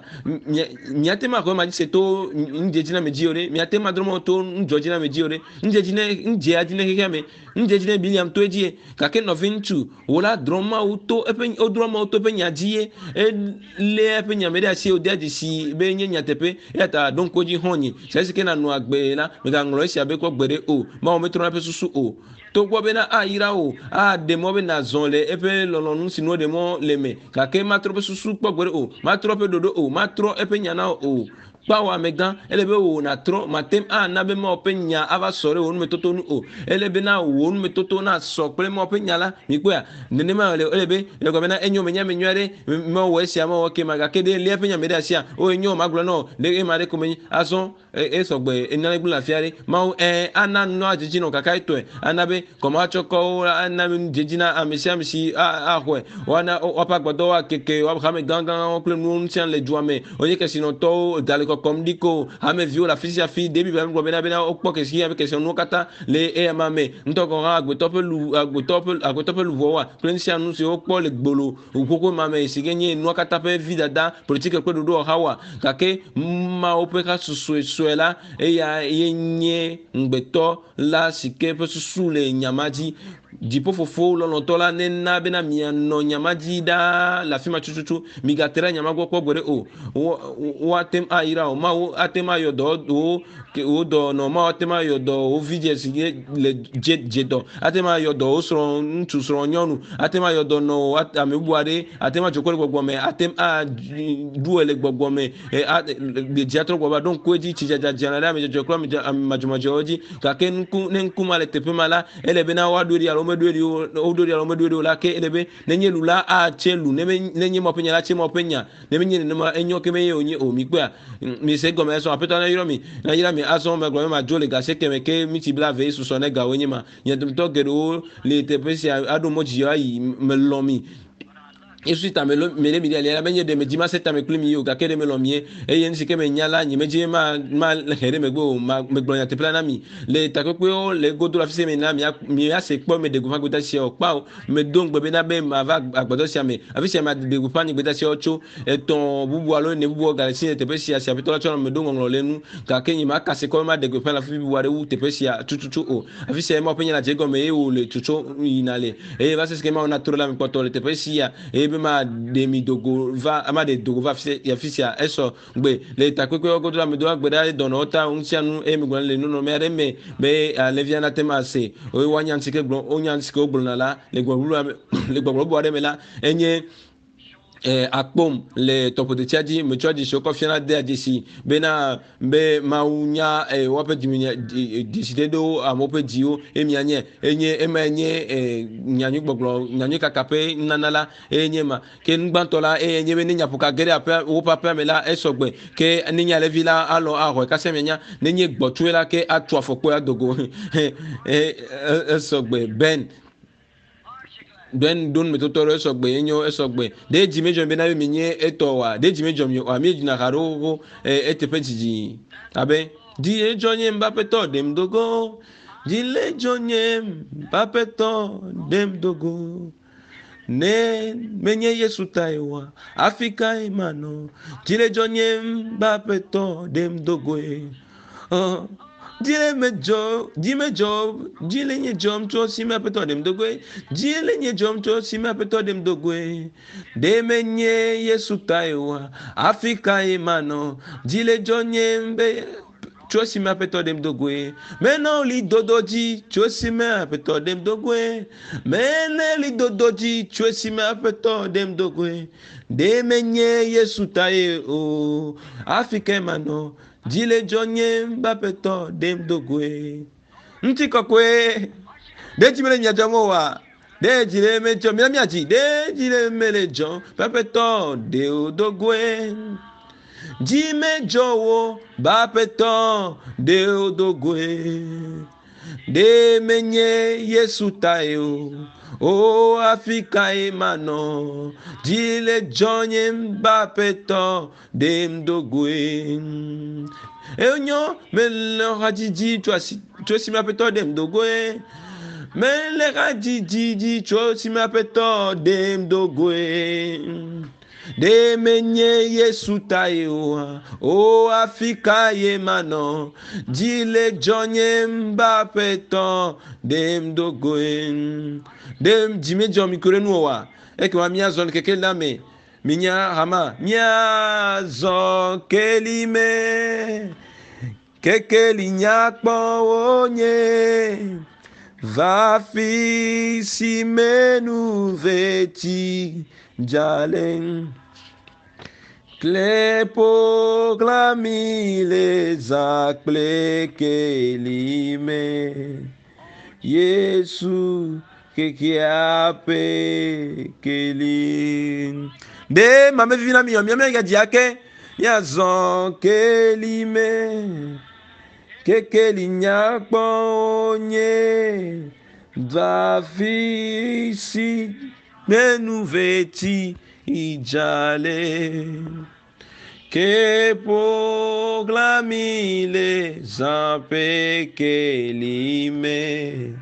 Speaker 1: mi atema ko ma se to njeji na me jiore mi atema dromo to njoji na me jiore njeji ne nje aji ne keke me njeji ne biliam to ejie ka ke no vintu wala droma uto epe o droma uto pe nyajie e le epe nya me da si o de aji si be nye nya tepe eta don ko ji honyi se se ke na no agbe la me ga ngro si abe ko gbere o ma o metro na pe susu o to gbo be na ayira o a de mo be na zonle epe lolonu sino de mo leme ka ke matro pe susu po gbere o matro pe dodo o matro epe nyana o pawa megan elebe o na tro matem a na be mo pe nya ava sore o me toto nu o elebe na o me toto na so pe mo pe nya la mi pe a nene ma elebe ele go be na enyo me nya me nyware mo we sia mo ke maga ke de le pe nya me da sia o enyo maglo no le e ma de ko me ason e so gbe enale gbu la fiare ma e ana no ajiji no kaka ito e anabe ko ma choko ana mi jejina amisi amisi a ahwe wana opa gbodo wa keke wa khame gangan o ple nu ntian le juame o ye ke sino to dale comme diko ame vio la fisi afi debi ba ngbo bena bena okpo ke si ame ke no kata le e mame nto ko ha agbo topelu agbo topelu agbo topelu vowa plensia nu se okpo le gbolo okoko mame sigenye no kata pe vidada politique ko do hawa kake ma ope ka susu suela e ya yenye ngbeto la sike pe susu le nyamaji dipo fofo lɔlɔtɔ la ne na bena mianɔ nyama dzi ɖaa le afi ma tututu migatera nyama gbɔ kpɔ gbe ɖe o wo atem ayra o mawo atem ayɔ dɔ wo wo dɔ nɔ mawo atem ayɔ dɔ wo vidzɛ si le dze dzetɔ atem ayɔ dɔ wo srɔ̃ ŋutsu srɔ̃ nyɔnu atem ayɔ dɔ nɔ ame bubu aɖe atem adzokɔ le gbɔgbɔ me atem aɖu le gbɔgbɔ me dziatrɔ gbɔ va ɖo ŋku edzi tsi dzadzadzia ɖe ame dzɔdzɔ kple ame madzɔmadzɔwo dzi gake ŋku ne ŋku ma le teƒe ma la ele bena woaɖo ɖi alo meɖo ɖi o woɖo ɖi alo meɖo ɖi o la ke ele be nenye lu la atse lu ne nenye mɔ ƒe nya la tse mɔ ƒe nya ne menye nenema enyo ke menye wonye o mi kpea mi se gɔme esɔ aƒetɔ ne yɔrɔ mi ne yra mi azɔ me gblɔ me ma dzo le gase keme ke mi tsi bla ve susɔ ne gawo nye ma nye dometɔ geɖewo le teƒe sia aɖo mɔ dzi ayi me lɔ mi esu tame lo me le mi dia la benye de me dima se tame kli mi yo gake de me lo mi e yen si ke me nya la nyi me dzi ma ma le here me go ma me gblɔ nya te plan na mi le takpekpe o le godo la fise me na mi mi ase kpɔ me de go fa go ta sia o kpa o me do ngbe be na be ma va agbadɔ sia me afi sia ma de go fa ni gbe ta sia o tso eton bubu alo ne bubu ga si te pe sia sia pe to la tso me do ngɔnglɔ le nu gake nyi ma kase ko ma de go fa la fi bubu are wu te pe sia tututu o afi sia ma pe nya la je go me e o le tutu ina le e va se ke ma ona tro la me kpɔtɔ le te pe sia e ma de mi dogo va ama de dogo va ya fisia eso gbe le takpekpe ogodo la me do agbe da dono ta unsianu e mi gwan le no me are me be alevia na tema se o wa nyan sike gbo o nyan sike ogbo na la le gbo le gbo bo are me la enye eh akpom le topo de tiaji me choji shoko fiana de adisi bena be maunya eh wape diminya diside do amope dio emianye enye emenye eh nyanyu gboglo nyanyu kakape nanala enye ma ke ngbantola enye be nya puka gere apa wo papa me la esogbe ke ninya le vila alo aho ka semenya nenye gbotuela ke atu afokpo adogo eh esogbe ben ben don metotoro esogbe enyo esogbe de ji mejo be na mi nye etowa de ji mejo mi o mi na haro e etepejiji abe di ejo nye Mbappe to dem dogo di lejo nye Mbappe to dem dogo ne menye Yesu taiwa Afrika imano di lejo nye Mbappe to dem dogo e oh Dile mejo, di mejo, dile nye jom to si me apeto dem dogwe, dile nye jom to si me apeto dem dogwe. De menye Yesu taiwa, Afrika imano, dile jonye mbe cho si me apeto dem dogwe. Mena li dodoji, cho si me apeto dem dogwe. Mena li dodoji, cho si me apeto dem dogwe. De menye Yesu taiwa, Afrika imano. Dile jonye Mbappe to dem dogwe nti kokwe de jimele nyajamo wa de jile mejo mi amiaji de jile mele jon Mbappe to de dogwe jimejo wo Mbappe to de dogwe de menye Yesu tayo o Afrika emano dile jonye Mbappe to dem dogwe enyo mele hajiji twasi twasi Mbappe to dem dogwe mele hajiji twasi Mbappe to dem dogwe de menye Yesu tayo o Afrika emano dile jonye Mbappe to dem dogwe dem jime jo mi korenu wa e ke wa mi azon keke lame minya hama nya zo kelime keke linya po onye va fi si menu veti jalen klepo klami les akple kelime Yesu keke ape kelin de mame vivina mi mi mi ga ake ya zon kelime keke linya ponye va fi si menu veti ijale que proclami les ape kelime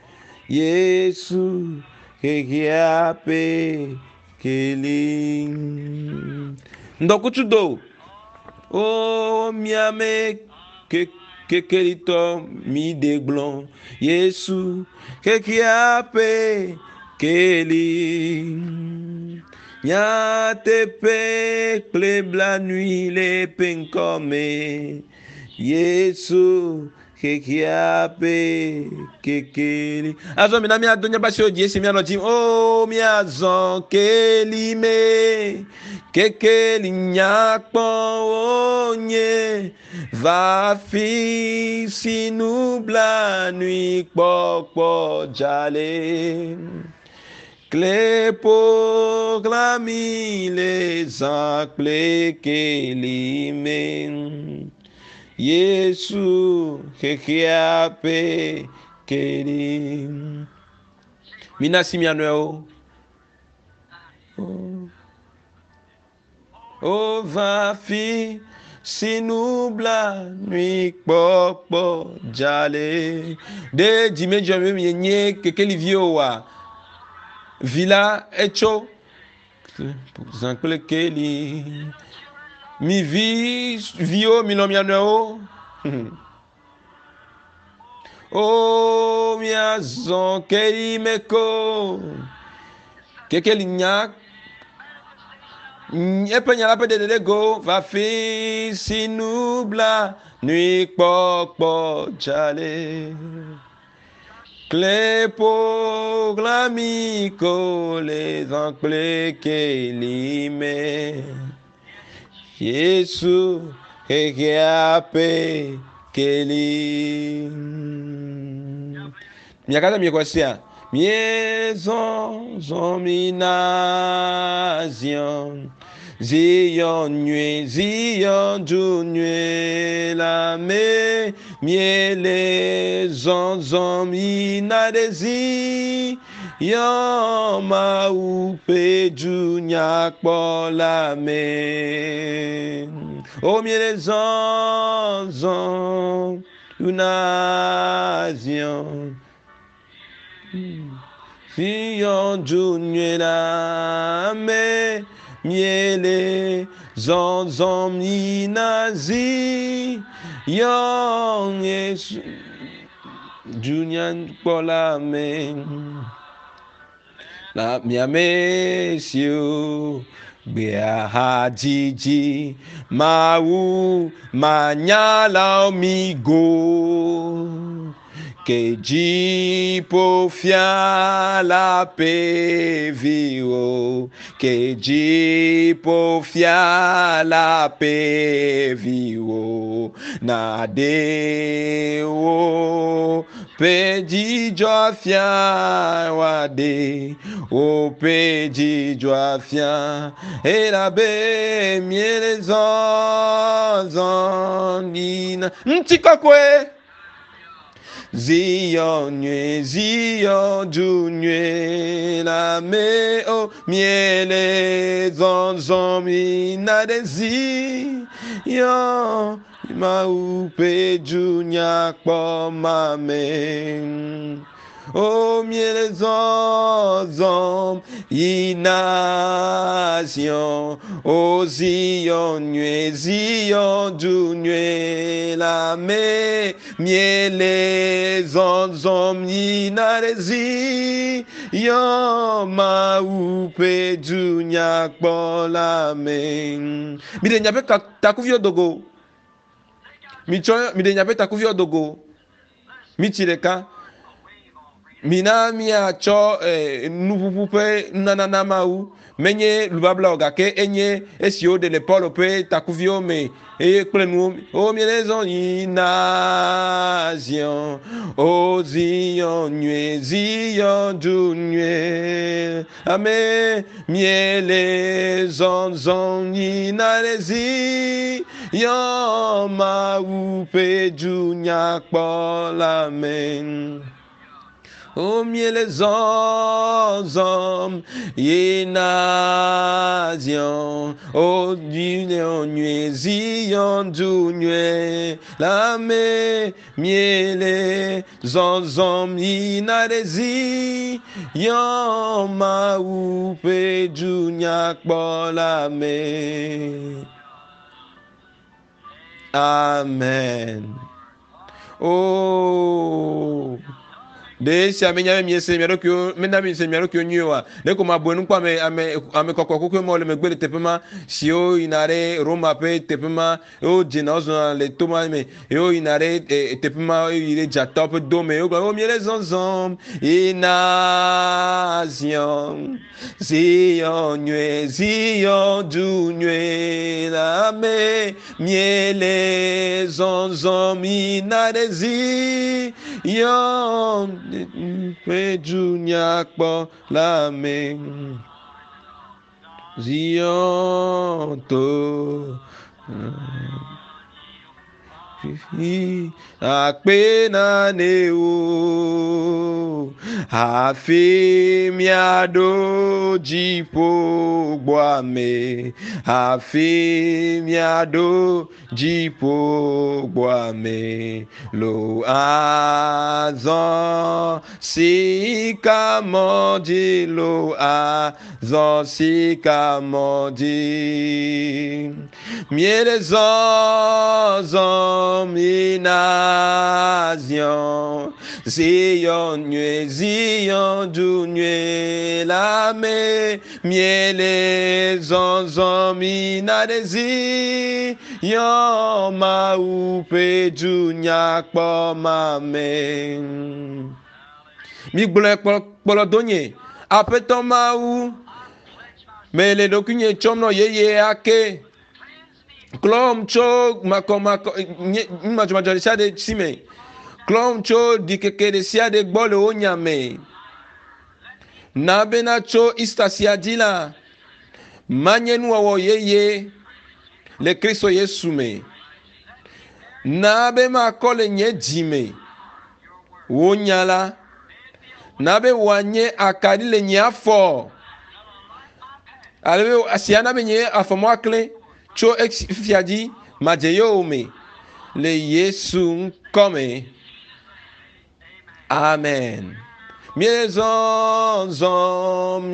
Speaker 1: Yesu que ape kelim ndokutudo o miame ke kekelito mi deglon Yesu kekiape keli nyatepe klebla nuit le penkome Yesu kekiape kekeli azo mina mi adonya basi oji esi mi anoji o mi azon keli me kekeli nyakpon onye va fi sinubla nuit popo jale clé pour clamer les enclés kelimé Yesu kekiape kelim mina simiano o o va fi sinubla nuit popo jale de dimejo mi nye kekeli vio wa villa echo zancle keli mi vi vio mi nomiano o mi azon keli meko kekeli nyak epenya la pe de de go va fi sinubla nuit popo jale clé pour l'amico les enclés kelimé Yesu kekiape kelim miakata miekosia miezon zominazion Zion nuit, Zion du nuit, la me miele zonzom inadezi, yon ma oupe du nyak la me. O miele zonzom, unazion. Zion du nuit, la me. Miele zonzom inazi yon yesu junian pola me la miame sio bea hadiji mau manyala migo que jipo fia la pe vivo que jipo fia la pe vivo na de o pedi jo fia wade o pedi jo fia e la be miele zon zon nina ntikokwe Zion nuit, Zion du nuit, la me o miele zonzom inadezi, yo ma upe junya kwa mame. O miele zonzom ination, o Zion nuit, Zion du nuit, la me miele zonzom inarezi, yo ma upe junya kwa la me. Mide nyape takuvio dogo, micho mide nyape takuvio dogo, michireka. Mina mia cho eh, nupupupe nanana mau menye lubabla ogake enye esio de l'épaule pe takuvio me e plenu o mielezo inazion o zion nue zion du nue ame miele zon zon inarezi yo ma upe junya kpola men. O miele zonzom inazion o dion nuit zion du nuit la me miele zonzom inadezi yon ma upe junyak bola me. Amen. Oh. De si amenya me yese me rokyo me na me se me rokyo nyiwa de ko mabonu kwa me ame ame kokoko ko mo le me gbele tepema si o inare roma pe tepema o jina ozo le toma me o inare tepema o ire jatop do me o o mi les onzom inazion zion nwe zion du nwe la me miele zonzom inare zion Pejunya kpo la me Zion to Akpena ne o Afi miado jipo boame Afi miado jipo boame Lo azon sika mondi Lo azon sika mondi Miele zon zon Minazion, Zion, nue, Zion, du nue, la me, miele, zonzon, minadezi, yon ma oupe, juniak, po ma me. Mi gbole kpolo donye, apeton ma ou, me le dokunye chom no ye ye ake. Klom cho mako mako ma ma jali sia de sime. Klom cho di keke de sia de gbole o nyame. Na bena cho istasia dila. Manyenu wo yeye le Kristo Yesu me. Na be ma kole nye jime. Wo nyala. Na be wanye akadi le nyafo. Alebe asiana be nye afomo akle. Cho ex fiadi majeyo me le Yesu come. Amen. Miezon zon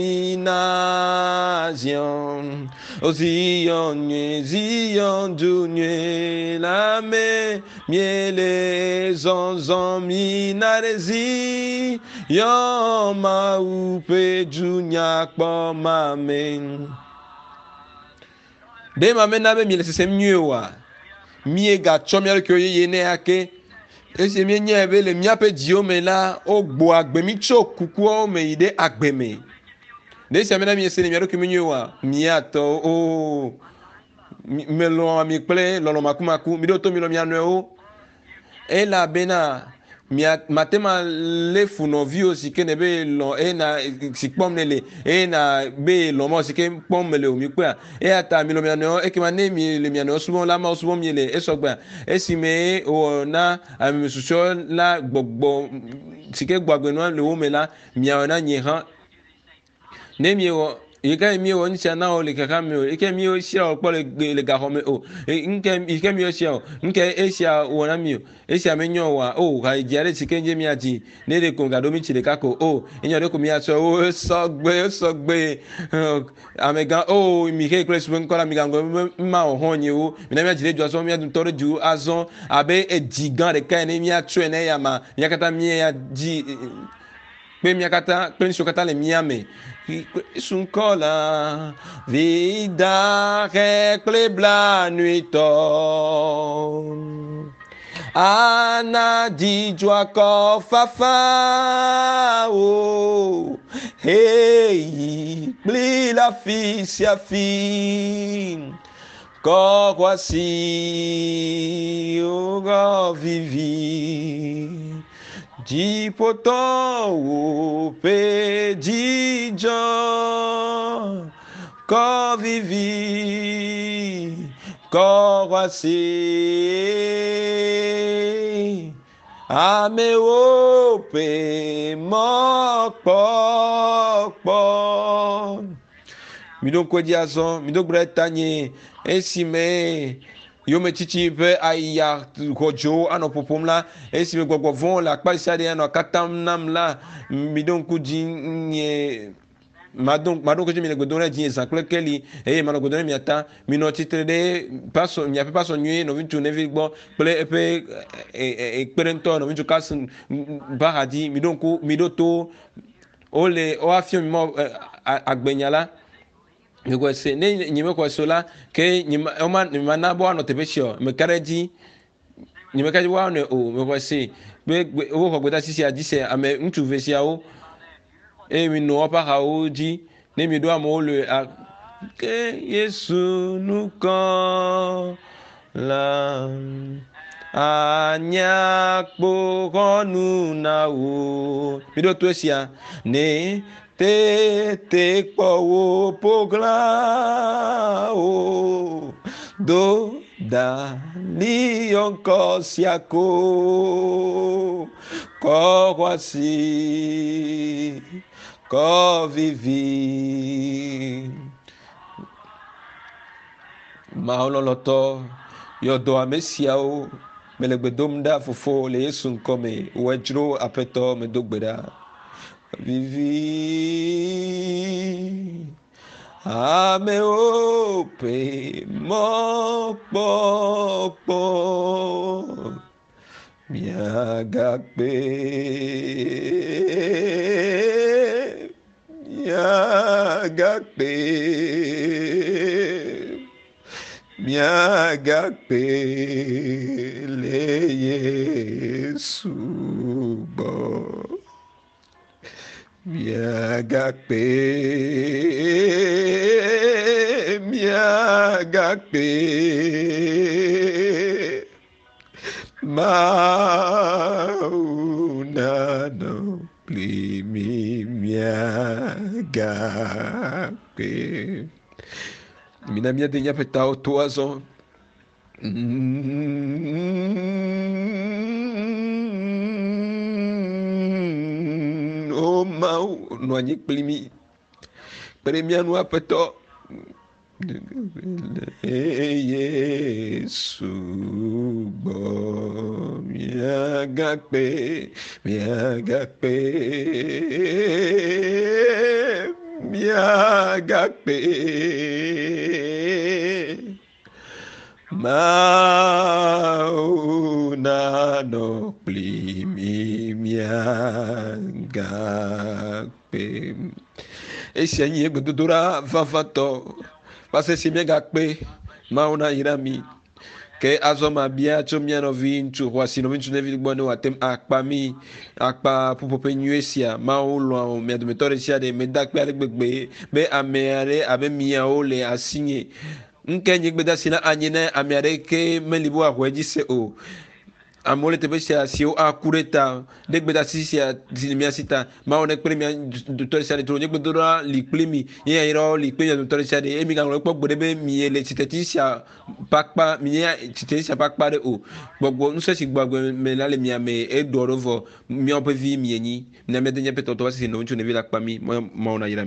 Speaker 1: minazion Ozion zion dunye la me miele zon zon minarezi yon ma oupe junyak po ma men. De ma mena be miele sese mnyewa mie ga chomel kyo ye ne ake ese mie nye be le miape dio me la ogbo agbe mi cho kuku o me ide agbe me de se mena mie se ne miaro kyo mnyewa miato o me lo mi ple lo lo makumaku mi do to mi lo mianwe o e la bena mia matema le funo vio si ke ne be lo e na si pom ne le e na be lo mo si ke pom le o mi kwa e ata mi lo mi no e ke ma ne mi le mi no sumo la ma sumo mi le e so gba e si me o na ami suso la gbogbo si ke gbagbe no le o me la mi na nyi han ne mi o ika mi o ncha na o le kaka mi o ike mi o sia o po le le ga home o nke ike mi o sia o nke e sia o na mi o e sia me nyo wa o ka jare ti kenje mi ati ne de ko ga do mi chile kako o enyo de ko mi aso o so gbe so gbe amega o mi ke kres ben ko la mi gango ma o honye o mi na mi ajile jo so mi adun tore ju azon abe e digan de kan ne mi atwe ne ya ma yakata mi ya di pe mi akata pe nso kata le mi ame sun kola vida reclebla nuito ana di joako fafa o hey pli la fi sia fin ko quasi o go vivi Di poto o pedi jo ko vivi ko wasi ame o pe mo po po mi don ko di azon mi don bretanye esime yo me chichi pe aya kojo ano popom la esi me gbogbo von la pa isa de ano katam nam la mi don ku di nye madon madon ko mi ne godona ji exemple keli e ma no godona mi ata mi no titre de paso mi ape paso nuit no vintu ne vigbo ple epe e perento no vintu kas baradi mi don ko mi do to ole o afio mi mo agbenyala mi ko se ne nyime ko sola ke nyima o ma mi na bo no tebesio me kareji nyime kaji wa no o me ko se be o ko gbeda sisi adise ame ntu vesia o e mi no pa ha o ji ne mi do amo le ke Yesu nuko la anyakpo konu na o mi do to sia ne te te po wo pogla o do da ni onko siako ko kwasi ko vivi maololoto yodo amesiao melegbedom fofo le Yesu nkome wejro apeto medogbeda vivi ame ope mo po po miagape miagape miagape le Yesu bo miagape miagape maunano plimi miagape mina mia denya petao toazo o mau no anyi plimi premia no apeto Yesu bo miagape miagape miagape maunano plimi miagape esse anyi egudura vavato parce si miagape mauna irami ke azoma bia chomia no vintu wasi no vintu nevi bone watem akpami akpa pupope nyuesia maulo me dometore sia de medakpe alegbegbe be ameare abe mia ole asinye nke nyigbeda sina anyine amiare ke melibo ahweji se o amole tebe sia sio akureta degbeda sisia dinimia sita maone premier docteur sia de tro nyigbedora liklimi ye iro likpe docteur sia de emi kan po gbedebe miele titetia pakpa miya titetia pakpa de o gbogbo nso si gbogbo me la le mia me edorovo mi opevi mieni na me de nyepeto to si no nchu ne vila kpa mi mo na